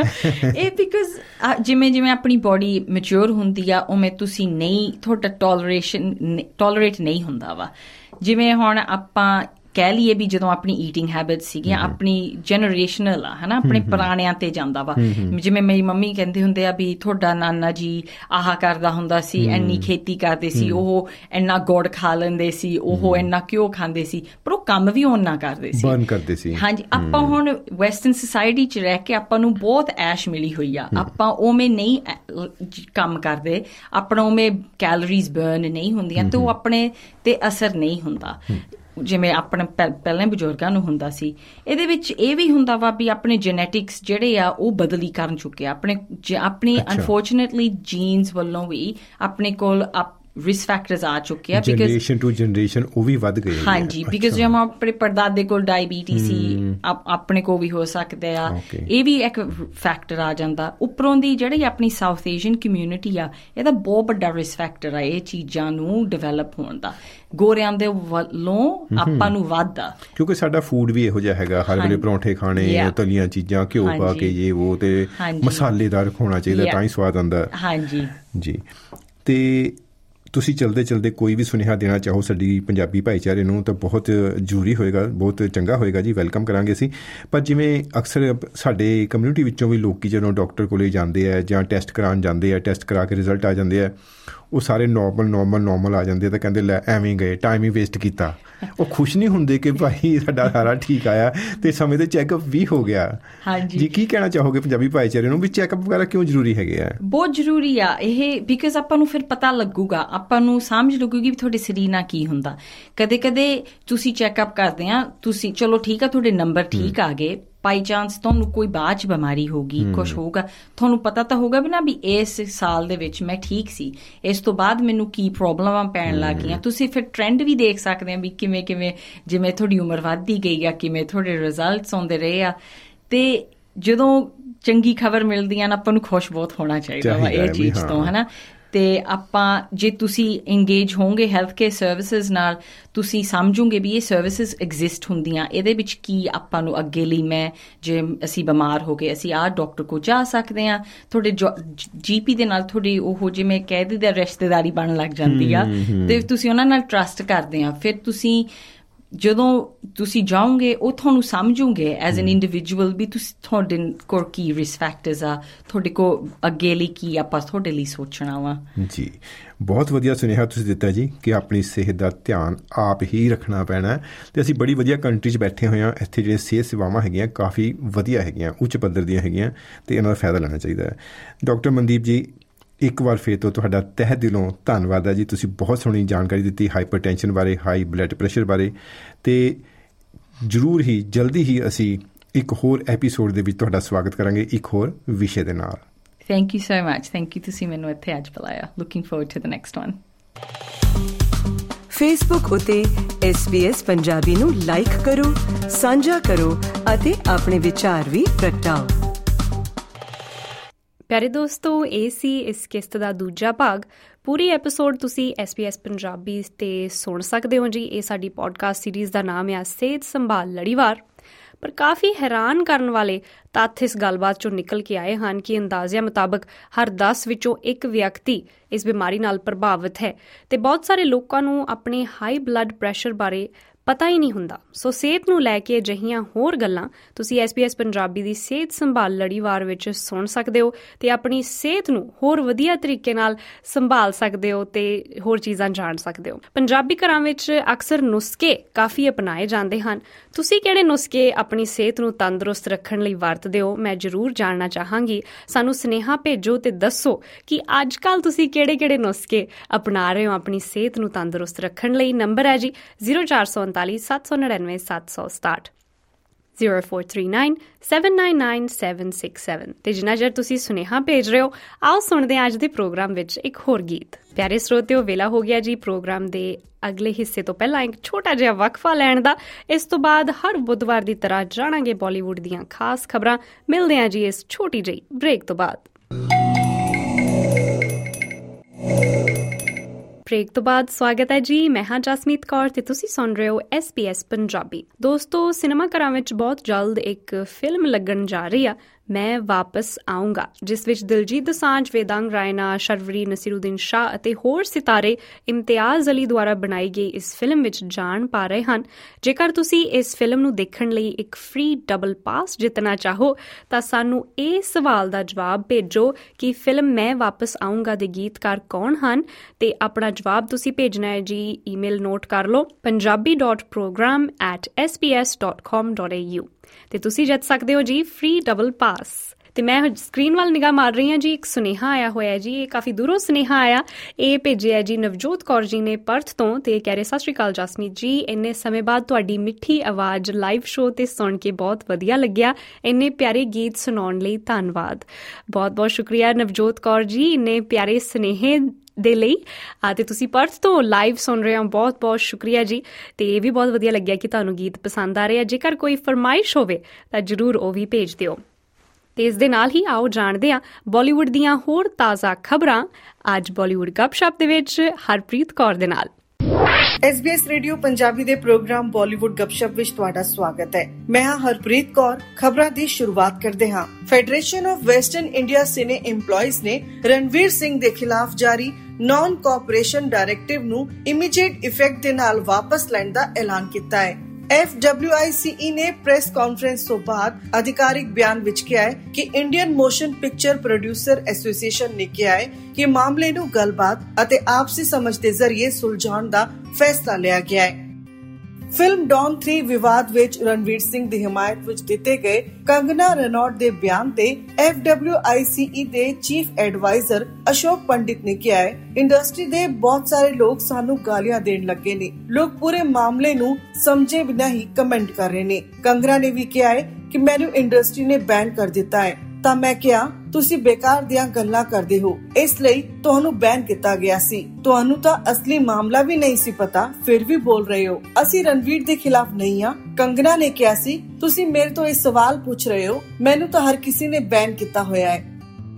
ਇਹ ਬਿਕਾਜ਼ ਜਿਵੇਂ ਆਪਣੀ ਬੋਡੀ ਮੈਚਿਓਰ ਹੁੰਦੀ ਆ ਉਵੇਂ ਤੁਸੀਂ ਨਹੀਂ, ਤੁਹਾਡਾ ਟੋਲਰੇਟ ਨਹੀਂ ਹੁੰਦਾ ਵਾ। ਜਿਵੇਂ ਹੁਣ ਆਪਾਂ ਕਹਿ ਲਈਏ ਵੀ ਜਦੋਂ ਆਪਣੀ ਈਟਿੰਗ ਹੈਬਿਟ ਸੀਗੀਆਂ ਆਪਣੀ ਜਨਰੇਸ਼ਨਲ ਆ ਹੈ ਨਾ, ਆਪਣੇ ਪੁਰਾਣਿਆਂ ਤੇ ਜਾਂਦਾ ਵਾ। ਜਿਵੇਂ ਮੇਰੀ ਮੰਮੀ ਕਹਿੰਦੇ ਹੁੰਦੇ ਆ ਵੀ ਤੁਹਾਡਾ ਨਾਨਾ ਜੀ ਆਹ ਕਰਦਾ ਹੁੰਦਾ ਸੀ, ਇੰਨੀ ਖੇਤੀ ਕਰਦੇ ਸੀ, ਉਹ ਇੰਨਾ ਗੁੜ ਖਾ ਲੈਂਦੇ ਸੀ, ਉਹ ਇੰਨਾ ਘਿਓ ਖਾਂਦੇ ਸੀ, ਪਰ ਉਹ ਕੰਮ ਵੀ ਓਨਾ ਕਰਦੇ ਸੀ, ਬਰਨ ਕਰਦੇ ਸੀ। ਹਾਂਜੀ। ਆਪਾਂ ਹੁਣ ਵੈਸਟਰਨ ਸੁਸਾਇਟੀ 'ਚ ਰਹਿ ਕੇ ਆਪਾਂ ਨੂੰ ਬਹੁਤ ਐਸ਼ ਮਿਲੀ ਹੋਈ ਆ, ਆਪਾਂ ਉਵੇਂ ਨਹੀਂ ਕੰਮ ਕਰਦੇ, ਆਪਣਾ ਉਵੇਂ ਕੈਲੋਰੀਜ਼ ਬਰਨ ਨਹੀਂ ਹੁੰਦੀਆਂ ਤੇ ਉਹ ਆਪਣੇ ਤੇ ਅਸਰ ਨਹੀਂ ਹੁੰਦਾ ਜਿਵੇਂ ਆਪਣੇ ਪਹਿਲਾਂ ਬਜ਼ੁਰਗਾਂ ਨੂੰ ਹੁੰਦਾ ਸੀ। ਇਹਦੇ ਵਿੱਚ ਇਹ ਵੀ ਹੁੰਦਾ ਵਾ ਵੀ ਆਪਣੇ ਜੈਨੇਟਿਕਸ ਜਿਹੜੇ ਆ ਉਹ ਬਦਲੀ ਕਰਨ ਚੁੱਕੇ ਆ ਆਪਣੇ ਅਨਫੋਰਚੂਨੇਟਲੀ ਜੀਨਸ ਵੱਲੋਂ ਵੀ ਆਪਣੇ ਕੋਲ ਰਿਸਕ ਫੈਕਟਰਸ ਆ ਚੁੱਕੇ ਆ, ਜਨਰੇਸ਼ਨ ਟੂ ਜਨਰੇਸ਼ਨ ਉਹ ਵੀ ਵੱਧ ਗਏ। ਹਾਂਜੀ। ਬਿਕਾਜ਼ ਜੇ ਆਪਣੇ ਪੜਦਾਦੇ ਕੋਲ ਡਾਇਬੀਟੀਜ਼ ਸੀ, ਆਪਣੇ ਕੋਲ ਵੀ ਹੋ ਸਕਦਾ ਆ, ਇਹ ਵੀ ਇੱਕ ਫੈਕਟਰ ਆ ਜਾਂਦਾ। ਉੱਪਰੋਂ ਦੀ ਜਿਹੜੀ ਆਪਣੀ ਸਾਊਥ ਏਸ਼ੀਅਨ ਕਮਿਊਨਿਟੀ ਆ, ਇਹਦਾ ਬਹੁਤ ਵੱਡਾ ਰਿਸਕ ਫੈਕਟਰ ਆ ਇਹ ਚੀਜ਼ਾਂ ਨੂੰ ਡਿਵੈਲਪ ਹੋਣ ਦਾ। ਗੋਰਿਆਂ ਦੇ ਵੱਲੋਂ ਆਪਾਂ ਨੂੰ ਵੱਧ ਆ, ਕਿਉਂਕਿ ਸਾਡਾ ਫੂਡ ਵੀ ਇਹੋ ਜਿਹਾ ਹੈਗਾ, ਹਰ ਵੇਲੇ ਪਰੌਂਠੇ ਖਾਣੇ, ਤਲੀਆਂ ਚੀਜ਼ਾਂ, ਘਿਓ ਪਾ ਕੇ ਇਹ ਉਹ, ਤੇ ਮਸਾਲੇਦਾਰ ਹੋਣਾ ਚਾਹੀਦਾ ਤਾਂ ਹੀ ਸਵਾਦ ਆਉਂਦਾ। ਹਾਂਜੀ ਜੀ। ਤੇ ਤੁਸੀਂ ਚਲਦੇ ਚਲਦੇ ਕੋਈ ਵੀ ਸੁਨੇਹਾ ਦੇਣਾ ਚਾਹੋ ਸਾਡੀ ਪੰਜਾਬੀ ਭਾਈਚਾਰੇ ਨੂੰ ਤਾਂ ਬਹੁਤ ਜ਼ਰੂਰੀ ਹੋਏਗਾ, ਬਹੁਤ ਚੰਗਾ ਹੋਏਗਾ ਜੀ, ਵੈਲਕਮ ਕਰਾਂਗੇ ਅਸੀਂ। ਪਰ ਜਿਵੇਂ ਅਕਸਰ ਸਾਡੇ ਕਮਿਊਨਿਟੀ ਵਿੱਚੋਂ ਵੀ ਲੋਕ ਜਦੋਂ ਡਾਕਟਰ ਕੋਲੇ ਜਾਂਦੇ ਆ ਜਾਂ ਟੈਸਟ ਕਰਾਉਣ ਜਾਂਦੇ ਆ, ਟੈਸਟ ਕਰਾ ਕੇ ਰਿਜ਼ਲਟ ਆ ਜਾਂਦੇ ਆ, ਉਹ ਸਾਰੇ ਨੋਰਮਲ ਆ ਜਾਂਦੇ ਤਾਂ ਕਹਿੰਦੇ ਲੈ ਐਵੇਂ ਗਏ, ਟਾਈਮ ਹੀ ਵੇਸਟ ਕੀਤਾ। ਉਹ ਖੁਸ਼ ਨਹੀਂ ਹੁੰਦੇ ਕਿ ਭਾਈ ਸਾਡਾ ਸਾਰਾ ਠੀਕ ਆਇਆ ਤੇ ਸਮੇਂ ਤੇ ਚੈੱਕਅਪ ਵੀ ਹੋ ਗਿਆ। ਹਾਂਜੀ ਜੀ। ਕੀ ਕਹਿਣਾ ਚਾਹੋਗੇ ਪੰਜਾਬੀ ਭਾਈਚਾਰੇ ਨੂੰ ਵੀ ਚੈੱਕਅਪ ਵਗੈਰਾ ਕਿਉਂ ਜ਼ਰੂਰੀ ਹੈਗੇ ਆ? ਬਹੁਤ ਜ਼ਰੂਰੀ ਆ ਇਹ, ਬਿਕਾਜ਼ ਆਪਾਂ ਨੂੰ ਫਿਰ ਪਤਾ ਲੱਗੂਗਾ, ਆਪਾਂ ਨੂੰ ਸਮਝ ਲੱਗੂਗੀ ਵੀ ਤੁਹਾਡੇ ਸਰੀਰ ਨਾਲ ਕੀ ਹੁੰਦਾ। ਕਦੇ ਕਦੇ ਤੁਸੀਂ ਚੈੱਕਅਪ ਕਰਦੇ ਆ, ਤੁਸੀਂ ਚਲੋ ਠੀਕ ਆ, ਤੁਹਾਡੇ ਨੰਬਰ ਠੀਕ ਆ ਗਏ, ਬਾਈ ਚਾਂਸ ਤੁਹਾਨੂੰ ਕੋਈ ਬਾਅਦ 'ਚ ਬਿਮਾਰੀ ਹੋਊਗੀ, ਕੁਛ ਹੋਊਗਾ, ਤੁਹਾਨੂੰ ਪਤਾ ਤਾਂ ਹੋਊਗਾ ਵੀ ਨਾ ਵੀ ਇਸ ਸਾਲ ਦੇ ਵਿੱਚ ਮੈਂ ਠੀਕ ਸੀ, ਇਸ ਤੋਂ ਬਾਅਦ ਮੈਨੂੰ ਕੀ ਪ੍ਰੋਬਲਮਾਂ ਪੈਣ ਲੱਗ ਗਈਆਂ। ਤੁਸੀਂ ਫਿਰ ਟ੍ਰੈਂਡ ਵੀ ਦੇਖ ਸਕਦੇ ਆ ਵੀ ਕਿਵੇਂ ਜਿਵੇਂ ਤੁਹਾਡੀ ਉਮਰ ਵੱਧਦੀ ਗਈ ਆ, ਕਿਵੇਂ ਤੁਹਾਡੇ ਰਿਜ਼ਲਟਸ ਆਉਂਦੇ ਰਹੇ ਆ। ਤੇ ਜਦੋਂ ਚੰਗੀ ਖਬਰ ਮਿਲਦੀ ਆ ਨਾ, ਆਪਾਂ ਨੂੰ ਖੁਸ਼ ਬਹੁਤ ਹੋਣਾ ਚਾਹੀਦਾ ਵਾ ਇਹ ਚੀਜ਼ ਤੋਂ, ਹੈ ਨਾ। ਤੇ ਆਪਾਂ ਜੇ ਤੁਸੀਂ ਇੰਗੇਜ ਹੋਵੋਗੇ ਹੈਲਥ ਕੇਅਰ ਸਰਵਿਸਿਜ਼ ਨਾਲ, ਤੁਸੀਂ ਸਮਝੋਗੇ ਵੀ ਇਹ ਸਰਵਿਸਿਜ਼ ਐਗਜ਼ਿਸਟ ਹੁੰਦੀਆਂ, ਇਹਦੇ ਵਿੱਚ ਕੀ ਆਪਾਂ ਨੂੰ ਅੱਗੇ ਲਈ ਜੇ ਅਸੀਂ ਬਿਮਾਰ ਹੋ ਗਏ ਅਸੀਂ ਆਹ ਡਾਕਟਰ ਕੋਲ ਜਾ ਸਕਦੇ ਹਾਂ। ਤੁਹਾਡੇ GP ਦੇ ਨਾਲ ਤੁਹਾਡੀ ਉਹ ਜਿਵੇਂ ਕਹਿ ਦਿੰਦੇ ਰਿਸ਼ਤੇਦਾਰੀ ਬਣਨ ਲੱਗ ਜਾਂਦੀ ਆ ਤੇ ਤੁਸੀਂ ਉਹਨਾਂ ਨਾਲ ਟਰਸਟ ਕਰਦੇ ਆ। ਫਿਰ ਤੁਸੀਂ ਜਦੋਂ ਤੁਸੀਂ ਜਾਓਗੇ ਉਹ ਤੁਹਾਨੂੰ ਸਮਝੋਗੇ ਐਜ਼ ਐਨ ਇੰਡੀਵਿਜੂਅਲ ਵੀ ਤੁਹਾਡੇ ਕੋਲ ਕੀ ਰਿਸਕ ਫੈਕਟਰਸ ਆ, ਤੁਹਾਡੇ ਕੋਲ ਅੱਗੇ ਲਈ ਕੀ ਆਪਾਂ ਤੁਹਾਡੇ ਲਈ ਸੋਚਣਾ ਵਾ। ਜੀ ਬਹੁਤ ਵਧੀਆ ਸੁਨੇਹਾ ਤੁਸੀਂ ਦਿੱਤਾ ਜੀ ਕਿ ਆਪਣੀ ਸਿਹਤ ਦਾ ਧਿਆਨ ਆਪ ਹੀ ਰੱਖਣਾ ਪੈਣਾ। ਤੇ ਅਸੀਂ ਬੜੀ ਵਧੀਆ ਕੰਟਰੀ 'ਚ ਬੈਠੇ ਹੋਏ ਹਾਂ, ਇੱਥੇ ਜਿਹੜੀਆਂ ਸਿਹਤ ਸੇਵਾਵਾਂ ਹੈਗੀਆਂ ਕਾਫੀ ਵਧੀਆ ਹੈਗੀਆਂ, ਉੱਚ ਪੱਧਰ ਦੀਆਂ ਹੈਗੀਆਂ ਤੇ ਇਹਨਾਂ ਦਾ ਫਾਇਦਾ ਲੈਣਾ ਚਾਹੀਦਾ ਹੈ। ਡਾਕਟਰ ਮਨਦੀਪ ਜੀ ਇੱਕ ਵਾਰ ਫਿਰ ਤੋਂ ਤੁਹਾਡਾ ਤਹਿ ਦਿਲੋਂ ਧੰਨਵਾਦ ਹੈ ਜੀ, ਤੁਸੀਂ ਬਹੁਤ ਸੋਹਣੀ ਜਾਣਕਾਰੀ ਦਿੱਤੀ ਹਾਈਪਰਟੈਂਸ਼ਨ ਬਾਰੇ, ਹਾਈ ਬਲੱਡ ਪ੍ਰੈਸ਼ਰ ਬਾਰੇ। ਤੇ ਜ਼ਰੂਰ ਹੀ ਜਲਦੀ ਹੀ ਅਸੀਂ ਇੱਕ ਹੋਰ ਐਪੀਸੋਡ ਦੇ ਵਿੱਚ ਤੁਹਾਡਾ ਸਵਾਗਤ ਕਰਾਂਗੇ ਇੱਕ ਹੋਰ ਵਿਸ਼ੇ ਦੇ ਨਾਲ। Thank you so much. Thank you, ਤੁਸੀਂ ਮੈਨੂੰ ਇੱਥੇ ਅੱਜ ਬੁਲਾਇਆ। Looking forward to the next one. Facebook ਉਤੇ SBS ਪੰਜਾਬੀ ਨੂੰ ਲਾਈਕ ਕਰੋ, ਸਾਂਝਾ ਕਰੋ ਅਤੇ ਆਪਣੇ ਵਿਚਾਰ ਵੀ ਪ੍ਰਗਟਾਓ। ਪਿਆਰੇ ਦੋਸਤੋ, ਇਹ ਸੀ ਇਸ ਕਿਸ਼ਤ ਦਾ ਦੂਜਾ ਭਾਗ। ਪੂਰੀ ਐਪੀਸੋਡ ਤੁਸੀਂ SBS ਪੰਜਾਬੀ ਤੇ ਸੁਣ ਸਕਦੇ ਹੋ ਜੀ। ਇਹ ਸਾਡੀ ਪੋਡਕਾਸਟ ਸੀਰੀਜ਼ ਦਾ ਨਾਮ ਆ ਸਿਹਤ ਸੰਭਾਲ ਲੜੀਵਾਰ। ਪਰ ਕਾਫੀ ਹੈਰਾਨ ਕਰਨ ਵਾਲੇ ਤੱਥ ਇਸ ਗੱਲਬਾਤ ਚੋਂ ਨਿਕਲ ਕੇ ਆਏ ਹਨ ਕਿ ਅੰਦਾਜ਼ਿਆਂ ਮੁਤਾਬਕ ਹਰ 10 ਵਿੱਚੋਂ ਇੱਕ ਵਿਅਕਤੀ ਇਸ ਬਿਮਾਰੀ ਨਾਲ ਪ੍ਰਭਾਵਿਤ ਹੈ ਤੇ ਬਹੁਤ ਸਾਰੇ ਲੋਕਾਂ ਨੂੰ ਆਪਣੇ ਹਾਈ ਬਲੱਡ ਪ੍ਰੈਸ਼ਰ ਬਾਰੇ ਪਤਾ ਹੀ ਨਹੀਂ ਹੁੰਦਾ। ਸੋ ਸਿਹਤ ਨੂੰ ਲੈ ਕੇ ਅਜਿਹੀਆਂ ਹੋਰ ਗੱਲਾਂ ਤੁਸੀਂ SBS ਪੰਜਾਬੀ ਦੀ ਸਿਹਤ ਸੰਭਾਲ ਲੜੀਵਾਰ ਵਿੱਚ ਸੁਣ ਸਕਦੇ ਹੋ ਤੇ ਆਪਣੀ ਸਿਹਤ ਨੂੰ ਹੋਰ ਵਧੀਆ ਤਰੀਕੇ ਨਾਲ ਸੰਭਾਲ ਸਕਦੇ ਹੋ ਤੇ ਹੋਰ ਚੀਜ਼ਾਂ ਜਾਣ ਸਕਦੇ ਹੋ। ਪੰਜਾਬੀ ਘਰਾਂ ਵਿੱਚ ਅਕਸਰ ਨੁਸਖੇ ਕਾਫੀ ਅਪਣਾਏ ਜਾਂਦੇ ਹਨ। ਤੁਸੀਂ ਕਿਹੜੇ ਨੁਸਖੇ ਆਪਣੀ ਸਿਹਤ ਨੂੰ ਤੰਦਰੁਸਤ ਰੱਖਣ ਲਈ ਵਰਤਦੇ ਹੋ? ਮੈਂ ਜ਼ਰੂਰ ਜਾਣਨਾ ਚਾਹਾਂਗੀ। ਸਾਨੂੰ ਸੁਨੇਹਾ ਭੇਜੋ ਤੇ ਦੱਸੋ ਕਿ ਅੱਜ ਕੱਲ੍ਹ ਤੁਸੀਂ ਕਿਹੜੇ ਨੁਸਖੇ ਅਪਣਾ ਰਹੇ ਹੋ ਆਪਣੀ ਸਿਹਤ ਨੂੰ ਤੰਦਰੁਸਤ ਰੱਖਣ ਲਈ। ਨੰਬਰ ਹੈ ਜੀ 0439 799 767 0439 799 767 ਤੇ ਜਿੰਨਾ ਚਿਰ ਤੁਸੀਂ ਸੁਨੇਹਾ ਭੇਜ ਰਹੇ ਹੋ, ਆਓ ਸੁਣਦੇ ਹਾਂ ਅੱਜ ਦੇ ਪ੍ਰੋਗਰਾਮ ਵਿੱਚ ਇੱਕ ਹੋਰ ਗੀਤ। ਪਿਆਰੇ ਸਰੋਤਿਓ, ਵੇਲਾ ਹੋ ਗਿਆ ਜੀ ਪ੍ਰੋਗਰਾਮ ਦੇ ਅਗਲੇ ਹਿੱਸੇ ਤੋਂ ਪਹਿਲਾਂ ਇੱਕ ਛੋਟਾ ਜਿਹਾ ਵਕਫਾ ਲੈਣ ਦਾ। ਇਸ ਤੋਂ ਬਾਅਦ ਹਰ ਬੁੱਧਵਾਰ ਦੀ ਤਰ੍ਹਾਂ ਜਾਣਾਂਗੇ ਬਾਲੀਵੁੱਡ ਦੀਆਂ ਖਾਸ ਖਬਰਾਂ। ਮਿਲਦੇ ਹਾਂ ਜੀ ਇਸ ਛੋਟੀ ਜਿਹੀ ਬ੍ਰੇਕ ਤੋਂ ਬਾਅਦ। ਬ੍ਰੇਕ ਤੋਂ ਬਾਅਦ ਸਵਾਗਤ ਹੈ ਜੀ। ਮੈਂ ਹਾਂ ਜਸਮੀਤ ਕੌਰ ਤੇ ਤੁਸੀਂ ਸੁਣ ਰਹੇ ਹੋ SBS ਪੰਜਾਬੀ। ਦੋਸਤੋ, ਸਿਨੇਮਾ ਘਰਾਂ ਵਿੱਚ ਬਹੁਤ ਜਲਦ ਇੱਕ ਫਿਲਮ ਲੱਗਣ ਜਾ ਰਹੀ ਆ, ਮੈਂ ਵਾਪਸ ਆਊਂਗਾ, ਜਿਸ ਵਿੱਚ ਦਿਲਜੀਤ ਦੋਸਾਂਝ, ਵੇਦਾਂਗ ਰਾਇਨਾ, ਸ਼ਰਵਰੀ ਨਸੀਰੁਦੀਨ ਸ਼ਾਹ ਅਤੇ ਹੋਰ ਸਿਤਾਰੇ ਇਮਤਿਆਜ਼ ਅਲੀ ਦੁਆਰਾ ਬਣਾਈ ਗਈ ਇਸ ਫਿਲਮ ਵਿੱਚ ਜਾਣ ਪਾ ਰਹੇ ਹਨ। ਜੇਕਰ ਤੁਸੀਂ ਇਸ ਫਿਲਮ ਨੂੰ ਦੇਖਣ ਲਈ ਇੱਕ ਫ੍ਰੀ ਡਬਲ ਪਾਸ ਜਿੱਤਣਾ ਚਾਹੋ ਤਾਂ ਸਾਨੂੰ ਇਹ ਸਵਾਲ ਦਾ ਜਵਾਬ ਭੇਜੋ ਕਿ ਫਿਲਮ ਮੈਂ ਵਾਪਸ ਆਊਂਗਾ ਦੇ ਗੀਤਕਾਰ ਕੌਣ ਹਨ, ਤੇ ਆਪਣਾ ਜਵਾਬ ਤੁਸੀਂ ਭੇਜਣਾ ਹੈ ਜੀ। ਈਮੇਲ ਨੋਟ ਕਰ ਲਓ punjabi.program@sbs.com.au ਤੇ ਤੁਸੀਂ ਜਿੱਤ ਸਕਦੇ ਹੋ ਜੀ ਫ੍ਰੀ ਡਬਲ ਪਾਸ। ਤੇ ਮੈਂ ਸਕਰੀਨ ਵੱਲ ਨਿਗਾਹ ਮਾਰ ਰਹੀ ਹਾਂ ਜੀ, ਇੱਕ ਸੁਨੇਹਾ ਆਇਆ ਹੋਇਆ ਜੀ। ਇਹ ਕਾਫੀ ਦੂਰੋਂ ਸੁਨੇਹਾ ਆਇਆ। ਇਹ ਭੇਜਿਆ ਜੀ ਨਵਜੋਤ ਕੌਰ ਜੀ ਨੇ ਪਰਥ ਤੋਂ, ਤੇ ਕਹਿ ਰਹੇ ਸਤਿ ਸ਼੍ਰੀ ਅਕਾਲ ਜਸਮੀਤ ਜੀ, ਇੰਨੇ ਸਮੇਂ ਬਾਅਦ ਤੁਹਾਡੀ ਮਿੱਠੀ ਆਵਾਜ਼ ਲਾਈਵ ਸ਼ੋਅ ਤੇ ਸੁਣ ਕੇ ਬਹੁਤ ਵਧੀਆ ਲੱਗਿਆ। ਇੰਨੇ ਪਿਆਰੇ ਗੀਤ ਸੁਣਾਉਣ ਲਈ ਧੰਨਵਾਦ। ਬਹੁਤ ਬਹੁਤ ਸ਼ੁਕਰੀਆ ਨਵਜੋਤ ਕੌਰ ਜੀ ਇੰਨੇ ਪਿਆਰੇ ਸੁਨੇਹੇ ਦੇ ਲਈ। ਤੇ ਤੁਸੀਂ ਪਰਥ ਤੋਂ ਲਾਈਵ ਸੁਣ ਰਹੇ ਹੋ, ਬਹੁਤ ਬਹੁਤ ਸ਼ੁਕਰੀਆ ਜੀ। ਤੇ ਇਹ ਵੀ ਬਹੁਤ ਵਧੀਆ ਲੱਗਿਆ ਕਿ ਤੁਹਾਨੂੰ ਗੀਤ ਪਸੰਦ ਆ ਰਹੇ ਆ। ਜੇਕਰ ਕੋਈ ਫਰਮਾਇਸ਼ ਹੋਵੇ ਤਾਂ ਜ਼ਰੂਰ ਉਹ ਵੀ ਭੇਜ ਦਿਓ। ਤੇ ਇਸ ਦੇ ਨਾਲ ਹੀ ਆਓ ਜਾਣਦੇ ਹਾਂ ਬਾਲੀਵੁੱਡ ਦੀਆਂ ਹੋਰ ਤਾਜ਼ਾ ਖਬਰਾਂ ਅੱਜ ਬਾਲੀਵੁੱਡ ਗੱਪਸ਼ਪ ਦੇ ਵਿੱਚ ਹਰਪ੍ਰੀਤ ਕੌਰ ਦੇ ਨਾਲ। SBS ਰੇਡੀਓ ਪੰਜਾਬੀ ਦੇ ਪ੍ਰੋਗਰਾਮ ਬਾਲੀਵੁੱਡ ਗੱਪਸ਼ਪ ਵਿੱਚ ਤੁਹਾਡਾ ਸਵਾਗਤ ਹੈ। ਮੈਂ ਹਾਂ ਹਰਪ੍ਰੀਤ ਕੌਰ। ਖਬਰਾਂ ਦੀ ਸ਼ੁਰੂਆਤ ਕਰਦੇ ਹਾਂ। Federation of Western India Cine EMPLOYEES ਨੇ ਰਣਵੀਰ ਸਿੰਘ ਦੇ ਖਿਲਾਫ ਜਾਰੀ ਨਾਨ ਕੋਆਪਰੇਸ਼ਨ ਡਾਇਰੈਕਟਿਵ ਨੂੰ ਇਮੀਡੀਏਟ ਇਫੈਕਟ ਦੇ ਨਾਲ ਵਾਪਸ ਲੈਣ ਦਾ ਐਲਾਨ ਕੀਤਾ ਹੈ। FWICE ਨੇ ਪ੍ਰੈਸ ਕਾਨਫਰੰਸ ਤੋਂ ਬਾਅਦ ਅਧਿਕਾਰਿਕ ਬਿਆਨ ਵਿੱਚ ਕਿਹਾ ਹੈ ਕਿ Indian Motion Picture Producer Association ਨੇ ਕਿਹਾ ਹੈ ਕਿ ਮਾਮਲੇ ਨੂੰ ਗੱਲਬਾਤ ਅਤੇ ਆਪਸੀ ਸਮਝ ਦੇ ਜ਼ਰੀਏ ਸੁਲਝਾਉਣ ਦਾ ਫੈਸਲਾ ਲਿਆ ਗਿਆ ਹੈ। ਫਿਲਮ ਡੌਨ 3 ਵਿਵਾਦ ਵਿੱਚ ਰਣਵੀਰ ਸਿੰਘ ਦੀ ਹਮਾਇਤ ਵਿੱਚ ਦਿੱਤੇ ਗਏ ਕੰਗਨਾ ਰਣੌਤ ਦੇ ਬਿਆਨ ਤੇ FWICE ਦੇ ਚੀਫ ਐਡਵਾਈਜ਼ਰ ਅਸ਼ੋਕ ਪੰਡਿਤ ਨੇ ਕਿਹਾ ਹੈ, ਇੰਡਸਟਰੀ ਦੇ ਬਹੁਤ ਸਾਰੇ ਲੋਕ ਸਾਨੂੰ ਗਾਲੀਆਂ ਦੇਣ ਲੱਗੇ ਨੇ। ਲੋਕ ਪੂਰੇ ਮਾਮਲੇ ਨੂੰ ਸਮਝੇ ਬਿਨਾਂ ਹੀ ਕਮੈਂਟ ਕਰ ਰਹੇ ਨੇ। ਕੰਗਨਾ ਨੇ ਵੀ ਕਿਹਾ ਹੈ ਕਿ ਮੈਨੂੰ ਇੰਡਸਟਰੀ ਨੇ ਬੈਨ ਕਰ ਦਿੱਤਾ ਹੈ ਤਾਂ ਮੈਂ ਕਿਹਾ ਤੁਸੀਂ ਬੇਕਾਰ ਦੀਆਂ ਗੱਲਾਂ ਕਰਦੇ ਹੋ, ਇਸ ਲਈ ਤੁਹਾਨੂੰ ਬੈਨ ਕੀਤਾ ਗਿਆ ਸੀ। ਤੁਹਾਨੂੰ ਤਾਂ ਅਸਲੀ ਮਾਮਲਾ ਵੀ ਨਹੀਂ ਸੀ ਪਤਾ, ਫਿਰ ਵੀ ਬੋਲ ਰਹੇ ਹੋ। ਅਸੀਂ ਰਣਵੀਰ ਦੇ ਖਿਲਾਫ ਨਹੀਂ ਆ, ਕੰਗਨਾ ਨੇ ਕਿਹਾ ਸੀ। ਤੁਸੀਂ ਮੇਰੇ ਤੋਂ ਇਹ ਸਵਾਲ ਪੁੱਛ ਰਹੇ ਹੋ, ਮੈਨੂੰ ਤਾਂ ਹਰ ਕਿਸੇ ਨੇ ਬੈਨ ਕੀਤਾ ਹੋਇਆ ਹੈ।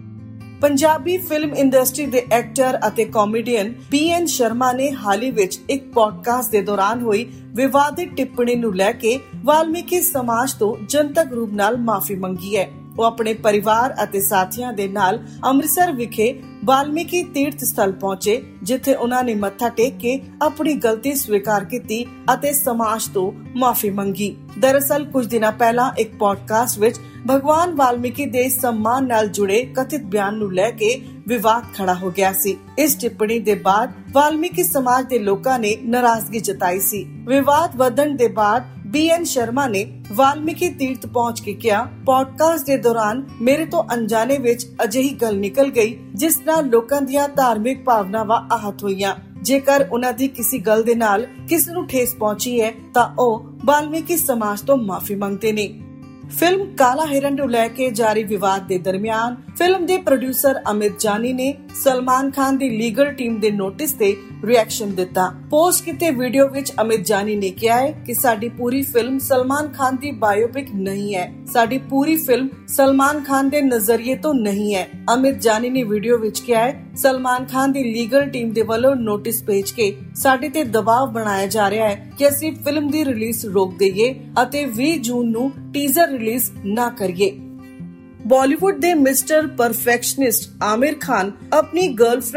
ਪੰਜਾਬੀ ਫਿਲਮ ਇੰਡਸਟਰੀ ਦੇ ਐਕਟਰ ਅਤੇ ਕਾਮੇਡੀਅਨ PN ਸ਼ਰਮਾ ਨੇ ਹਾਲ ਹੀ ਵਿੱਚ ਇੱਕ ਪੋਡਕਾਸਟ ਦੇ ਦੌਰਾਨ ਹੋਈ ਵਿਵਾਦਿਤ ਟਿੱਪਣੀ ਨੂੰ ਲੈ ਕੇ ਵਾਲਮੀਕੀ ਸਮਾਜ ਤੋਂ ਜਨਤਕ ਰੂਪ ਨਾਲ ਮਾਫੀ ਮੰਗੀ ਹੈ। ਉਹ ਆਪਣੇ ਪਰਿਵਾਰ ਅਤੇ ਸਾਥੀਆਂ ਦੇ ਨਾਲ ਅੰਮ੍ਰਿਤਸਰ ਵਿਖੇ ਵਾਲਮੀਕੀ ਤੀਰਥ ਸਥਲ ਪਹੁੰਚੇ, ਜਿੱਥੇ ਉਹਨਾਂ ਨੇ ਮੱਥਾ ਟੇਕ ਕੇ ਆਪਣੀ ਗਲਤੀ ਸਵੀਕਾਰ ਕੀਤੀ ਅਤੇ ਸਮਾਜ ਤੋਂ ਮਾਫੀ ਮੰਗੀ। ਦਰਅਸਲ ਕੁਝ ਦਿਨਾਂ ਪਹਿਲਾਂ ਇੱਕ ਪੋਡਕਾਸਟ ਵਿੱਚ ਭਗਵਾਨ ਵਾਲਮੀਕੀ ਦੇ ਸਨਮਾਨ ਨਾਲ ਜੁੜੇ ਕਥਿਤ ਬਿਆਨ ਨੂੰ ਲੈ ਕੇ ਵਿਵਾਦ ਖੜਾ ਹੋ ਗਿਆ ਸੀ। ਇਸ ਟਿੱਪਣੀ ਦੇ ਬਾਅਦ ਵਾਲਮੀਕੀ ਸਮਾਜ ਦੇ ਲੋਕਾਂ ਨੇ ਨਾਰਾਜ਼ਗੀ ਜਤਾਈ ਸੀ। ਵਿਵਾਦ ਵਧਣ ਦੇ ਬਾਅਦ BN ਸ਼ਰਮਾ ਨੇ ਵਾਲਮੀਕੀ ਤੀਰਥ ਪਹੁੰਚ ਕੇ ਕਿਹਾ, ਪੋਡਕਾਸਟ ਦੇ ਦੌਰਾਨ ਮੇਰੇ ਤੋਂ ਅਣਜਾਣੇ ਵਿੱਚ ਅਜਿਹੀ ਗੱਲ ਨਿਕਲ ਗਈ ਜਿਸ ਨਾਲ ਲੋਕਾਂ ਦੀਆਂ ਧਾਰਮਿਕ ਭਾਵਨਾਵਾਂ ਆਹਤ ਹੋਈਆਂ। ਜੇਕਰ ਉਹਨਾਂ ਦੀ ਕਿਸੇ ਗੱਲ ਦੇ ਨਾਲ ਕਿਸੇ ਨੂੰ ਠੇਸ ਪਹੁੰਚੀ ਹੈ ਤਾਂ ਉਹ ਵਾਲਮੀਕੀ ਸਮਾਜ ਤੋਂ ਮਾਫੀ ਮੰਗਦੇ ਨੇ। ਫਿਲਮ ਕਾਲਾ ਹਿਰਨ ਨੂੰ ਲੈ ਕੇ ਜਾਰੀ ਵਿਵਾਦ ਦੇ ਦਰਮਿਆਨ ਫਿਲਮ ਦੇ ਪ੍ਰੋਡਿਊਸਰ ਅਮਿਤ ਜਾਨੀ ਨੇ ਸਲਮਾਨ ਖਾਨ ਦੀ ਲੀਗਲ ਟੀਮ ਦੇ ਨੋਟਿਸ ਤੇ ਰਿਐਕਸ਼ਨ ਦਿੱਤਾ। ਪੋਸਟ ਕੀਤੇ ਵੀਡੀਓ ਵਿੱਚ ਅਮਿਤ ਜਾਨੀ ਨੇ ਕਿਹਾ ਹੈ ਕਿ ਸਾਡੀ ਪੂਰੀ ਫਿਲਮ ਸਲਮਾਨ ਖਾਨ ਦੀ ਬਾਇਓਪਿਕ ਨਹੀਂ ਹੈ। ਸਾਡੀ ਪੂਰੀ ਫਿਲਮ ਸਲਮਾਨ ਖਾਨ ਦੇ ਨਜ਼ਰੀਏ ਤੋਂ ਨਹੀਂ ਹੈ। ਅਮਿਤ ਜਾਨੀ ਨੇ ਵੀਡੀਓ ਵਿੱਚ ਕਿਹਾ ਹੈ, ਸਲਮਾਨ ਖਾਨ ਦੀ ਲੀਗਲ ਟੀਮ ਦੇ ਵੱਲੋਂ ਨੋਟਿਸ ਭੇਜ ਕੇ ਸਾਡੇ ਤੇ ਦਬਾਅ ਬਣਾਇਆ ਜਾ ਰਿਹਾ ਹੈ ਕਿ ਅਸੀਂ ਫਿਲਮ ਦੀ ਰਿਲੀਜ਼ ਰੋਕ ਦਈਏ ਅਤੇ 20 ਜੂਨ ਨੂੰ ਟੀਜ਼ਰ ਰਿਲੀਜ਼ ਨਾ ਕਰੀਏ। ਬਾਲੀਵੁੱਡ ਦੇ ਮਿਸਟਰ ਪਰਫੈਕਸ਼ਨਿਸਟ ਆਮਿਰ ਖਾਨ ਆਪਣੀ ਗਰਲਫ੍ਰੈਂਡ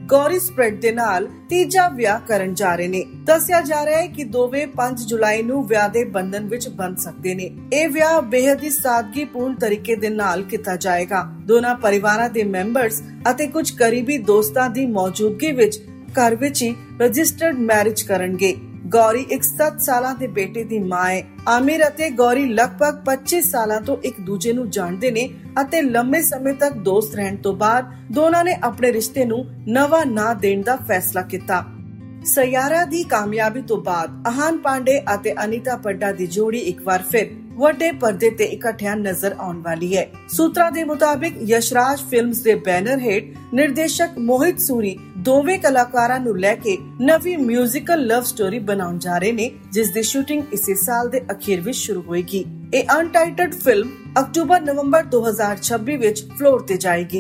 ਗੌਰੀ ਸਪ੍ਰੈਡ ਦੇ ਨਾਲ ਤੀਜਾ ਵਿਆਹ ਕਰਨ ਜਾ ਰਹੇ ਨੇ। ਦੱਸਿਆ ਜਾ ਰਿਹਾ ਹੈ ਕਿ ਦੋਵੇਂ 5 ਜੁਲਾਈ ਨੂੰ ਵਿਆਹ ਦੇ ਬੰਧਨ ਵਿੱਚ ਬੰਧ ਸਕਦੇ ਨੇ। ਇਹ ਵਿਆਹ ਬੇਹੱਦ ਹੀ ਸਾਦਗੀਪੂਰਨ ਤਰੀਕੇ ਦੇ ਨਾਲ ਕੀਤਾ ਜਾਏਗਾ। ਦੋਨਾਂ ਪਰਿਵਾਰਾਂ ਦੇ ਮੈਂਬਰਸ ਅਤੇ ਕੁਝ ਕਰੀਬੀ ਦੋਸਤਾਂ ਦੀ ਮੌਜੂਦਗੀ ਵਿੱਚ ਘਰ ਵਿੱਚ ਹੀ ਰਜਿਸਟਰਡ ਮੈਰਿਜ ਕਰਨਗੇ। ਗੌਰੀ 7 ਸਾਲਾਂ ਦੇ ਬੇਟੇ ਦੀ ਮਾਂ ਹੈ। ਆਮਿਰ ਅਤੇ ਗੌਰੀ ਲਗਭਗ 25 ਸਾਲਾਂ ਤੋਂ ਇੱਕ ਦੂਜੇ ਨੂੰ ਜਾਣਦੇ ਨੇ ਅਤੇ ਲੰਮੇ ਸਮੇਂ ਤੱਕ ਦੋਸਤ ਰਹਿਣ ਤੋਂ ਬਾਅਦ ਦੋਨਾਂ ਨੇ ਆਪਣੇ ਰਿਸ਼ਤੇ ਨੂੰ ਨਵਾਂ ਨਾਂ ਦੇਣ ਦਾ ਫੈਸਲਾ ਕੀਤਾ। ਸਯਾਰਾ ਦੀ ਕਾਮਯਾਬੀ ਤੋਂ ਬਾਅਦ ਆਹਾਨ ਪਾਂਡੇ ਅਤੇ ਅਨੀਤਾ ਪੱਡਾ ਦੀ ਜੋੜੀ ਇੱਕ ਵਾਰ ਫਿਰ ਵੱਡੇ ਪਰਦੇ ਤੇ ਇਕੱਠਿਆਂ ਨਜ਼ਰ ਆਉਣ ਵਾਲੀ ਹੈ। ਸੂਤਰਾਂ ਦੇ ਮੁਤਾਬਿਕ ਯਸ਼ਰਾਜ ਫਿਲਮਸ ਦੇ ਬੈਨਰ ਹੇਠ ਨਿਰਦੇਸ਼ਕ ਮੋਹਿਤ ਸੂਰੀ ਦੋਵੇਂ ਕਲਾਕਾਰਾਂ ਨੂੰ ਲੈ ਕੇ ਨਵੀਂ ਮਿਊਜ਼ੀਕਲ ਲਵ ਸਟੋਰੀ ਬਣਾਉਣ ਜਾ ਰਹੇ ਨੇ, ਜਿਸ ਦੀ ਸ਼ੂਟਿੰਗ ਇਸੇ ਸਾਲ ਦੇ ਅਖੀਰ ਵਿੱਚ ਸ਼ੁਰੂ ਹੋਏਗੀ। ਇਹ ਅਨਟਾਈਟਲਡ ਫਿਲਮ ਅਕਤੂਬਰ-ਨਵੰਬਰ 2026 ਵਿੱਚ ਫਲੋਰ ਤੇ ਜਾਏਗੀ।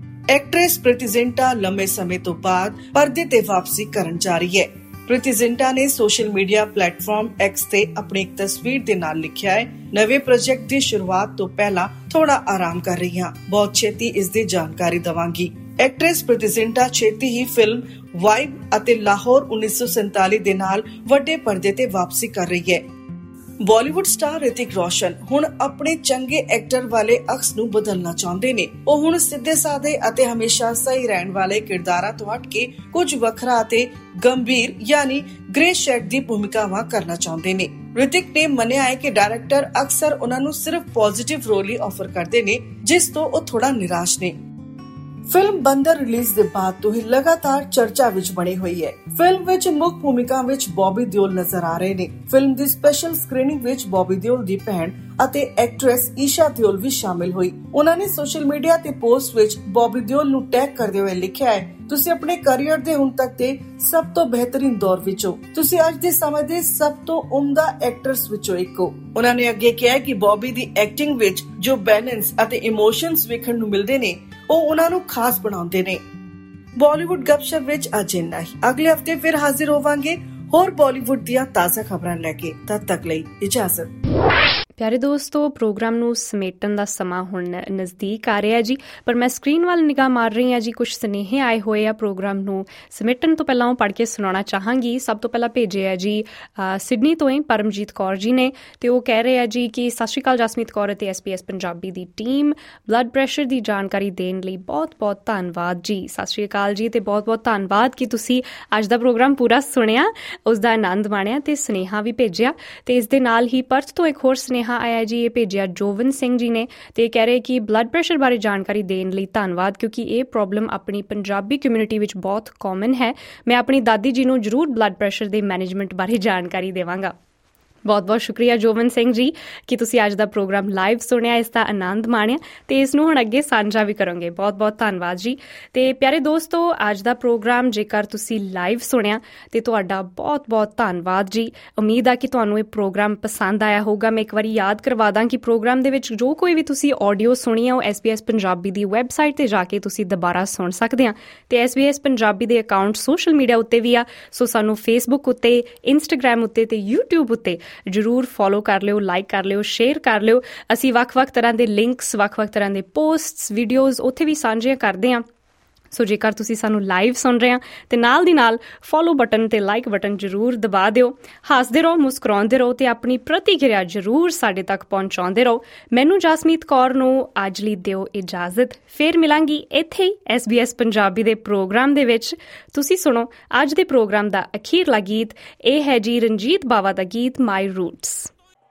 ਐਕਟਰੈਸ ਪ੍ਰੀਤੀ ਜ਼ਿੰਟਾ ਲੰਮੇ ਸਮੇਂ ਤੋਂ ਬਾਅਦ ਪਰਦੇ ਤੇ ਵਾਪਸੀ ਕਰਨ ਜਾ ਰਹੀ ਹੈ। ਪ੍ਰੀਤੀ ਜ਼ਿੰਟਾ ਨੇ ਸੋਸ਼ਲ ਮੀਡੀਆ ਪਲੇਟਫਾਰਮ X ਤੇ ਆਪਣੀ ਇੱਕ ਤਸਵੀਰ ਦੇ ਨਾਲ ਲਿਖਿਆ ਹੈ, ਨਵੇਂ ਪ੍ਰੋਜੈਕਟ ਦੀ ਸ਼ੁਰੂਆਤ ਤੋਂ ਪਹਿਲਾਂ ਥੋੜਾ ਆਰਾਮ ਕਰ ਰਹੀ ਹਾਂ, ਬਹੁਤ ਛੇਤੀ ਇਸ ਦੀ ਜਾਣਕਾਰੀ ਦਵਾਂਗੀ। ਐਕਟਰੈਸ ਪ੍ਰੀਤੀ ਜ਼ਿੰਟਾ ਛੇਤੀ ਹੀ ਫਿਲਮ ਵਾਈਬ ਅਤੇ ਲਾਹੌਰ 1947 ਦੇ ਨਾਲ ਵੱਡੇ ਪਰਦੇ ਤੇ ਵਾਪਸੀ ਕਰ ਰਹੀ ਹੈ। ਬਾਲੀਵੁੱਡ ਸਟਾਰ ਰਿਤਿਕ ਰੋਸ਼ਨ ਹੁਣ ਆਪਣੇ ਚੰਗੇ ਐਕਟਰ ਵਾਲੇ ਅਕਸ ਨੂੰ ਬਦਲਣਾ ਚਾਹੁੰਦੇ ਨੇ। ਉਹ ਹੁਣ ਸਿੱਧੇ ਸਾਦੇ ਅਤੇ ਹਮੇਸ਼ਾ ਸਹੀ ਰਹਿਣ ਵਾਲੇ ਕਿਰਦਾਰਾਂ ਤੋਂ ਹਟ ਕੇ ਕੁਝ ਵੱਖਰਾ ਅਤੇ ਗੰਭੀਰ ਯਾਨੀ ਗ੍ਰੇ ਸ਼ੇਡ ਦੀ ਭੂਮਿਕਾਵਾਂ ਕਰਨਾ ਚਾਹੁੰਦੇ ਨੇ। ਰਿਤਿਕ ਨੇ ਮੰਨਿਆ ਹੈ ਕਿ ਡਾਇਰੈਕਟਰ ਅਕਸਰ ਉਹਨਾਂ ਨੂੰ ਸਿਰਫ ਪੋਜ਼ਿਟਿਵ ਰੋਲ ਹੀ ਆਫਰ ਕਰਦੇ ਨੇ, ਜਿਸ ਤੋਂ ਉਹ ਥੋੜਾ ਨਿਰਾਸ਼ ਨੇ। ਫਿਲਮ ਬੰਦਰ ਰਿਲੀਜ਼ ਦੇ ਬਾਅਦ ਤੋਂ ਹੀ ਲਗਾਤਾਰ ਚਰਚਾ ਵਿੱਚ ਬਣੀ ਹੋਈ ਹੈ। ਫਿਲਮ ਵਿੱਚ ਮੁੱਖ ਭੂਮਿਕਾ ਵਿੱਚ ਬੌਬੀ ਦਿਓਲ ਨਜ਼ਰ ਆ ਰਹੇ ਨੇ। ਫਿਲਮ ਦੀ ਸਪੈਸ਼ਲ ਸਕਰੀਨਿੰਗ ਵਿੱਚ ਬੌਬੀ ਦਿਓਲ ਦੀ ਭੈਣ ਅਤੇ ਐਕਟਰੈਸ ਈਸ਼ਾ ਦਿਓਲ ਵੀ ਸ਼ਾਮਿਲ ਹੋਈ। ਉਹਨਾਂ ਨੇ ਸੋਸ਼ਲ ਮੀਡੀਆ ਤੇ ਪੋਸਟ ਵਿੱਚ ਬੌਬੀ ਦਿਓਲ ਨੂੰ ਟੈਗ ਕਰਦੇ ਹੋਏ ਲਿਖਿਆ ਹੈ, ਤੁਸੀਂ ਆਪਣੇ ਕੈਰੀਅਰ ਦੇ ਹੁਣ ਤੱਕ ਦੇ ਸਭ ਤੋਂ ਬਿਹਤਰੀਨ ਦੌਰ ਵਿੱਚ ਹੋ। ਤੁਸੀਂ ਅੱਜ ਦੇ ਸਮੇਂ ਦੇ ਸਭ ਤੋਂ ਉਮਦਾ ਐਕਟਰਸ ਵਿੱਚੋਂ ਇੱਕ ਹੋ। ਉਹਨਾਂ ਨੇ ਅੱਗੇ ਕਿਹਾ ਕਿ ਬੌਬੀ ਦੀ ਐਕਟਿੰਗ ਵਿੱਚ ਜੋ ਬੈਲੈਂਸ ਅਤੇ ਇਮੋਸ਼ਨਸ ਵੇਖਣ ਨੂੰ ਮਿਲਦੇ ਨੇ, ਉਹ ਉਹਨਾਂ ਨੂੰ ਖਾਸ ਬਣਾਉਂਦੇ ਨੇ। ਬਾਲੀਵੁੱਡ ਗੱਪਸ਼ਪ ਵਿੱਚ ਅੱਜ ਇੰਨਾ ਹੀ। ਅਗਲੇ ਹਫਤੇ ਫਿਰ ਹਾਜ਼ਰ ਹੋਵਾਂਗੇ ਹੋਰ ਬਾਲੀਵੁੱਡ ਦੀਆਂ ਤਾਜ਼ਾ ਖਬਰਾਂ ਲੈ ਕੇ। ਤਦ ਤੱਕ ਲਈ ਇਜਾਜ਼ਤ। ਪਿਆਰੇ ਦੋਸਤੋ, ਪ੍ਰੋਗਰਾਮ ਨੂੰ ਸਮੇਟਣ ਦਾ ਸਮਾਂ ਹੁਣ ਨਜ਼ਦੀਕ ਆ ਰਿਹਾ ਜੀ, ਪਰ ਮੈਂ ਸਕਰੀਨ ਵੱਲ ਨਿਗਾਹ ਮਾਰ ਰਹੀ ਹਾਂ ਜੀ। ਕੁਝ ਸੁਨੇਹੇ ਆਏ ਹੋਏ ਆ ਪ੍ਰੋਗਰਾਮ ਨੂੰ ਸਮੇਟਣ ਤੋਂ ਪਹਿਲਾਂ ਉਹ ਪੜ੍ਹ ਕੇ ਸੁਣਾਉਣਾ ਚਾਹਾਂਗੀ। ਸਭ ਤੋਂ ਪਹਿਲਾਂ ਭੇਜਿਆ ਜੀ ਸਿਡਨੀ ਤੋਂ ਹੀ ਪਰਮਜੀਤ ਕੌਰ ਜੀ ਨੇ, ਤੇ ਉਹ ਕਹਿ ਰਹੇ ਆ ਜੀ ਕਿ ਸਤਿ ਸ਼੍ਰੀ ਅਕਾਲ ਜਸਮੀਤ ਕੌਰ ਅਤੇ SBS ਪੰਜਾਬੀ ਦੀ ਟੀਮ, ਬਲੱਡ ਪ੍ਰੈਸ਼ਰ ਦੀ ਜਾਣਕਾਰੀ ਦੇਣ ਲਈ ਬਹੁਤ-ਬਹੁਤ ਧੰਨਵਾਦ ਜੀ। ਸਤਿ ਸ਼੍ਰੀ ਅਕਾਲ ਜੀ, ਤੇ ਬਹੁਤ-ਬਹੁਤ ਧੰਨਵਾਦ ਕਿ ਤੁਸੀਂ ਅੱਜ ਦਾ ਪ੍ਰੋਗਰਾਮ ਪੂਰਾ ਸੁਣਿਆ, ਉਸ ਦਾ ਆਨੰਦ ਮਾਣਿਆ ਤੇ ਸੁਨੇਹਾ ਵੀ ਭੇਜਿਆ। ਤੇ ਇਸ ਦੇ ਨਾਲ ਹੀ ਪਰਥ ਤੋਂ ਇੱਕ ਹੋਰ ਸੁਨੇਹਾ ਆਇਆ ਜੀ, ਇਹ ਭੇਜਿਆ ਜੋਵਨ ਸਿੰਘ ਜੀ ਨੇ, ਤੇ ਇਹ ਕਹਿ ਰਹੇ ਕਿ ਬਲੱਡ ਪ੍ਰੈਸ਼ਰ ਬਾਰੇ ਜਾਣਕਾਰੀ ਦੇਣ ਲਈ ਧੰਨਵਾਦ, ਕਿਉਂਕਿ ਇਹ ਪ੍ਰੋਬਲਮ ਆਪਣੀ ਪੰਜਾਬੀ ਕਮਿਊਨਿਟੀ ਵਿੱਚ ਬਹੁਤ ਕਾਮਨ ਹੈ। ਮੈਂ ਆਪਣੀ ਦਾਦੀ ਜੀ ਨੂੰ ਜ਼ਰੂਰ ਬਲੱਡ ਪ੍ਰੈਸ਼ਰ ਦੇ ਮੈਨੇਜਮੈਂਟ ਬਾਰੇ ਜਾਣਕਾਰੀ ਦੇਵਾਂਗਾ। ਬਹੁਤ-ਬਹੁਤ ਸ਼ੁਕਰੀਆ ਜੋਵਨ ਸਿੰਘ ਜੀ ਕਿ ਤੁਸੀਂ ਅੱਜ ਦਾ ਪ੍ਰੋਗਰਾਮ ਲਾਈਵ ਸੁਣਿਆ, ਇਸ ਦਾ ਆਨੰਦ ਮਾਣਿਆ ਤੇ ਇਸ ਨੂੰ ਹੁਣ ਅੱਗੇ ਸਾਂਝਾ ਵੀ ਕਰੋਗੇ। ਬਹੁਤ-ਬਹੁਤ ਧੰਨਵਾਦ ਜੀ। ਤੇ ਪਿਆਰੇ ਦੋਸਤੋ, ਅੱਜ ਦਾ ਪ੍ਰੋਗਰਾਮ ਜੇਕਰ ਤੁਸੀਂ ਲਾਈਵ ਸੁਣਿਆ ਤੇ ਤੁਹਾਡਾ ਬਹੁਤ-ਬਹੁਤ ਧੰਨਵਾਦ ਜੀ। ਉਮੀਦ ਆ ਕਿ ਤੁਹਾਨੂੰ ਇਹ ਪ੍ਰੋਗਰਾਮ ਪਸੰਦ ਆਇਆ ਹੋਊਗਾ। ਮੈਂ ਇੱਕ ਵਾਰੀ ਯਾਦ ਕਰਵਾ ਦਾਂ ਕਿ ਪ੍ਰੋਗਰਾਮ ਦੇ ਵਿੱਚ ਜੋ ਕੋਈ ਵੀ ਤੁਸੀਂ ਆਡੀਓ ਸੁਣੀ ਆ ਉਹ SBS ਪੰਜਾਬੀ ਦੀ ਵੈਬਸਾਈਟ ਤੇ ਜਾ ਕੇ ਤੁਸੀਂ ਦੁਬਾਰਾ ਸੁਣ ਸਕਦੇ ਆ, ਤੇ SBS ਪੰਜਾਬੀ ਦੇ ਅਕਾਊਂਟ ਸੋਸ਼ਲ ਮੀਡੀਆ ਉੱਤੇ ਵੀ ਆ, ਸੋ ਸਾਨੂੰ ਫੇਸਬੁੱਕ ਉੱਤੇ, ਇੰਸਟਾਗ੍ਰਾਮ ਉੱਤੇ ਤੇ YouTube ਉੱਤੇ ਜ਼ਰੂਰ ਫੋਲੋ ਕਰ ਲਿਓ, ਲਾਈਕ ਕਰ ਲਿਓ, ਸ਼ੇਅਰ ਕਰ ਲਿਓ। ਅਸੀਂ ਵੱਖ-ਵੱਖ ਤਰ੍ਹਾਂ ਦੇ ਲਿੰਕਸ, ਵੱਖ-ਵੱਖ ਤਰ੍ਹਾਂ ਦੇ ਪੋਸਟਸ, ਵੀਡੀਓਜ਼ ਉੱਥੇ ਵੀ ਸਾਂਝੀਆਂ ਕਰਦੇ ਹਾਂ। ਸੋ ਜੇਕਰ ਤੁਸੀਂ ਸਾਨੂੰ ਲਾਈਵ ਸੁਣ ਰਹੇ ਆ ਤੇ ਨਾਲ ਦੀ ਨਾਲ ਫੋਲੋ ਬਟਨ ਤੇ ਲਾਈਕ ਬਟਨ ਜ਼ਰੂਰ ਦਬਾ ਦਿਓ। ਹੱਸਦੇ ਰਹੋ, ਮੁਸਕਰਾਉਂਦੇ ਰਹੋ ਤੇ ਆਪਣੀ ਪ੍ਰਤੀਕਿਰਿਆ ਜ਼ਰੂਰ ਸਾਡੇ ਤੱਕ ਪਹੁੰਚਾਉਂਦੇ ਰਹੋ। ਮੈਨੂੰ ਜਸਮੀਤ ਕੌਰ ਨੂੰ ਅੱਜ ਲਈ ਦਿਓ ਇਜਾਜ਼ਤ। ਫਿਰ ਮਿਲਾਂਗੀ ਇੱਥੇ ਹੀ SBS ਪੰਜਾਬੀ ਦੇ ਪ੍ਰੋਗਰਾਮ ਦੇ ਵਿੱਚ। ਤੁਸੀਂ ਸੁਣੋ ਅੱਜ ਦੇ ਪ੍ਰੋਗਰਾਮ ਦਾ ਅਖੀਰਲਾ ਗੀਤ। ਇਹ ਹੈ ਜੀ ਰਣਜੀਤ ਬਾਵਾ ਦਾ ਗੀਤ ਮਾਈ ਰੂਟਸ।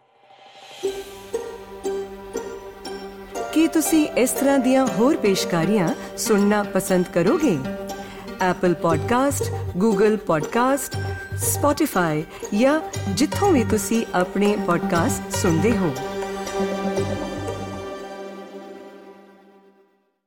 ਕੀ ਤੁਸੀਂ ਇਸ ਤਰ੍ਹਾਂ ਦੀਆਂ ਹੋਰ ਪੇਸ਼ਕਾਰੀਆਂ ਸੁਣਨਾ ਪਸੰਦ ਕਰੋਗੇ? Apple Podcast, Google Podcast, Spotify ਜਾਂ ਜਿੱਥੋਂ ਵੀ ਤੁਸੀਂ ਆਪਣੇ ਪੋਡਕਾਸਟ ਸੁਣਦੇ ਹੋ।